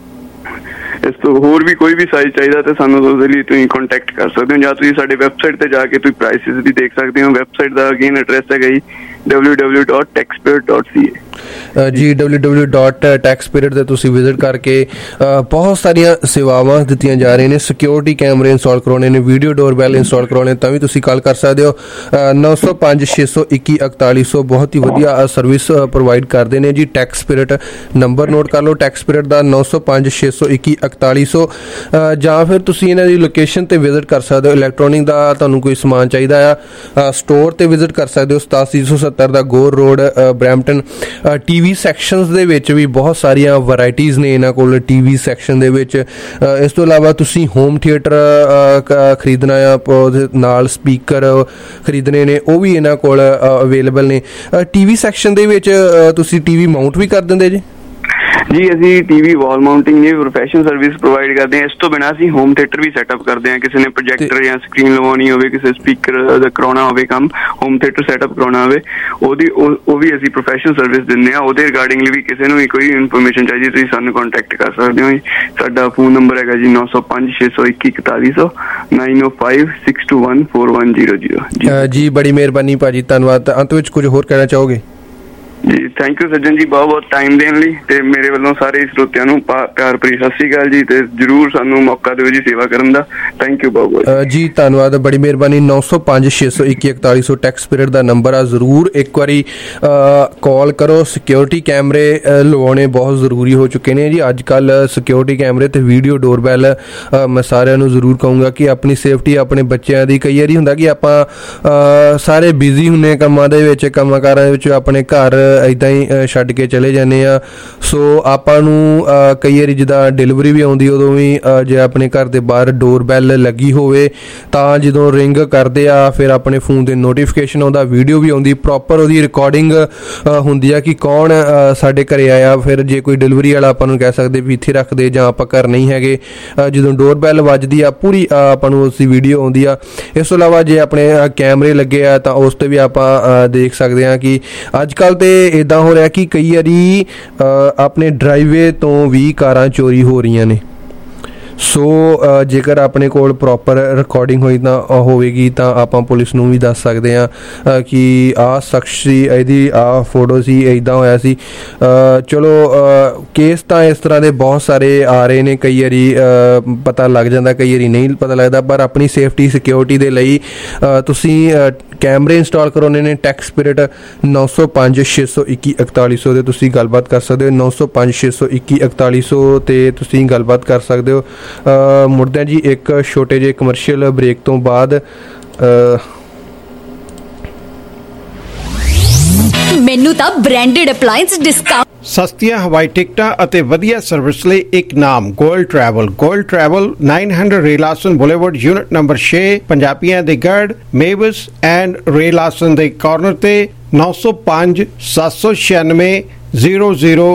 ਇਸ ਤੋਂ ਹੋਰ ਵੀ ਕੋਈ ਵੀ ਸਾਈਜ਼ ਚਾਹੀਦਾ ਤੇ ਸਾਨੂੰ ਉਹਦੇ ਲਈ ਤੁਸੀਂ ਕੰਟੈਕਟ ਕਰ ਸਕਦੇ ਹੋ, ਜਾਂ ਤੁਸੀਂ ਸਾਡੇ ਵੈਬਸਾਈਟ ਤੇ ਜਾ ਕੇ ਤੁਸੀਂ ਪ੍ਰਾਈਸਿਸ ਵੀ ਦੇਖ ਸਕਦੇ ਹੋ। ਵੈਬਸਾਈਟ ਦਾ ਅਗੇਨ ਐਡਰੈਸ ਹੈਗਾ ਜੀ www.techspirit.ca ਜੀ। www.techspirit ਤੇ ਤੁਸੀਂ ਵਿਜ਼ਿਟ ਕਰਕੇ ਬਹੁਤ ਸਾਰੀਆਂ ਸੇਵਾਵਾਂ ਦਿੱਤੀਆਂ ਜਾ ਰਹੀਆਂ ਨੇ। ਸਿਕਿਉਰਿਟੀ ਕੈਮਰੇ ਇੰਸਟਾਲ ਕਰਾਉਣੇ ਨੇ, ਵੀਡੀਓ ਡੋਰਬੈਲ ਇੰਸਟਾਲ ਕਰਾਉਣੇ, ਤਾਂ ਵੀ ਤੁਸੀਂ ਕਾਲ ਕਰ ਸਕਦੇ ਹੋ 905 621 4100। ਬਹੁਤ ਹੀ ਵਧੀਆ ਸਰਵਿਸ ਪ੍ਰੋਵਾਈਡ ਕਰਦੇ ਨੇ ਜੀ ਟੈਕਸਪਿਰਿਟ। ਨੰਬਰ ਨੋਟ ਕਰ ਲਓ ਟੈਕਸਪਿਰਿਟ ਦਾ 905 621 4100, ਜਾਂ ਫਿਰ ਤੁਸੀਂ ਇਹਨਾਂ ਦੀ ਲੋਕੇਸ਼ਨ ਤੇ ਵਿਜ਼ਿਟ ਕਰ ਸਕਦੇ ਹੋ। ਇਲੈਕਟ੍ਰੋਨਿਕ ਦਾ ਤੁਹਾਨੂੰ ਕੋਈ ਸਮਾਨ ਚਾਹੀਦਾ ਆ, ਸਟੋਰ ਤੇ ਵਿਜ਼ਿਟ ਕਰ ਸਕਦੇ ਹੋ 8770 the Gore road Brampton. TV sections ਦੇ ਵਿੱਚ ਵੀ ਬਹੁਤ ਸਾਰੀਆਂ ਵੈਰਾਈਟੀਜ਼ ਨੇ ਇਹਨਾਂ ਕੋਲ ਟੀਵੀ ਸੈਕਸ਼ਨ ਦੇ ਵਿੱਚ। ਇਸ ਤੋਂ ਇਲਾਵਾ ਤੁਸੀਂ ਹੋਮ ਥੀਏਟਰ ਖਰੀਦਣਾ ਆ, ਉਹਦੇ ਨਾਲ ਸਪੀਕਰ ਖਰੀਦਣੇ ਨੇ, ਉਹ ਵੀ ਇਹਨਾਂ ਕੋਲ ਅਵੇਲੇਬਲ ਨੇ। ਟੀਵੀ ਸੈਕਸ਼ਨ ਦੇ ਵਿੱਚ ਤੁਸੀਂ ਟੀਵੀ ਮਾਊਂਟ ਵੀ ਕਰ ਦਿੰਦੇ ਜੀ? ਜੀ ਅਸੀਂ ਟੀਵੀ ਵਾਲ ਮਾਊਂਟਿੰਗ ਦੀ ਪ੍ਰੋਫੈਸ਼ਨਲ ਸਰਵਿਸ ਪ੍ਰੋਵਾਈਡ ਕਰਦੇ ਹਾਂ। ਇਸ ਤੋਂ ਬਿਨਾਂ ਅਸੀਂ ਹੋਮ ਥੀਏਟਰ ਵੀ ਸੈਟਅਪ ਕਰਦੇ ਹਾਂ। ਕਿਸੇ ਨੇ ਪ੍ਰੋਜੈਕਟਰ ਜਾਂ ਸਕਰੀਨ ਲਵਾਉਣੀ ਹੋਵੇ, ਕਿਸੇ ਸਪੀਕਰ ਦਾ ਕਰਾਉਣਾ ਹੋਵੇ ਕੰਮ, ਹੋਮ ਥੀਏਟਰ ਸੈਟਅਪ ਕਰਾਉਣਾ ਹੋਵੇ, ਉਹ ਵੀ ਅਸੀਂ ਪ੍ਰੋਫੈਸ਼ਨਲ ਸਰਵਿਸ ਦਿੰਦੇ ਹਾਂ। ਉਹਦੇ ਰਿਗਾਰਡਿੰਗਲੀ ਵੀ ਕਿਸੇ ਨੂੰ ਵੀ ਕੋਈ ਇਨਫੋਰਮੇਸ਼ਨ ਚਾਹੀਦੀ ਤੁਸੀਂ ਸਾਨੂੰ ਕੰਟੈਕਟ ਕਰ ਸਕਦੇ ਹੋ ਜੀ। ਸਾਡਾ ਫੋਨ ਨੰਬਰ ਹੈਗਾ ਜੀ 905 621 4100 9056214100 ਜੀ। ਬੜੀ ਮਿਹਰਬਾਨੀ ਭਾਜੀ, ਧੰਨਵਾਦ। ਅੰਤ ਵਿੱਚ ਕੁਝ ਹੋਰ ਕਹਿਣਾ ਚਾਹੋਗੇ? ਜੀ ਥੈਂਕ ਯੂ ਸੱਜਣ ਜੀ, ਬਹੁਤ ਬਹੁਤ ਟਾਈਮ ਦੇਣ ਲਈ, ਤੇ ਮੇਰੇ ਵੱਲੋਂ ਸਾਰੇ ਸਰੋਤਿਆਂ ਨੂੰ ਪਿਆਰ ਭਰੀ ਸਤਿ ਸ਼੍ਰੀ ਅਕਾਲ ਜੀ, ਤੇ ਜਰੂਰ ਸਾਨੂੰ ਮੌਕਾ ਦਿਓ ਜੀ ਸੇਵਾ ਕਰਨ ਦਾ। ਥੈਂਕ ਯੂ ਬਹੁਤ ਬਹੁਤ ਜੀ, ਧੰਨਵਾਦ, ਬੜੀ ਮਿਹਰਬਾਨੀ। 905 621 4100 ਟੈਕਸਪਿਰਿਟ ਦਾ ਨੰਬਰ ਆ। ਜ਼ਰੂਰ ਇੱਕ ਵਾਰੀ ਕਾਲ ਕਰੋ। ਸਿਕਿਉਰਿਟੀ ਕੈਮਰੇ ਲਵਾਉਣੇ ਬਹੁਤ ਜ਼ਰੂਰੀ ਹੋ ਚੁੱਕੇ ਨੇ ਜੀ ਅੱਜ ਕੱਲ। ਸਿਕਿਉਰਿਟੀ ਕੈਮਰੇ ਤੇ ਵੀਡੀਓ ਡੋਰਬੈਲ ਮੈਂ ਸਾਰਿਆਂ ਨੂੰ ਜ਼ਰੂਰ ਕਹੂੰਗਾ ਕਿ ਆਪਣੀ ਸੇਫਟੀ, ਆਪਣੇ ਬੱਚਿਆਂ ਦੀ। ਕਈ ਵਾਰੀ ਹੁੰਦਾ ਕਿ ਆਪਾਂ ਸਾਰੇ ਬਿਜ਼ੀ ਹੁੰਦੇ ਕੰਮਾਂ ਦੇ ਵਿੱਚ, ਕੰਮਾਂ ਕਾਰਾਂ ਦੇ ਵਿੱਚ, ਆਪਣੇ ਘਰ ਏਦਾਂ ਹੀ ਛੱਡ ਕੇ ਚਲੇ ਜਾਂਦੇ ਆ। ਸੋ ਆਪਾਂ ਨੂੰ ਕਈ ਵਾਰੀ ਜਿੱਦਾਂ ਡਿਲੀਵਰੀ ਵੀ ਆਉਂਦੀ, ਉਦੋਂ ਵੀ ਜੇ ਆਪਣੇ ਘਰ ਦੇ ਬਾਹਰ ਡੋਰਬੈਲ ਲੱਗੀ ਹੋਵੇ ਤਾਂ ਜਦੋਂ ਰਿੰਗ ਕਰਦੇ ਆ, ਫਿਰ ਆਪਣੇ ਫੋਨ ਦੇ ਨੋਟੀਫਿਕੇਸ਼ਨ ਆਉਂਦਾ, ਵੀਡੀਓ ਵੀ ਆਉਂਦੀ, ਪ੍ਰੋਪਰ ਉਹਦੀ ਰਿਕਾਰਡਿੰਗ ਹੁੰਦੀ ਆ ਕਿ ਕੌਣ ਸਾਡੇ ਘਰੇ ਆਇਆ। ਫਿਰ ਜੇ ਕੋਈ ਡਿਲੀਵਰੀ ਵਾਲਾ ਆਪਾਂ ਨੂੰ ਕਹਿ ਸਕਦੇ ਵੀ ਇੱਥੇ ਰੱਖ ਦੇ, ਜਾਂ ਆਪਾਂ ਘਰ ਨਹੀਂ ਹੈਗੇ, ਜਦੋਂ ਡੋਰਬੈਲ ਵੱਜਦੀ ਆ ਪੂਰੀ ਆਪਾਂ ਨੂੰ ਉਸ ਦੀ ਵੀਡੀਓ ਆਉਂਦੀ ਆ। ਇਸ ਤੋਂ ਇਲਾਵਾ ਜੇ ਆਪਣੇ ਕੈਮਰੇ ਲੱਗੇ ਆ ਤਾਂ ਉਸ ਤੇ ਵੀ ਆਪਾਂ ਦੇਖ ਸਕਦੇ ਹਾਂ ਕਿ ਅੱਜ ਕੱਲ੍ਹ ਤੇ ਇੱਦਾਂ ਹੋ ਰਿਹਾ ਕਿ ਕਈ ਵਾਰੀ ਆਪਣੇ ਡਰਾਈਵੇ ਤੋਂ ਵੀ ਕਾਰਾਂ ਚੋਰੀ ਹੋ ਰਹੀਆਂ ਨੇ। ਸੋ ਜੇਕਰ ਆਪਣੇ ਕੋਲ ਪ੍ਰੋਪਰ ਰਿਕਾਰਡਿੰਗ ਹੋਵੇਗੀ ਤਾਂ ਆਪਾਂ ਪੁਲਿਸ ਨੂੰ ਵੀ ਦੱਸ ਸਕਦੇ ਹਾਂ ਕਿ ਆਹ ਸ਼ਖਸ ਸੀ, ਇਹਦੀ ਆਹ ਫੋਟੋ ਸੀ, ਇੱਦਾਂ ਹੋਇਆ ਸੀ। ਚਲੋ ਕੇਸ ਤਾਂ ਇਸ ਤਰ੍ਹਾਂ ਦੇ ਬਹੁਤ ਸਾਰੇ ਆ ਰਹੇ ਨੇ, ਕਈ ਵਾਰੀ ਪਤਾ ਲੱਗ ਜਾਂਦਾ, ਕਈ ਵਾਰੀ ਨਹੀਂ ਪਤਾ ਲੱਗਦਾ। ਪਰ ਆਪਣੀ ਸੇਫਟੀ, ਸਿਕਿਉਰਿਟੀ ਦੇ ਲਈ ਤੁਸੀਂ ਕੈਮਰੇ ਇੰਸਟਾਲ ਕਰਾਉਣੇ ਨੇ। ਟੈਕਸਪਿਰਿਟ 905 621 4100 ਤੇ ਤੁਸੀਂ ਗੱਲਬਾਤ ਕਰ ਸਕਦੇ ਹੋ। 905 621 4100 ਤੇ ਤੁਸੀਂ ਗੱਲਬਾਤ ਕਰ ਸਕਦੇ ਹੋ। ਮੁੜਦੇ ਜੀ ਇੱਕ ਛੋਟੇ ਜਿਹੇ ਕਮਰਸ਼ੀਅਲ ਬ੍ਰੇਕ ਤੋਂ ਬਾਅਦ। ਮੈਨੂੰ ਤਾਂ ਬ੍ਰਾਂਡਡ ਅਪਲਾਈਐਂਸ ਡਿਸਕਾਊਂਟ, ਸਸਤੀਆਂ ਹਵਾਈ ਟਿਕਟਾਂ ਅਤੇ ਵਧੀਆ ਸਰਵਿਸ ਲਈ ਇੱਕ ਨਾਮ gold travel. Gold travel 900 Ray Lawson boulevard, unit number 6, ਪੰਜਾਬੀਆਂ ਦੇ ਗੜ, ਮੇਵਸ ਐਂਡ ਰੇਲਾਸਨ ਦੇ ਕਾਰਨਰ ਤੇ। 905 796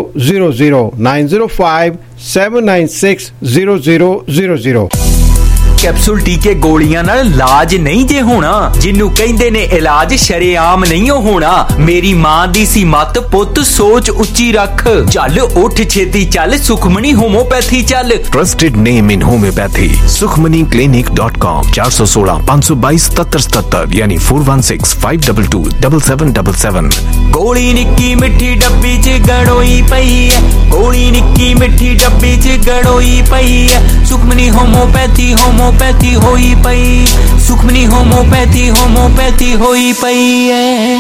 0000 905 796 0000। ਕੈਪਸੂਲ ਟੀਕੇ ਗੋਲੀਆਂ ਨਾਲ ਇਲਾਜ ਨਹੀਂ ਜੇ ਹੋਣਾ, ਜਿਹਨੂੰ ਕਹਿੰਦੇ ਨੇ ਇਲਾਜ ਸ਼ਰੇਆਮ ਨਹੀਂ ਹੋਣਾ। ਮੇਰੀ ਮਾਂ ਦੀ ਸੀ ਮੱਤ, ਪੁੱਤ ਸੋਚ ਉੱਚੀ ਰੱਖ, ਚੱਲ ਉੱਠ ਛੇਤੀ ਚੱਲ, ਸੁਖਮਣੀ ਹੋਮੋਪੈਥੀ ਚੱਲ। Trusted name in homeopathy sukhmaniclinic.com 416 522 7777 यानी 416 522 7777। ਗੋਲੀ ਨਿੱਕੀ ਮਿੱਠੀ ਡੱਬੀ ਚ ਗੜੋਈ ਪਈ ਐ, ਗੋਲੀ ਨਿੱਕੀ ਮਿੱਠੀ ਡੱਬੀ ਚ ਗੜੋਈ ਪਈ ਐ, ਸੁਖਮਣੀ ਹੋਮੋਪੈਥੀ ਹੋਮੋਪੈਥੀ ਹੋਈ ਪਈ, ਸੁਖਮਣੀ ਹੋਮੋਪੈਥੀ ਹੋਮੋਪੈਥੀ ਹੋਈ ਪਈ ਐ।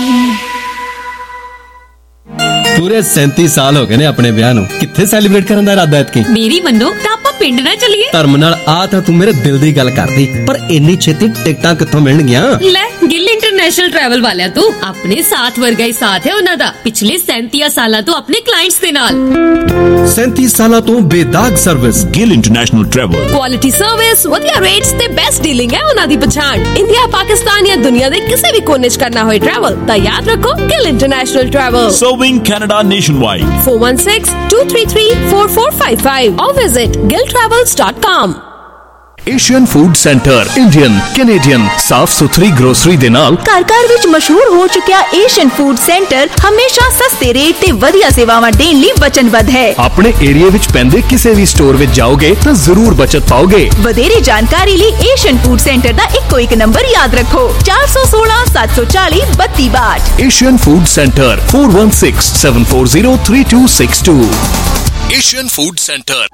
ਪੂਰੇ 37 ਸਾਲ ਹੋ ਗਏ ਨੇ ਆਪਣੇ ਵਿਆਹ ਨੂੰ, ਕਿੱਥੇ ਸੈਲੀਬ੍ਰੇਟ ਕਰਨ ਦਾ ਇਰਾਦਾ ਐਤਕੀ? ਮੇਰੀ ਮੰਨੋ ਤਾਂ ਆਪਾਂ ਪਿੰਡ ਨਾ ਚੱਲੀਏ। ਧਰਮ ਨਾਲ ਆ ਤਾਂ ਤੂੰ ਮੇਰੇ ਦਿਲ ਦੀ ਗੱਲ ਕਰਦੀ, ਪਰ ਇੰਨੀ ਛੇਤੀ ਟਿਕਟਾਂ ਕਿੱਥੋਂ ਮਿਲਣਗੀਆਂ? ਲੈ ਗਿੱਲ ਇੰਟਰਨੈਸ਼ਨਲ ਟਰੈਵਲ ਵਾਲਿਆਂ ਤੋਂ, ਆਪਣੇ ਸਾਥ ਵਰਗਾ ਹੀ ਸਾਥ ਹੈ ਉਹਨਾਂ ਦਾ ਪਿਛਲੇ 37 ਸਾਲਾਂ ਤੋਂ ਆਪਣੇ ਕਲਾਇੰਟਸ ਦੇ ਨਾਲ। 37 ਸਾਲਾਂ ਤੋਂ ਬੇਦਾਗ service, Gill international travel. Quality service, ਵਧੀਆ ਰੇਟਸ ਤੇ ਬੈਸਟ ਡੀਲਿੰਗ ਹੈ ਉਹਨਾਂ ਦੀ ਪਛਾਣ। ਇੰਡੀਆ, ਪਾਕਿਸਤਾਨ ਜਾਂ ਦੁਨੀਆ ਦੇ ਕਿਸੇ ਵੀ ਕੋਨੇ 'ਚ ਕਰਨਾ ਹੋਏ ਟਰੈਵਲ ਤਾਂ ਯਾਦ ਰੱਖੋ Gill international travel. Serving Canada nationwide. 416-233-4455 or visit gilltravels.com। Asian food centre Indian Canadian ਸਾਫ ਸੁਥਰੀ ਗਰੋਸਰੀ ਦੇ ਨਾਲ ਘਰ ਵਿੱਚ ਮਸ਼ਹੂਰ ਹੋ ਚੁੱਕਿਆ ਏਸ਼ੀਅਨ ਫੂਡ ਸੈਂਟਰ ਹਮੇਸ਼ਾ ਸਸਤੇ ਰੇਟ ਤੇ ਵਧੀਆ ਸੇਵਾਵਾਂ ਦੇਣ ਲਈ ਵਚਨਬੱਧ ਹੈ। ਆਪਣੇ ਏਰੀਆ ਵਿੱਚ ਪੈਂਦੇ ਕਿਸੇ ਵੀ ਸਟੋਰ ਵਿੱਚ ਜਾਓਗੇ ਤਾਂ ਜ਼ਰੂਰ ਬਚਤ ਪਾਓਗੇ। ਵਧੇਰੇ ਜਾਣਕਾਰੀ ਲਈ ਏਸ਼ੀਅਨ ਫੂਡ ਸੈਂਟਰ ਦਾ ਇੱਕੋ ਇੱਕ ਨੰਬਰ ਯਾਦ ਰੱਖੋ 416 740 3262। Asian food centre 416 740 3262। Asian food centre.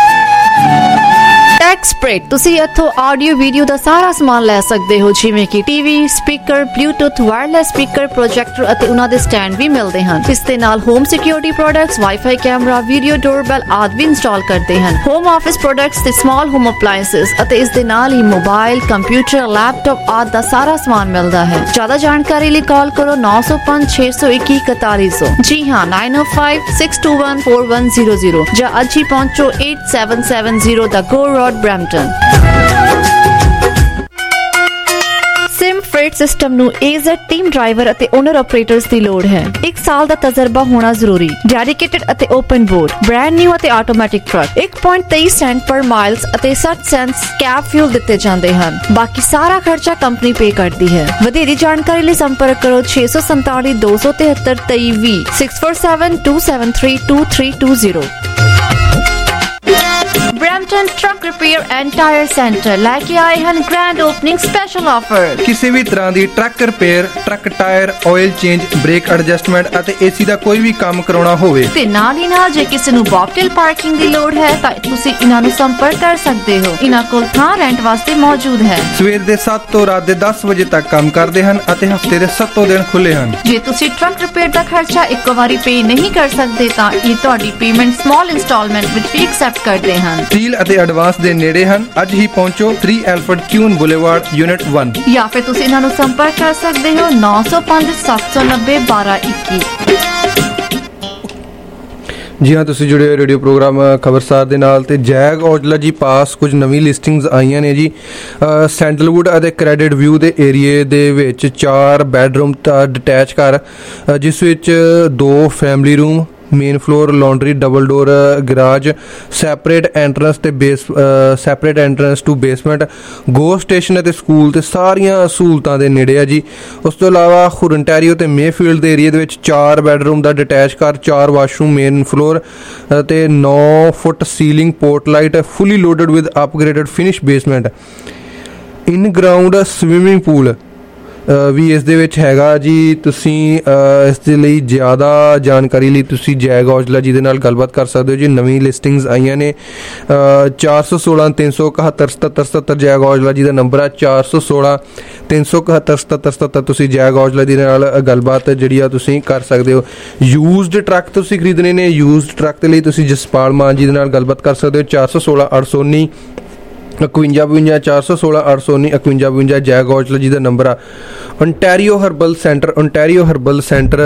ਟੈਕਸਪ੍ਰੈਡ ਤੁਸੀਂ ਇੱਥੋਂ ਆਡੀਓ ਵੀਡੀਓ ਦਾ ਸਾਰਾ ਸਮਾਨ ਲੈ ਸਕਦੇ ਹੋ, ਜਿਵੇਂ ਕਿ TV, speaker, bluetooth, wireless speaker, projector ਅਤੇ ਉਹਨਾਂ ਦੇ ਸਟੈਂਡ ਵੀ ਮਿਲਦੇ ਹਨ। ਇਸ ਦੇ ਨਾਲ home security products, wifi camera, video doorbell ਆਦਿ ਵੀ ਇੰਸਟਾਲ ਕਰਦੇ ਹਨ। ਹੋਮ ਆਫਿਸ ਪ੍ਰੋਡਕਟਸ ਤੇ ਸਮਾਲ ਹੋਮ ਅਪਲਾਇੰਸਸ ਅਤੇ ਇਸ ਦੇ ਨਾਲ ਹੀ ਮੋਬਾਈਲ, ਕੰਪਿਊਟਰ, ਲੈਪਟਾਪ ਆਦਿ ਦਾ ਸਾਰਾ ਸਮਾਨ ਮਿਲਦਾ ਹੈ। ਜ਼ਿਆਦਾ ਜਾਣਕਾਰੀ ਲਈ ਕਾਲ ਕਰੋ 905 621 4100। ਜੀ ਹਾਂ 905 621 4100 ਜਾਂ ਅੱਜ ਹੀ ਪਹੁੰਚੋ 8770 the Gore road Brampton। Sim freight system ਨੂੰ AZ टीम ड्राइवर ਅਤੇ ਓਨਰ ਆਪਰੇਟਰਸ ਦੀ ਲੋੜ ਹੈ। 1 ਸਾਲ ਦਾ ਤਜਰਬਾ ਹੋਣਾ ਜ਼ਰੂਰੀ। ਡੈਡੀਕੇਟਡ ਅਤੇ ਓਪਨ ਬੋਰਡ, ਬ੍ਰਾਂਡ ਨਿਊ ਅਤੇ automatic truck 1.23 cent per miles ਅਤੇ 60 ਸੈਂਟਸ ਕੈਬ ਫਿਊਲ ਦਿੱਤੇ ਜਾਂਦੇ ਹਨ। ਬਾਕੀ ਸਾਰਾ ਖਰਚਾ ਕੰਪਨੀ ਪੇ ਕਰਦੀ ਹੈ। ਵਧੇਰੀ ਜਾਣਕਾਰੀ ਲਈ ਸੰਪਰਕ ਕਰੋ 647 273 2320 647 273 2320। Brampton truck repair and tyre centre लेके आए हैं ग्रैंड ओपनिंग स्पेशल ऑफर। ਕਿਸੇ ਵੀ ਤਰ੍ਹਾਂ ਦੀ truck repair, truck tyre, oil change, brake adjustment ਅਤੇ ਏਸੀ ਦਾ ਕੋਈ ਵੀ ਕੰਮ ਕਰਾਉਣਾ ਹੋਵੇ ਤੇ ਨਾਲ ਹੀ ਨਾਲ ਜੇ ਕਿਸੇ ਨੂੰ ਬੌਬਟੇਲ ਪਾਰਕਿੰਗ ਦੀ ਲੋੜ ਹੈ ਤਾਂ ਤੁਸੀਂ ਇਹਨਾਂ ਨੂੰ ਸੰਪਰਕ ਕਰ ਸਕਦੇ ਹੋ। ਇਹਨਾਂ ਕੋਲ ਥਾਂ ਰੈਂਟ ਵਾਸਤੇ ਮੌਜੂਦ ਹੈ। ਸਵੇਰ ਦੇ 7 ਤੋਂ ਰਾਤ ਦੇ 10 ਵਜੇ ਤੱਕ ਕੰਮ ਕਰਦੇ ਹਨ ਅਤੇ ਹਫਤੇ ਦੇ 7 ਦਿਨ ਖੁੱਲੇ ਹਨ। ਜੇ ਤੁਸੀਂ ਟਰੱਕ ਰਿਪੇਅਰ ਦਾ ਖਰਚਾ ਇੱਕੋ ਵਾਰੀ ਪੇ ਨਹੀਂ ਕਰ ਸਕਦੇ ਤਾਂ ਇਹ ਤੁਹਾਡੀ ਪੇਮੈਂਟ ਸਮਾਲ ਇੰਸਟਾਲਮੈਂਟ ਵਿੱਚ ਵੀ ਐਕਸੈਪਟ ਕਰਦੇ ਹਨ। ਡੀਲ ਅਤੇ ਐਡਵਾਂਸ ਦੇ ਨੇੜੇ ਹਨ। ਅੱਜ ਹੀ ਪਹੁੰਚੋ 3 ਐਲਫਰਡ ਕਿਊਨ ਬੁਲੇਵਾਰਡ ਯੂਨਿਟ 1 ਜਾਂ ਫਿਰ ਤੁਸੀਂ ਇਹਨਾਂ ਨੂੰ ਸੰਪਰਕ ਕਰ ਸਕਦੇ ਹੋ 905 790 1221। ਜੀ ਹਾਂ, ਤੁਸੀਂ ਜੁੜੇ ਹੋ ਰੇਡੀਓ ਪ੍ਰੋਗਰਾਮ ਖਬਰਸਾਰ ਦੇ ਨਾਲ ਤੇ ਜੈਗ ਔਜਲਾ ਜੀ ਪਾਸ ਕੁਝ ਨਵੀਂ ਲਿਸਟਿੰਗਸ ਆਈਆਂ ਨੇ ਜੀ। ਸੈਂਡਲਵੁੱਡ ਅਤੇ ਕ੍ਰੈਡਿਟ ਵਿਊ ਦੇ ਏਰੀਏ ਦੇ ਵਿੱਚ 4 ਬੈਡਰੂਮ ਦਾ ਡਿਟੈਚ ਘਰ, ਜਿਸ ਵਿੱਚ 2 family room, main floor, laundry, double door garage, separate entrance to basement, go station ਅਤੇ ਸਕੂਲ ਤੇ ਸਾਰੀਆਂ ਸਹੂਲਤਾਂ ਦੇ ਨੇੜੇ ਆ ਜੀ। ਉਸ ਤੋਂ ਇਲਾਵਾ ਹੁਰਨਟੈਰੀਓ ਤੇ ਮੇਫੀਲਡ ਦੇ ਏਰੀਏ ਦੇ ਵਿੱਚ 4 ਬੈਡਰੂਮ ਦਾ ਡਿਟੈਚ ਘਰ, 4 ਵਾਸ਼ਰੂਮ, ਮੇਨ ਫਲੋਰ ਤੇ 9 foot ceiling, pot light, fully loaded with upgraded finish basement, in ground swimming pool ਵੀ ਇਸ ਦੇ ਵਿੱਚ ਹੈਗਾ ਜੀ। ਤੁਸੀਂ ਇਸ ਦੇ ਲਈ ਜ਼ਿਆਦਾ ਜਾਣਕਾਰੀ ਲਈ ਤੁਸੀਂ ਜੈਗ ਔਜਲਾ ਜੀ ਦੇ ਨਾਲ ਗੱਲਬਾਤ ਕਰ ਸਕਦੇ ਹੋ ਜੀ। ਨਵੀਂ ਲਿਸਟਿੰਗਸ ਆਈਆਂ ਨੇ 416 371 7777 ਜੈਗ ਔਜਲਾ ਜੀ ਦਾ ਨੰਬਰ ਹੈ 416 371 7777। ਤੁਸੀਂ ਜੈਗ ਔਜਲਾ ਜੀ ਦੇ ਨਾਲ ਗੱਲਬਾਤ ਜਿਹੜੀ ਆ ਤੁਸੀਂ ਕਰ ਸਕਦੇ ਹੋ। ਯੂਜ਼ਡ ਟਰੱਕ ਤੁਸੀਂ ਖਰੀਦਣੇ ਨੇ, ਯੂਜ਼ਡ ਟਰੱਕ ਦੇ ਲਈ ਤੁਸੀਂ ਜਸਪਾਲ ਮਾਨ ਜੀ ਦੇ ਨਾਲ ਗੱਲਬਾਤ ਕਰ ਸਕਦੇ ਹੋ 416 819 5152 416 819 5152 ਜੈਗ ਔਜਲਾ ਜੀ ਦਾ ਨੰਬਰ ਆ। Ontario herbal centre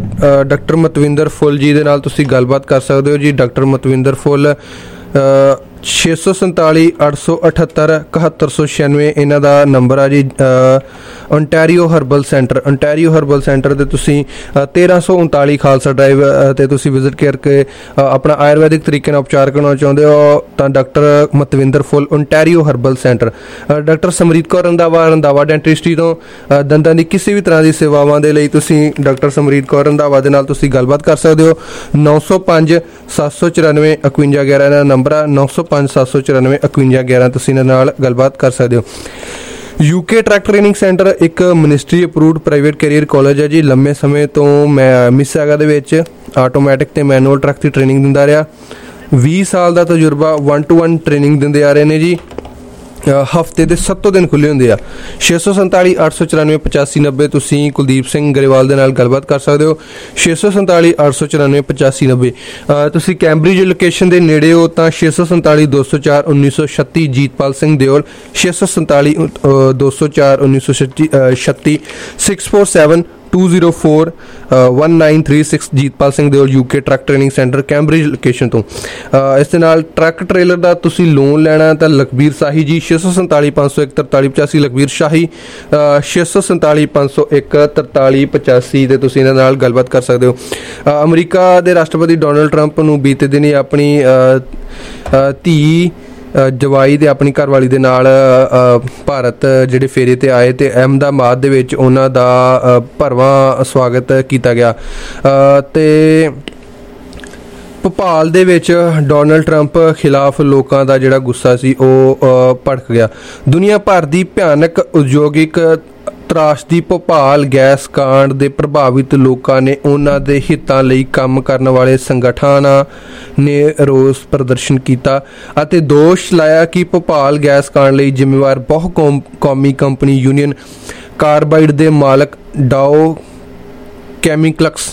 doctor Matwinder Phull ji ਦੇ ਨਾਲ ਤੁਸੀਂ ਗੱਲਬਾਤ ਕਰ ਸਕਦੇ ਹੋ ਜੀ। ਡਾਕਟਰ ਮਤਵਿੰਦਰ ਫੁੱਲ 647 878 7196 ਇਹਨਾਂ ਦਾ ਨੰਬਰ ਆ ਜੀ। ਓਨਟਾਰੀਓ ਹਰਬਲ ਸੈਂਟਰ ਤੇ ਤੁਸੀਂ 1339 ਖਾਲਸਾ ਡਰਾਈਵ ਤੇ ਤੁਸੀਂ ਵਿਜ਼ਿਟ ਕਰਕੇ ਆਪਣਾ ਆਯੁਰਵੈਦਿਕ ਤਰੀਕੇ ਨਾਲ ਉਪਚਾਰ ਕਰਨਾ ਚਾਹੁੰਦੇ ਹੋ ਤਾਂ doctor Matwinder Phull Ontario herbal centre. Doctor Samreet Kaur Randhawa dentistry ਤੋਂ ਦੰਦਾਂ ਦੀ ਕਿਸੇ ਵੀ ਤਰ੍ਹਾਂ ਦੀ ਸੇਵਾਵਾਂ ਦੇ ਲਈ ਤੁਸੀਂ ਡਾਕਟਰ ਸਮਰੀਤ ਕੌਰ ਰੰਧਾਵਾ ਦੇ ਨਾਲ ਤੁਸੀਂ ਗੱਲਬਾਤ ਕਰ ਸਕਦੇ ਹੋ। 905 794 5111 ਦਾ ਨੰਬਰ ਆ। 905 794 5111 ਤੁਸੀਂ ਇਹਨਾਂ ਨਾਲ ਗੱਲਬਾਤ ਕਰ ਸਕਦੇ ਹੋ। UK ਟਰੱਕ ਟ੍ਰੇਨਿੰਗ ਸੈਂਟਰ ਇੱਕ ministry approved private career college ਹੈ ਜੀ। ਲੰਮੇ ਸਮੇਂ ਤੋਂ ਮੈਂ ਮਿਸਿਸਾਗਾ ਦੇ ਵਿੱਚ ਆਟੋਮੈਟਿਕ ਤੇ ਮੈਨੂਅਲ ਟਰੱਕ ਦੀ ਟ੍ਰੇਨਿੰਗ ਦਿੰਦਾ ਰਿਹਾ। 20 ਸਾਲ ਦਾ ਤਜਰਬਾ, 1-to-1 ਟ੍ਰੇਨਿੰਗ ਦਿੰਦੇ ਆ ਰਹੇ ਨੇ ਜੀ। ਹਫਤੇ ਦੇ 7 ਦਿਨ ਖੁੱਲ੍ਹੇ ਹੁੰਦੇ ਆ। 647 894 8590 ਤੁਸੀਂ ਕੁਲਦੀਪ ਸਿੰਘ ਗਰੇਵਾਲ ਦੇ ਨਾਲ ਗੱਲਬਾਤ ਕਰ ਸਕਦੇ ਹੋ। 647 894 8590। ਤੁਸੀਂ ਕੈਂਬਰਿਜ ਲੋਕੇਸ਼ਨ ਦੇ ਨੇੜੇ ਹੋ ਤਾਂ 647 204 1936 Jeetpal Singh Deol. 647 204 1936 647 204 1936 Jeetpal Singh Deol UK truck training centre Cambridge location ਤੋਂ। ਇਸ ਦੇ ਨਾਲ ਟਰੱਕ ਟ੍ਰੇਲਰ ਦਾ ਤੁਸੀਂ ਲੋਨ ਲੈਣਾ ਤਾਂ ਲਖਬੀਰ ਸਾਹੀ ਜੀ 647 501 4385 ਲਖਬੀਰ ਸ਼ਾਹੀ 647 501 4385 ਤੇ ਤੁਸੀਂ ਇਹਨਾਂ ਨਾਲ ਗੱਲਬਾਤ ਕਰ ਸਕਦੇ ਹੋ। ਅਮਰੀਕਾ ਦੇ ਰਾਸ਼ਟਰਪਤੀ ਡੋਨਲਡ ਟਰੰਪ ਨੂੰ ਬੀਤੇ ਦਿਨੀ ਆਪਣੀ ਧੀ ਜਵਾਈ ਤੇ ਆਪਣੀ ਘਰਵਾਲੀ ਦੇ ਨਾਲ ਭਾਰਤ ਜਿਹੜੇ ਫੇਰੇ ਤੇ ਆਏ ਤੇ ਅਹਿਮਦਾਬਾਦ ਦੇ ਵਿੱਚ ਉਹਨਾਂ ਦਾ ਭਰਵਾਂ ਸਵਾਗਤ ਕੀਤਾ ਗਿਆ ਤੇ ਭੋਪਾਲ ਦੇ ਵਿੱਚ ਡੋਨਲਡ ਟਰੰਪ ਖਿਲਾਫ ਲੋਕਾਂ ਦਾ ਜਿਹੜਾ ਗੁੱਸਾ ਸੀ ਉਹ ਭੜਕ ਗਿਆ। ਦੁਨੀਆ ਭਰ ਦੀ ਭਿਆਨਕ ਉਦਯੋਗਿਕ ਤਰਾਸ਼ਦੀ ਭੋਪਾਲ ਗੈਸ ਕਾਂਡ ਦੇ ਪ੍ਰਭਾਵਿਤ ਲੋਕਾਂ ਨੇ ਉਹਨਾਂ ਦੇ ਹਿੱਤਾਂ ਲਈ ਕੰਮ ਕਰਨ ਵਾਲੇ ਸੰਗਠਨਾਂ ਨੇ ਰੋਸ ਪ੍ਰਦਰਸ਼ਨ ਕੀਤਾ ਅਤੇ ਦੋਸ਼ ਲਾਇਆ ਕਿ ਭੋਪਾਲ ਗੈਸ ਕਾਂਡ ਲਈ ਜ਼ਿੰਮੇਵਾਰ ਬਹੁ ਕੌਮੀ ਕੰਪਨੀ ਯੂਨੀਅਨ ਕਾਰਬਾਈਡ ਦੇ ਮਾਲਕ ਡਾਓ ਕੈਮੀਕਲਸ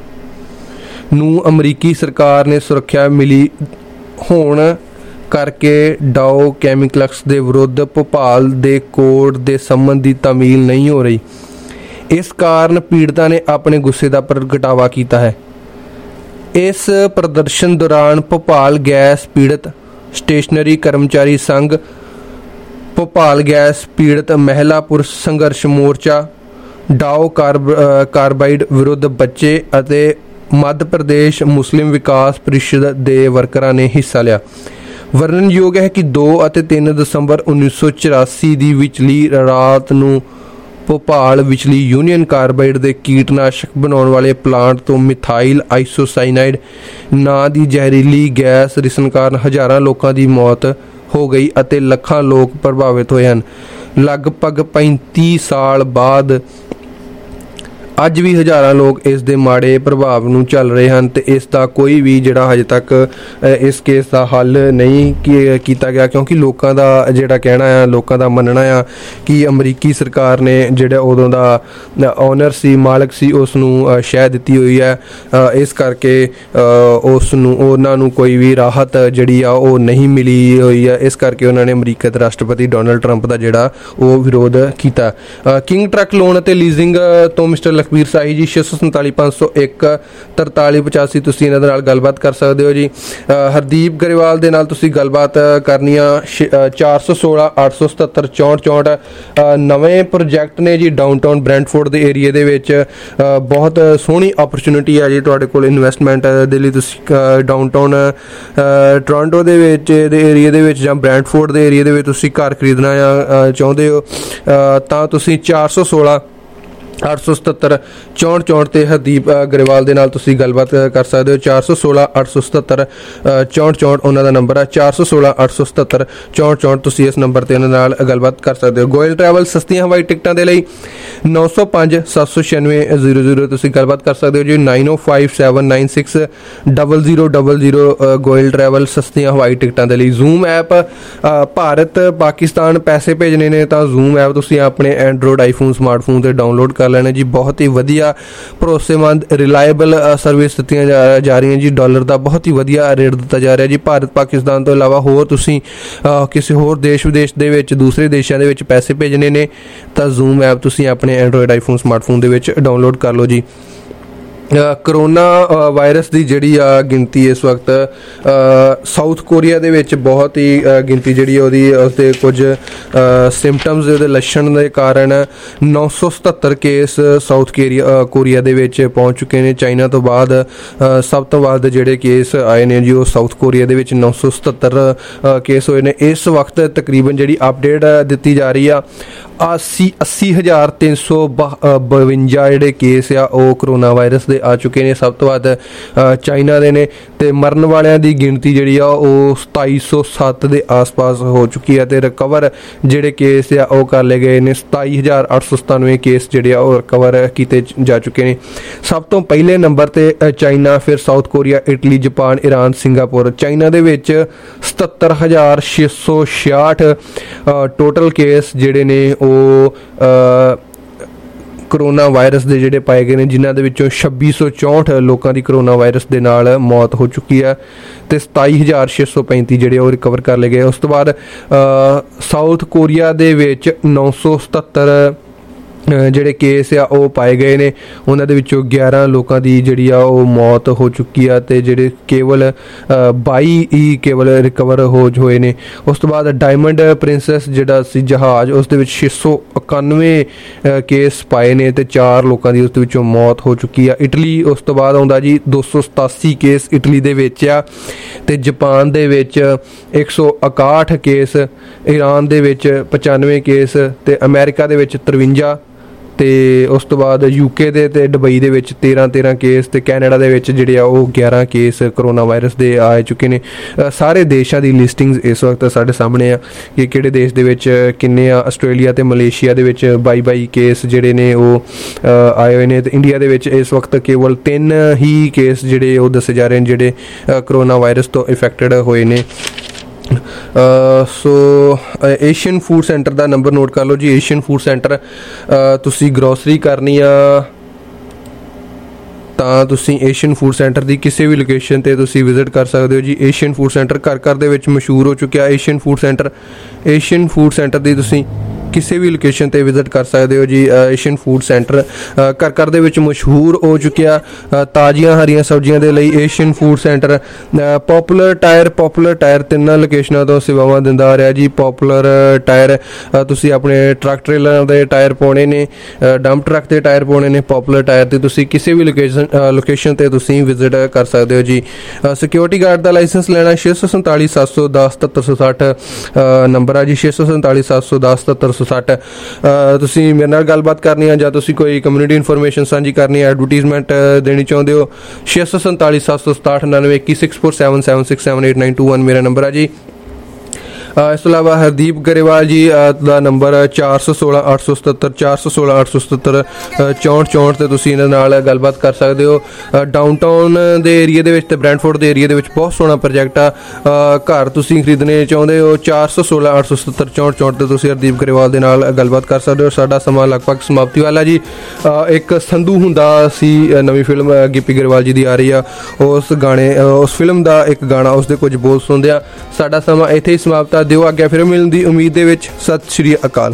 ਨੂੰ ਅਮਰੀਕੀ ਸਰਕਾਰ ਨੇ ਸੁਰੱਖਿਆ ਮਿਲੀ ਹੋਣ ਕਰਕੇ ਡਾਓ ਕੈਮੀਕਲਸ ਦੇ ਵਿਰੁੱਧ ਭੋਪਾਲ ਦੇ ਕੋਰਟ ਦੇ ਸੰਮਨ ਦੀ ਤਾਮੀਲ ਨਹੀਂ ਹੋ ਰਹੀ। ਇਸ ਕਾਰਨ ਪੀੜਤਾਂ ਨੇ ਆਪਣੇ ਗੁੱਸੇ ਦਾ ਪ੍ਰਗਟਾਵਾ ਕੀਤਾ ਹੈ। ਇਸ ਪ੍ਰਦਰਸ਼ਨ ਦੌਰਾਨ ਭੋਪਾਲ ਗੈਸ ਪੀੜਤ ਸਟੇਸ਼ਨਰੀ ਕਰਮਚਾਰੀ ਸੰਘ, ਭੋਪਾਲ ਗੈਸ ਪੀੜਤ ਮਹਿਲਾ ਪੁਰਸ਼ ਸੰਘਰਸ਼ ਮੋਰਚਾ, ਡਾਓ ਕਾਰਬਾਈਡ ਵਿਰੁੱਧ ਬੱਚੇ ਅਤੇ ਮੱਧ ਪ੍ਰਦੇਸ਼ ਮੁਸਲਿਮ ਵਿਕਾਸ ਪ੍ਰੀਸ਼ਦ ਦੇ ਵਰਕਰਾਂ ਨੇ ਹਿੱਸਾ ਲਿਆ। ਵਰਣਨਯੋਗ ਹੈ ਕਿ 2 ਅਤੇ 3 ਦਸੰਬਰ 1984 ਦੀ ਵਿਚਲੀ ਰਾਤ ਨੂੰ ਭੋਪਾਲ ਵਿਚਲੀ ਯੂਨੀਅਨ ਕਾਰਬਾਈਡ ਦੇ ਕੀਟਨਾਸ਼ਕ ਬਣਾਉਣ ਵਾਲੇ ਪਲਾਂਟ ਤੋਂ ਮਿਥਾਈਲ ਆਈਸੋਸਾਈਨਾਈਡ ਨਾਂ ਦੀ ਜ਼ਹਿਰੀਲੀ ਗੈਸ ਰਿਸਣ ਕਾਰਨ ਹਜ਼ਾਰਾਂ ਲੋਕਾਂ ਦੀ ਮੌਤ ਹੋ ਗਈ ਅਤੇ ਲੱਖਾਂ ਲੋਕ ਪ੍ਰਭਾਵਿਤ ਹੋਏ ਹਨ। ਲਗਭਗ 35 ਸਾਲ ਬਾਅਦ ਅੱਜ ਵੀ ਹਜ਼ਾਰਾਂ ਲੋਕ ਇਸ ਦੇ ਮਾੜੇ ਪ੍ਰਭਾਵ ਨੂੰ ਝੱਲ ਰਹੇ ਹਨ ਤੇ ਇਸ ਦਾ ਕੋਈ ਵੀ ਜਿਹੜਾ ਹਜੇ ਤੱਕ ਇਸ ਕੇਸ ਦਾ ਹੱਲ ਨਹੀਂ ਕੀਤਾ ਗਿਆ ਕਿਉਂਕਿ ਲੋਕਾਂ ਦਾ ਜਿਹੜਾ ਕਹਿਣਾ ਆ, ਲੋਕਾਂ ਦਾ ਮੰਨਣਾ ਆ ਕਿ ਅਮਰੀਕੀ ਸਰਕਾਰ ਨੇ ਜਿਹੜਾ ਉਦੋਂ ਦਾ ਓਨਰ ਸੀ, ਮਾਲਕ ਸੀ, ਉਸ ਨੂੰ ਸ਼ਹਿ ਦਿੱਤੀ ਹੋਈ ਹੈ। ਇਸ ਕਰਕੇ ਉਸ ਨੂੰ ਉਹਨਾਂ ਨੂੰ ਕੋਈ ਵੀ ਰਾਹਤ ਜਿਹੜੀ ਆ ਉਹ ਨਹੀਂ ਮਿਲੀ ਹੋਈ ਹੈ। ਇਸ ਕਰਕੇ ਉਹਨਾਂ ਨੇ ਅਮਰੀਕਾ ਦੇ ਰਾਸ਼ਟਰਪਤੀ ਡੋਨਲਡ ਟਰੰਪ ਦਾ ਜਿਹੜਾ ਉਹ ਵਿਰੋਧ ਕੀਤਾ। ਕਿੰਗ ਟਰੱਕ ਲੋਨ ਅਤੇ ਲੀਜ਼ਿੰਗ ਤੋਂ ਮਿਸਟਰ ਲਖਬੀਰ ਸਾਹੀ ਜੀ 647 501 4385 ਤੁਸੀਂ ਇਹਨਾਂ ਦੇ ਨਾਲ ਗੱਲਬਾਤ ਕਰ ਸਕਦੇ ਹੋ ਜੀ। ਹਰਦੀਪ ਗਰੇਵਾਲ ਦੇ ਨਾਲ ਤੁਸੀਂ ਗੱਲਬਾਤ ਕਰਨੀ ਆ 416 877 6464 ਨਵੇਂ ਪ੍ਰੋਜੈਕਟ ਨੇ ਜੀ ਡਾਊਨਟਾਊਨ ਬ੍ਰੈਂਟਫੋਰਡ ਦੇ ਏਰੀਏ ਦੇ ਵਿੱਚ। ਬਹੁਤ ਸੋਹਣੀ ਓਪਰਚੁਨਿਟੀ ਹੈ ਜੀ ਤੁਹਾਡੇ ਕੋਲ ਇਨਵੈਸਟਮੈਂਟ ਦੇ ਲਈ। ਤੁਸੀਂ ਡਾਊਨਟਾਊਨ ਟੋਰਾਂਟੋ ਦੇ ਵਿੱਚ ਦੇ ਏਰੀਏ ਦੇ ਵਿੱਚ ਜਾਂ ਬ੍ਰੈਂਟਫੋਰਡ ਦੇ ਏਰੀਏ ਦੇ ਵਿੱਚ ਤੁਸੀਂ ਘਰ ਖਰੀਦਣਾ ਚਾਹੁੰਦੇ ਹੋ ਤਾਂ ਤੁਸੀਂ 416 877 6464 ਤੇ ਹਰਦੀਪ ਗਰੇਵਾਲ ਦੇ ਨਾਲ ਤੁਸੀਂ ਗੱਲਬਾਤ ਕਰ ਸਕਦੇ ਹੋ। 416 877 6464 ਉਹਨਾਂ ਦਾ ਨੰਬਰ ਹੈ। 416 877 6464 ਤੁਸੀਂ ਇਸ ਨੰਬਰ ਤੇ ਉਹਨਾਂ ਨਾਲ ਗੱਲਬਾਤ ਕਰ ਸਕਦੇ ਹੋ। ਗੋਇਲ ਟਰੈਵਲ ਸਸਤੀਆਂ ਹਵਾਈ ਟਿਕਟਾਂ ਦੇ ਲਈ 905 796 00 ਤੁਸੀਂ ਗੱਲਬਾਤ ਕਰ ਸਕਦੇ ਹੋ ਜੀ। 905796 0000 ਗੋਇਲ ਟਰੈਵਲ ਸਸਤੀਆਂ ਹਵਾਈ ਟਿਕਟਾਂ ਦੇ ਲਈ। ਜ਼ੂਮ ਐਪ ਭਾਰਤ ਪਾਕਿਸਤਾਨ ਪੈਸੇ ਭੇਜਣੇ ਨੇ ਤਾਂ ਜ਼ੂਮ ਐਪ ਤੁਸੀਂ ਆਪਣੇ ਐਂਡਰੋਇਡ ਆਈਫੋਨ ਸਮਾਰਟਫੋਨ ਤੇ ਡਾਊਨਲੋਡ ਕਰ ਲੈਣਾ ਜੀ। ਬਹੁਤ ਹੀ ਵਧੀਆ ਭਰੋਸੇਮੰਦ ਰਿਲਾਇਬਲ ਸਰਵਿਸ ਦਿੱਤੀਆਂ ਜਾ ਰਹੀਆਂ ਜੀ। ਡਾਲਰ ਦਾ ਬਹੁਤ ਹੀ ਵਧੀਆ ਰੇਟ ਦਿੱਤਾ ਜਾ ਰਿਹਾ ਜੀ। ਭਾਰਤ ਪਾਕਿਸਤਾਨ ਤੋਂ ਇਲਾਵਾ ਹੋਰ ਤੁਸੀਂ ਕਿਸੇ ਹੋਰ ਦੇਸ਼ ਵਿਦੇਸ਼ ਦੇ ਵਿੱਚ ਦੂਸਰੇ ਦੇਸ਼ਾਂ ਦੇ ਵਿੱਚ ਪੈਸੇ ਭੇਜਣੇ ਨੇ ਤਾਂ ਜ਼ੂਮ ਐਪ ਤੁਸੀਂ ਆਪਣੇ ਐਂਡਰੋਇਡ ਆਈਫੋਨ ਸਮਾਰਟਫੋਨ ਦੇ ਵਿੱਚ ਡਾਊਨਲੋਡ ਕਰ ਲਓ ਜੀ। ਕਰੋਨਾ ਵਾਇਰਸ ਦੀ ਜਿਹੜੀ ਆ ਗਿਣਤੀ ਇਸ ਵਕਤ ਸਾਊਥ ਕੋਰੀਆ ਦੇ ਵਿੱਚ ਬਹੁਤ ਹੀ ਗਿਣਤੀ ਜਿਹੜੀ ਉਹਦੀ ਉਸਦੇ ਕੁਝ ਸਿੰਪਟਮਸ ਉਹਦੇ ਲੱਛਣ ਦੇ ਕਾਰਨ 977 ਕੇਸ ਸਾਊਥ ਕੋਰੀਆ ਦੇ ਵਿੱਚ ਪਹੁੰਚ ਚੁੱਕੇ ਨੇ। ਚਾਈਨਾ ਤੋਂ ਬਾਅਦ ਸਭ ਤੋਂ ਵੱਧ ਜਿਹੜੇ ਕੇਸ ਆਏ ਨੇ ਜੀ ਉਹ ਸਾਊਥ ਕੋਰੀਆ ਦੇ ਵਿੱਚ 977 ਕੇਸ ਹੋਏ ਨੇ। ਇਸ ਵਕਤ ਤਕਰੀਬਨ ਜਿਹੜੀ ਅਪਡੇਟ ਦਿੱਤੀ ਜਾ ਰਹੀ ਆ 80,352 ਜਿਹੜੇ ਕੇਸ ਆ ਉਹ ਕਰੋਨਾ ਵਾਇਰਸ ਦੇ ਆ ਚੁੱਕੇ ਨੇ। ਸਭ ਤੋਂ ਵੱਧ ਚਾਈਨਾ ਦੇ ਨੇ ਤੇ ਮਰਨ ਵਾਲਿਆਂ ਦੀ ਗਿਣਤੀ ਜਿਹੜੀ ਆ ਉਹ 2707 ਦੇ ਆਸ-ਪਾਸ ਹੋ ਚੁੱਕੀ ਹੈ ਤੇ ਰਿਕਵਰ ਜਿਹੜੇ ਕੇਸ ਆ ਉਹ ਕਰ ਲਏ ਗਏ ਨੇ। 27,897 ਕੇਸ ਜਿਹੜੇ ਆ ਉਹ ਰਿਕਵਰ ਕੀਤੇ ਜਾ ਚੁੱਕੇ ਨੇ। ਸਭ ਤੋਂ ਪਹਿਲੇ ਨੰਬਰ ਤੇ ਚਾਈਨਾ, ਫਿਰ South Korea, Italy, Japan, Iran, Singapore. China ਦੇ ਵਿੱਚ 77,666 ਟੋਟਲ ਕੇਸ ਜਿਹੜੇ ਨੇ ਉਹ ਕਰੋਨਾ ਵਾਇਰਸ ਦੇ ਜਿਹੜੇ ਪਾਏ ਗਏ ਨੇ, ਜਿਨ੍ਹਾਂ ਦੇ ਵਿੱਚੋਂ 2664 ਲੋਕਾਂ ਦੀ ਕਰੋਨਾ ਵਾਇਰਸ ਦੇ ਨਾਲ ਮੌਤ ਹੋ ਚੁੱਕੀ ਹੈ ਤੇ 27,635 ਜਿਹੜੇ ਉਹ ਰਿਕਵਰ ਕਰ ਲਏ ਗਏ। ਉਸ ਤੋਂ ਬਾਅਦ ਸਾਊਥ ਕੋਰੀਆ ਦੇ ਵਿੱਚ 977 ਜਿਹੜੇ ਕੇਸ ਆ ਉਹ ਪਾਏ ਗਏ ਨੇ। ਉਹਨਾਂ ਦੇ ਵਿੱਚੋਂ 11 ਲੋਕਾਂ ਦੀ ਜਿਹੜੀ ਆ ਉਹ ਮੌਤ ਹੋ ਚੁੱਕੀ ਆ ਤੇ ਜਿਹੜੇ ਕੇਵਲ 22 ਹੀ ਕੇਵਲ ਰਿਕਵਰ ਹੋਏ ਨੇ। ਉਸ ਤੋਂ ਬਾਅਦ ਡਾਇਮੰਡ ਪ੍ਰਿੰਸੈਸ ਜਿਹੜਾ ਸੀ ਜਹਾਜ਼, ਉਸ ਦੇ ਵਿੱਚ 691 ਕੇਸ ਪਾਏ ਨੇ ਤੇ 4 ਲੋਕਾਂ ਦੀ ਉਸ ਦੇ ਵਿੱਚੋਂ ਮੌਤ ਹੋ ਚੁੱਕੀ ਆ। ਇਟਲੀ ਉਸ ਤੋਂ ਬਾਅਦ ਆਉਂਦਾ ਜੀ 287 ਕੇਸ ਇਟਲੀ ਦੇ ਵਿੱਚ ਆ ਤੇ ਜਾਪਾਨ ਦੇ ਵਿੱਚ 161 ਕੇਸ, ਈਰਾਨ ਦੇ ਵਿੱਚ 95 ਕੇਸ ਤੇ ਅਮਰੀਕਾ ਦੇ ਵਿੱਚ 53 ਤੇ ਉਸ ਤੋਂ ਬਾਅਦ ਯੂਕੇ ਦੇ ਤੇ ਦੁਬਈ ਦੇ ਵਿੱਚ 13 ਕੇਸ ਤੇ ਕੈਨੇਡਾ ਦੇ ਵਿੱਚ ਜਿਹੜੇ ਆ ਉਹ 11 ਕੇਸ ਕਰੋਨਾ ਵਾਇਰਸ ਦੇ ਆ ਚੁੱਕੇ ਨੇ। ਸਾਰੇ ਦੇਸ਼ਾਂ ਦੀ ਲਿਸਟਿੰਗਸ ਇਸ ਵਕਤ ਸਾਡੇ ਸਾਹਮਣੇ ਆ ਕਿ ਕਿਹੜੇ ਦੇਸ਼ ਦੇ ਵਿੱਚ ਕਿੰਨੇ ਆ। ਆਸਟ੍ਰੇਲੀਆ ਤੇ ਮਲੇਸ਼ੀਆ ਦੇ ਵਿੱਚ 22 ਕੇਸ ਜਿਹੜੇ ਨੇ ਉਹ ਆਏ ਹੋਏ ਨੇ ਤੇ ਇੰਡੀਆ ਦੇ ਵਿੱਚ ਇਸ ਵਕਤ ਕੇਵਲ 3 ਹੀ ਕੇਸ ਜਿਹੜੇ ਉਹ ਦੱਸੇ ਜਾ ਰਹੇ ਨੇ ਜਿਹੜੇ ਕਰੋਨਾ ਵਾਇਰਸ ਤੋਂ ਇਫੈਕਟਡ ਹੋਏ ਨੇ। ਸੋ ਏਸ਼ੀਅਨ ਫੂਡ ਸੈਂਟਰ ਦਾ ਨੰਬਰ ਨੋਟ ਕਰ ਲਓ ਜੀ। ਏਸ਼ੀਅਨ ਫੂਡ ਸੈਂਟਰ ਤੁਸੀਂ ਗਰੋਸਰੀ ਕਰਨੀ ਆ ਤਾਂ ਤੁਸੀਂ ਏਸ਼ੀਅਨ ਫੂਡ ਸੈਂਟਰ ਦੀ ਕਿਸੇ ਵੀ ਲੋਕੇਸ਼ਨ 'ਤੇ ਤੁਸੀਂ ਵਿਜ਼ਿਟ ਕਰ ਸਕਦੇ ਹੋ ਜੀ। ਏਸ਼ੀਅਨ ਫੂਡ ਸੈਂਟਰ ਘਰ ਦੇ ਵਿੱਚ ਮਸ਼ਹੂਰ ਹੋ ਚੁੱਕਿਆ। ਏਸ਼ੀਅਨ ਫੂਡ ਸੈਂਟਰ ਦੀ ਤੁਸੀਂ ਕਿਸੇ ਵੀ ਲੋਕੇਸ਼ਨ 'ਤੇ ਵਿਜ਼ਿਟ ਕਰ ਸਕਦੇ ਹੋ ਜੀ। ਏਸ਼ੀਅਨ ਫੂਡ ਸੈਂਟਰ ਘਰ ਦੇ ਵਿੱਚ ਮਸ਼ਹੂਰ ਹੋ ਚੁੱਕਿਆ ਤਾਜ਼ੀਆਂ ਹਰੀਆਂ ਸਬਜ਼ੀਆਂ ਦੇ ਲਈ। Asian food centre popular tyre 3 ਲੋਕੇਸ਼ਨਾਂ ਤੋਂ ਸੇਵਾਵਾਂ ਦਿੰਦਾ ਆ ਰਿਹਾ ਜੀ। ਪੋਪੂਲਰ ਟਾਇਰ ਤੁਸੀਂ ਆਪਣੇ ਟਰੱਕ ਟ੍ਰੇਲਰਾਂ ਦੇ ਟਾਇਰ ਪਾਉਣੇ ਨੇ, ਡੰਪ ਟਰੱਕ ਦੇ ਟਾਇਰ ਪਾਉਣੇ ਨੇ। ਪੋਪੂਲਰ ਟਾਇਰ 'ਤੇ ਤੁਸੀਂ ਕਿਸੇ ਵੀ ਲੋਕੇਸ਼ਨ 'ਤੇ ਤੁਸੀਂ ਵਿਜ਼ਿਟ ਕਰ ਸਕਦੇ ਹੋ ਜੀ। ਸਿਕਿਉਰਿਟੀ ਗਾਰਡ ਦਾ ਲਾਇਸੈਂਸ ਲੈਣਾ 647 710 7760 ਨੰਬਰ ਆ ਜੀ। 647 710 7760 ਤੁਸੀਂ ਮੇਰੇ ਨਾਲ ਗੱਲਬਾਤ ਕਰਨੀ ਆ ਜਾਂ ਤੁਸੀਂ ਕੋਈ ਕਮਿਊਨਿਟੀ ਇਨਫੋਰਮੇਸ਼ਨ ਸਾਂਝੀ ਕਰਨੀ ਹੈ, ਐਡਵਰਟੀਜ਼ਮੈਂਟ ਦੇਣੀ ਚਾਹੁੰਦੇ ਹੋ 647 767 99 2164776892 ਮੇਰਾ ਨੰਬਰ ਆ ਜੀ। ਇਸ ਤੋਂ ਇਲਾਵਾ ਹਰਦੀਪ ਗਰੇਵਾਲ ਜੀ ਦਾ ਨੰਬਰ 416 877 416 877 64 ਤੇ ਤੁਸੀਂ ਇਹਨਾਂ ਨਾਲ ਗੱਲਬਾਤ ਕਰ ਸਕਦੇ ਹੋ। ਡਾਊਨਟਾਊਨ ਦੇ ਏਰੀਆ ਦੇ ਵਿੱਚ ਤੇ ਬ੍ਰੈਂਡਫੋਰਡ ਦੇ ਏਰੀਆ ਦੇ ਵਿੱਚ ਬਹੁਤ ਸੋਹਣਾ ਪ੍ਰੋਜੈਕਟ ਆ। ਘਰ ਤੁਸੀਂ ਖਰੀਦਣੇ ਚਾਹੁੰਦੇ ਹੋ 416 877 64 ਤੇ ਤੁਸੀਂ ਹਰਦੀਪ ਗਰੇਵਾਲ ਦੇ ਨਾਲ ਗੱਲਬਾਤ ਕਰ ਸਕਦੇ ਹੋ। ਸਾਡਾ ਸਮਾਂ ਲਗਭਗ ਸਮਾਪਤੀ ਵਾਲਾ ਜੀ। ਇੱਕ ਸੰਧੂ ਹੁੰਦਾ ਸੀ ਨਵੀਂ ਫਿਲਮ ਗਿੱਪੀ ਗਰੇਵਾਲ ਜੀ ਦੀ ਆ ਰਹੀ ਆ, ਉਸ ਫਿਲਮ ਦਾ ਇੱਕ ਗਾਣਾ ਉਸਦੇ ਕੁਝ ਬੋਲ ਸੁਣਦੇ ਆ। ਸਾਡਾ ਸਮਾਂ ਇੱਥੇ ਹੀ ਸਮਾਪਤ। ਦਿਓ ਆਗਿਆ ਫਿਰ ਮਿਲਣ ਦੀ ਉਮੀਦ ਦੇ ਵਿੱਚ। ਸਤਿ ਸ਼੍ਰੀ ਅਕਾਲ।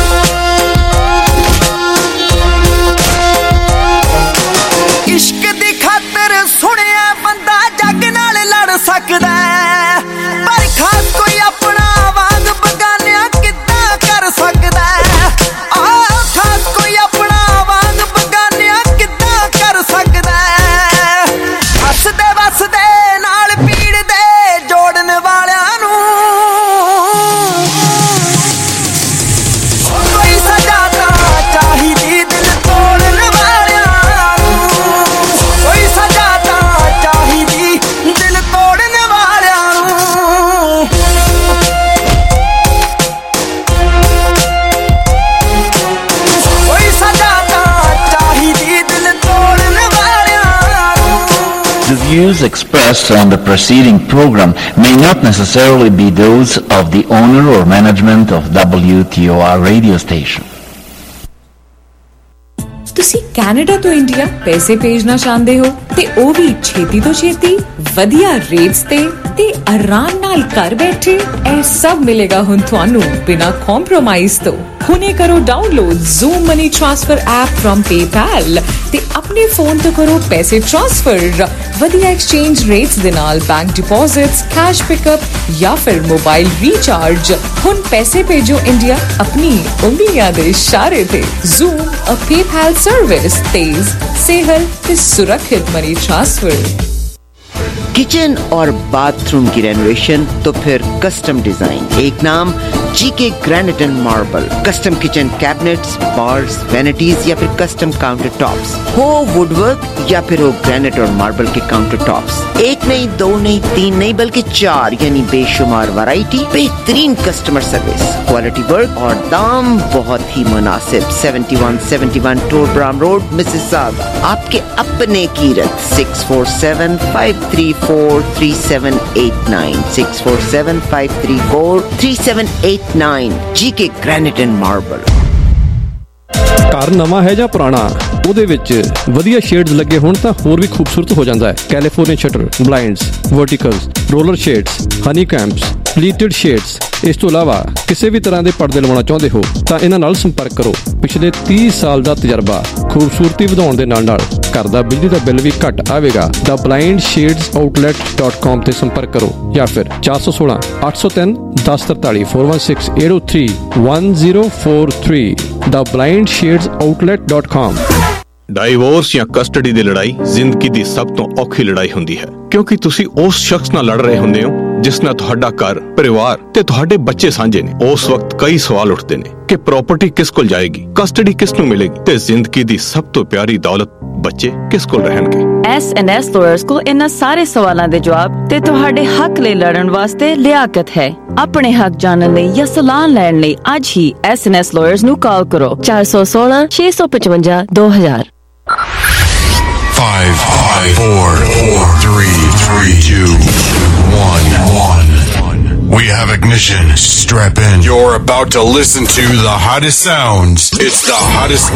ਇਸ਼ਕ ਦੀ ਖਾਤਰ ਸੁਣਿਆ ਬੰਦਾ ਜੱਗ ਨਾਲ ਲੜ ਸਕਦਾ, ਪਰ ਖਾਸ ਕੋਈ ਆਪਣਾ ਵਾਂਗ ਬਗਾਨਿਆਂ ਕਿੱਦਾਂ ਕਰ ਸਕਦਾ। ਖਾਸ ਕੋਈ ਆਪਣਾ ਵਾਂਗ ਬਗਾਨਿਆਂ ਕਿੱਦਾਂ ਕਰ ਸਕਦਾ। ਹੱਸਦੇ ਵਸਦੇ ਨਾਲ ਪੀੜ ਦੇ ਜੋੜਨ ਵਾਲਿਆਂ ਨੂੰ The views expressed on the preceding program may not necessarily be those of the owner or management of WTOR radio station. ਤੁਸੀਂ ਕੈਨੇਡਾ ਤੋਂ ਇੰਡੀਆ ਪੈਸੇ ਭੇਜਣਾ ਚਾਹੁੰਦੇ ਹੋ ਤੇ ਉਹ ਵੀ ਛੇਤੀ ਤੋਂ ਛੇਤੀ ਵਧੀਆ ਰੇਟਸ ਤੇ ਆਰਾਮ ਨਾਲ ਘਰ ਬੈਠੇ। ਇਹ ਸਭ ਮਿਲੇਗਾ ਹੁਣ ਤੁਹਾਨੂੰ ਬਿਨਾਂ ਕੰਪਰੋਮਾਈਜ਼ ਤੋਂ। ਹੁਣੇ ਕਰੋ download zoom money transfer app firm PayPal ਤੇ ਆਪਣੇ ਫੋਨ ਤੋਂ ਕਰੋ ਪੈਸੇ ਟ੍ਰਾਂਸਫਰ ਵਧੀਆ ਐਕਸਚੇਂਜ ਰੇਟਸ ਦੇ ਨਾਲ ਬੈਂਕ ਡਿਪੋਜ਼ਿਟਸ ਕੈਸ਼ ਪਿਕਅਪ ਜਾਂ ਫਿਰ ਮੋਬਾਈਲ ਰੀਚਾਰਜ ਹੁਣ ਪੈਸੇ ਭੇਜੋ ਇੰਡੀਆ ਆਪਣੀ ਉਂਗਲੀਆਂ ਦੇ ਇਸ਼ਾਰੇ ਤੇ ਜ਼ੂਮ ਅ PayPal सर्विस तेज सेहल ते सुरक्षित मनी ट्रांसफर। किचन और बाथरूम की रेनोवेशन तो फिर कस्टम डिजाइन, एक नाम GK granite and marble. Custom kitchen cabinets, bars, vanities या फिर कस्टम काउंटर टॉप्स हो वुडवर्क या फिर हो ग्रेनाइट और मार्बल के काउंटर टॉप्स। एक नहीं, दो नहीं, तीन नहीं बल्कि 4 यानी बेशुमार वैरायटी, बेहतरीन कस्टमर सर्विस, क्वालिटी वर्क और दाम बहुत ही मुनासिब। 7171 टोरब्राम रोड, मिसिसागा। आपके अपने Kirat 647-534-3789 647-534-3789 GK granite and marble. ਘਰ ਨਵਾਂ ਹੈ ਜਾਂ ਪੁਰਾਣਾ, ਉਹਦੇ ਵਿੱਚ ਵਧੀਆ ਸ਼ੇਡਸ ਲੱਗੇ ਹੋਣ ਤਾਂ ਹੋਰ ਵੀ ਖੂਬਸੂਰਤ ਹੋ ਜਾਂਦਾ ਹੈ। California shutter, blinds, verticals, roller shades, honeycombs, pleated shades. ਇਸ ਤੋਂ ਇਲਾਵਾ ਕਿਸੇ ਵੀ ਤਰ੍ਹਾਂ ਦੇ ਪਰਦੇ ਲਵਾਉਣਾ ਚਾਹੁੰਦੇ ਹੋ ਤਾਂ ਇਹਨਾਂ ਨਾਲ ਸੰਪਰਕ ਕਰੋ। ਪਿਛਲੇ 30 ਸਾਲ ਦਾ ਤਜਰਬਾ, ਖੂਬਸੂਰਤੀ ਵਧਾਉਣ ਦੇ ਨਾਲ ਨਾਲ ਘਰ ਦਾ ਬਿਜਲੀ ਦਾ ਬਿੱਲ ਵੀ ਘੱਟ ਆਵੇਗਾ। ਦਾ blindshadesOutlet.com ਤੇ ਸੰਪਰਕ ਕਰੋ ਜਾਂ ਫਿਰ 416 803 1043 416 803 1043 ਦਾ blindshadesOutlet.com। ਡਾਈਵੋਰਸ ਜਾਂ ਕਸਟਡੀ ਦੀ ਲੜਾਈ ਜ਼ਿੰਦਗੀ ਦੀ ਸਭ ਤੋਂ ਔਖੀ ਲੜਾਈ ਹੁੰਦੀ ਹੈ, ਕਿਉਂਕਿ ਤੁਸੀਂ ਉਸ ਸ਼ਖਸ ਨਾਲ ਲੜ ਰਹੇ ਹੁੰਦੇ ਹੋ ਜਿਸ ਨਾਲ ਤੁਹਾਡਾ ਘਰ, ਪਰਿਵਾਰ ਤੇ ਤੁਹਾਡੇ ਬੱਚੇ ਸਾਂਝੇ ਨੇ। ਉਸ ਵਕਤ ਕਈ ਸਵਾਲ ਉੱਠਦੇ ਨੇ ਕਿ ਪ੍ਰਾਪਰਟੀ ਕਿਸ ਕੋਲ ਜਾਏਗੀ, ਕਸਟਡੀ ਕਿਸ ਨੂੰ ਮਿਲੇਗੀ ਤੇ ਜ਼ਿੰਦਗੀ ਦੀ ਸਭ ਤੋਂ ਪਿਆਰੀ ਦੌਲਤ ਬੱਚੇ ਕਿਸ ਕੋਲ ਰਹਿਣਗੇ। S&S ਲਾਇਰਸ ਕੋਲ ਇਹਨਾਂ ਸਾਰੇ ਸਵਾਲਾਂ ਦੇ ਜਵਾਬ ਤੇ ਤੁਹਾਡੇ ਹੱਕ ਲਈ ਲੜਨ ਵਾਸਤੇ ਲਿਆਕਤ ਹੈ। ਆਪਣੇ ਹੱਕ ਜਾਣਨ ਲਈ ਜਾਂ ਸਲਾਹ ਲੈਣ ਲਈ ਅੱਜ ਹੀ S&S ਲਾਇਰਸ ਨੂੰ ਕਾਲ ਕਰੋ 416 655 2000। 5, 4, 3, 2, 1. We have ignition. Strap in. You're about to listen to the hottest sounds. It's the hottest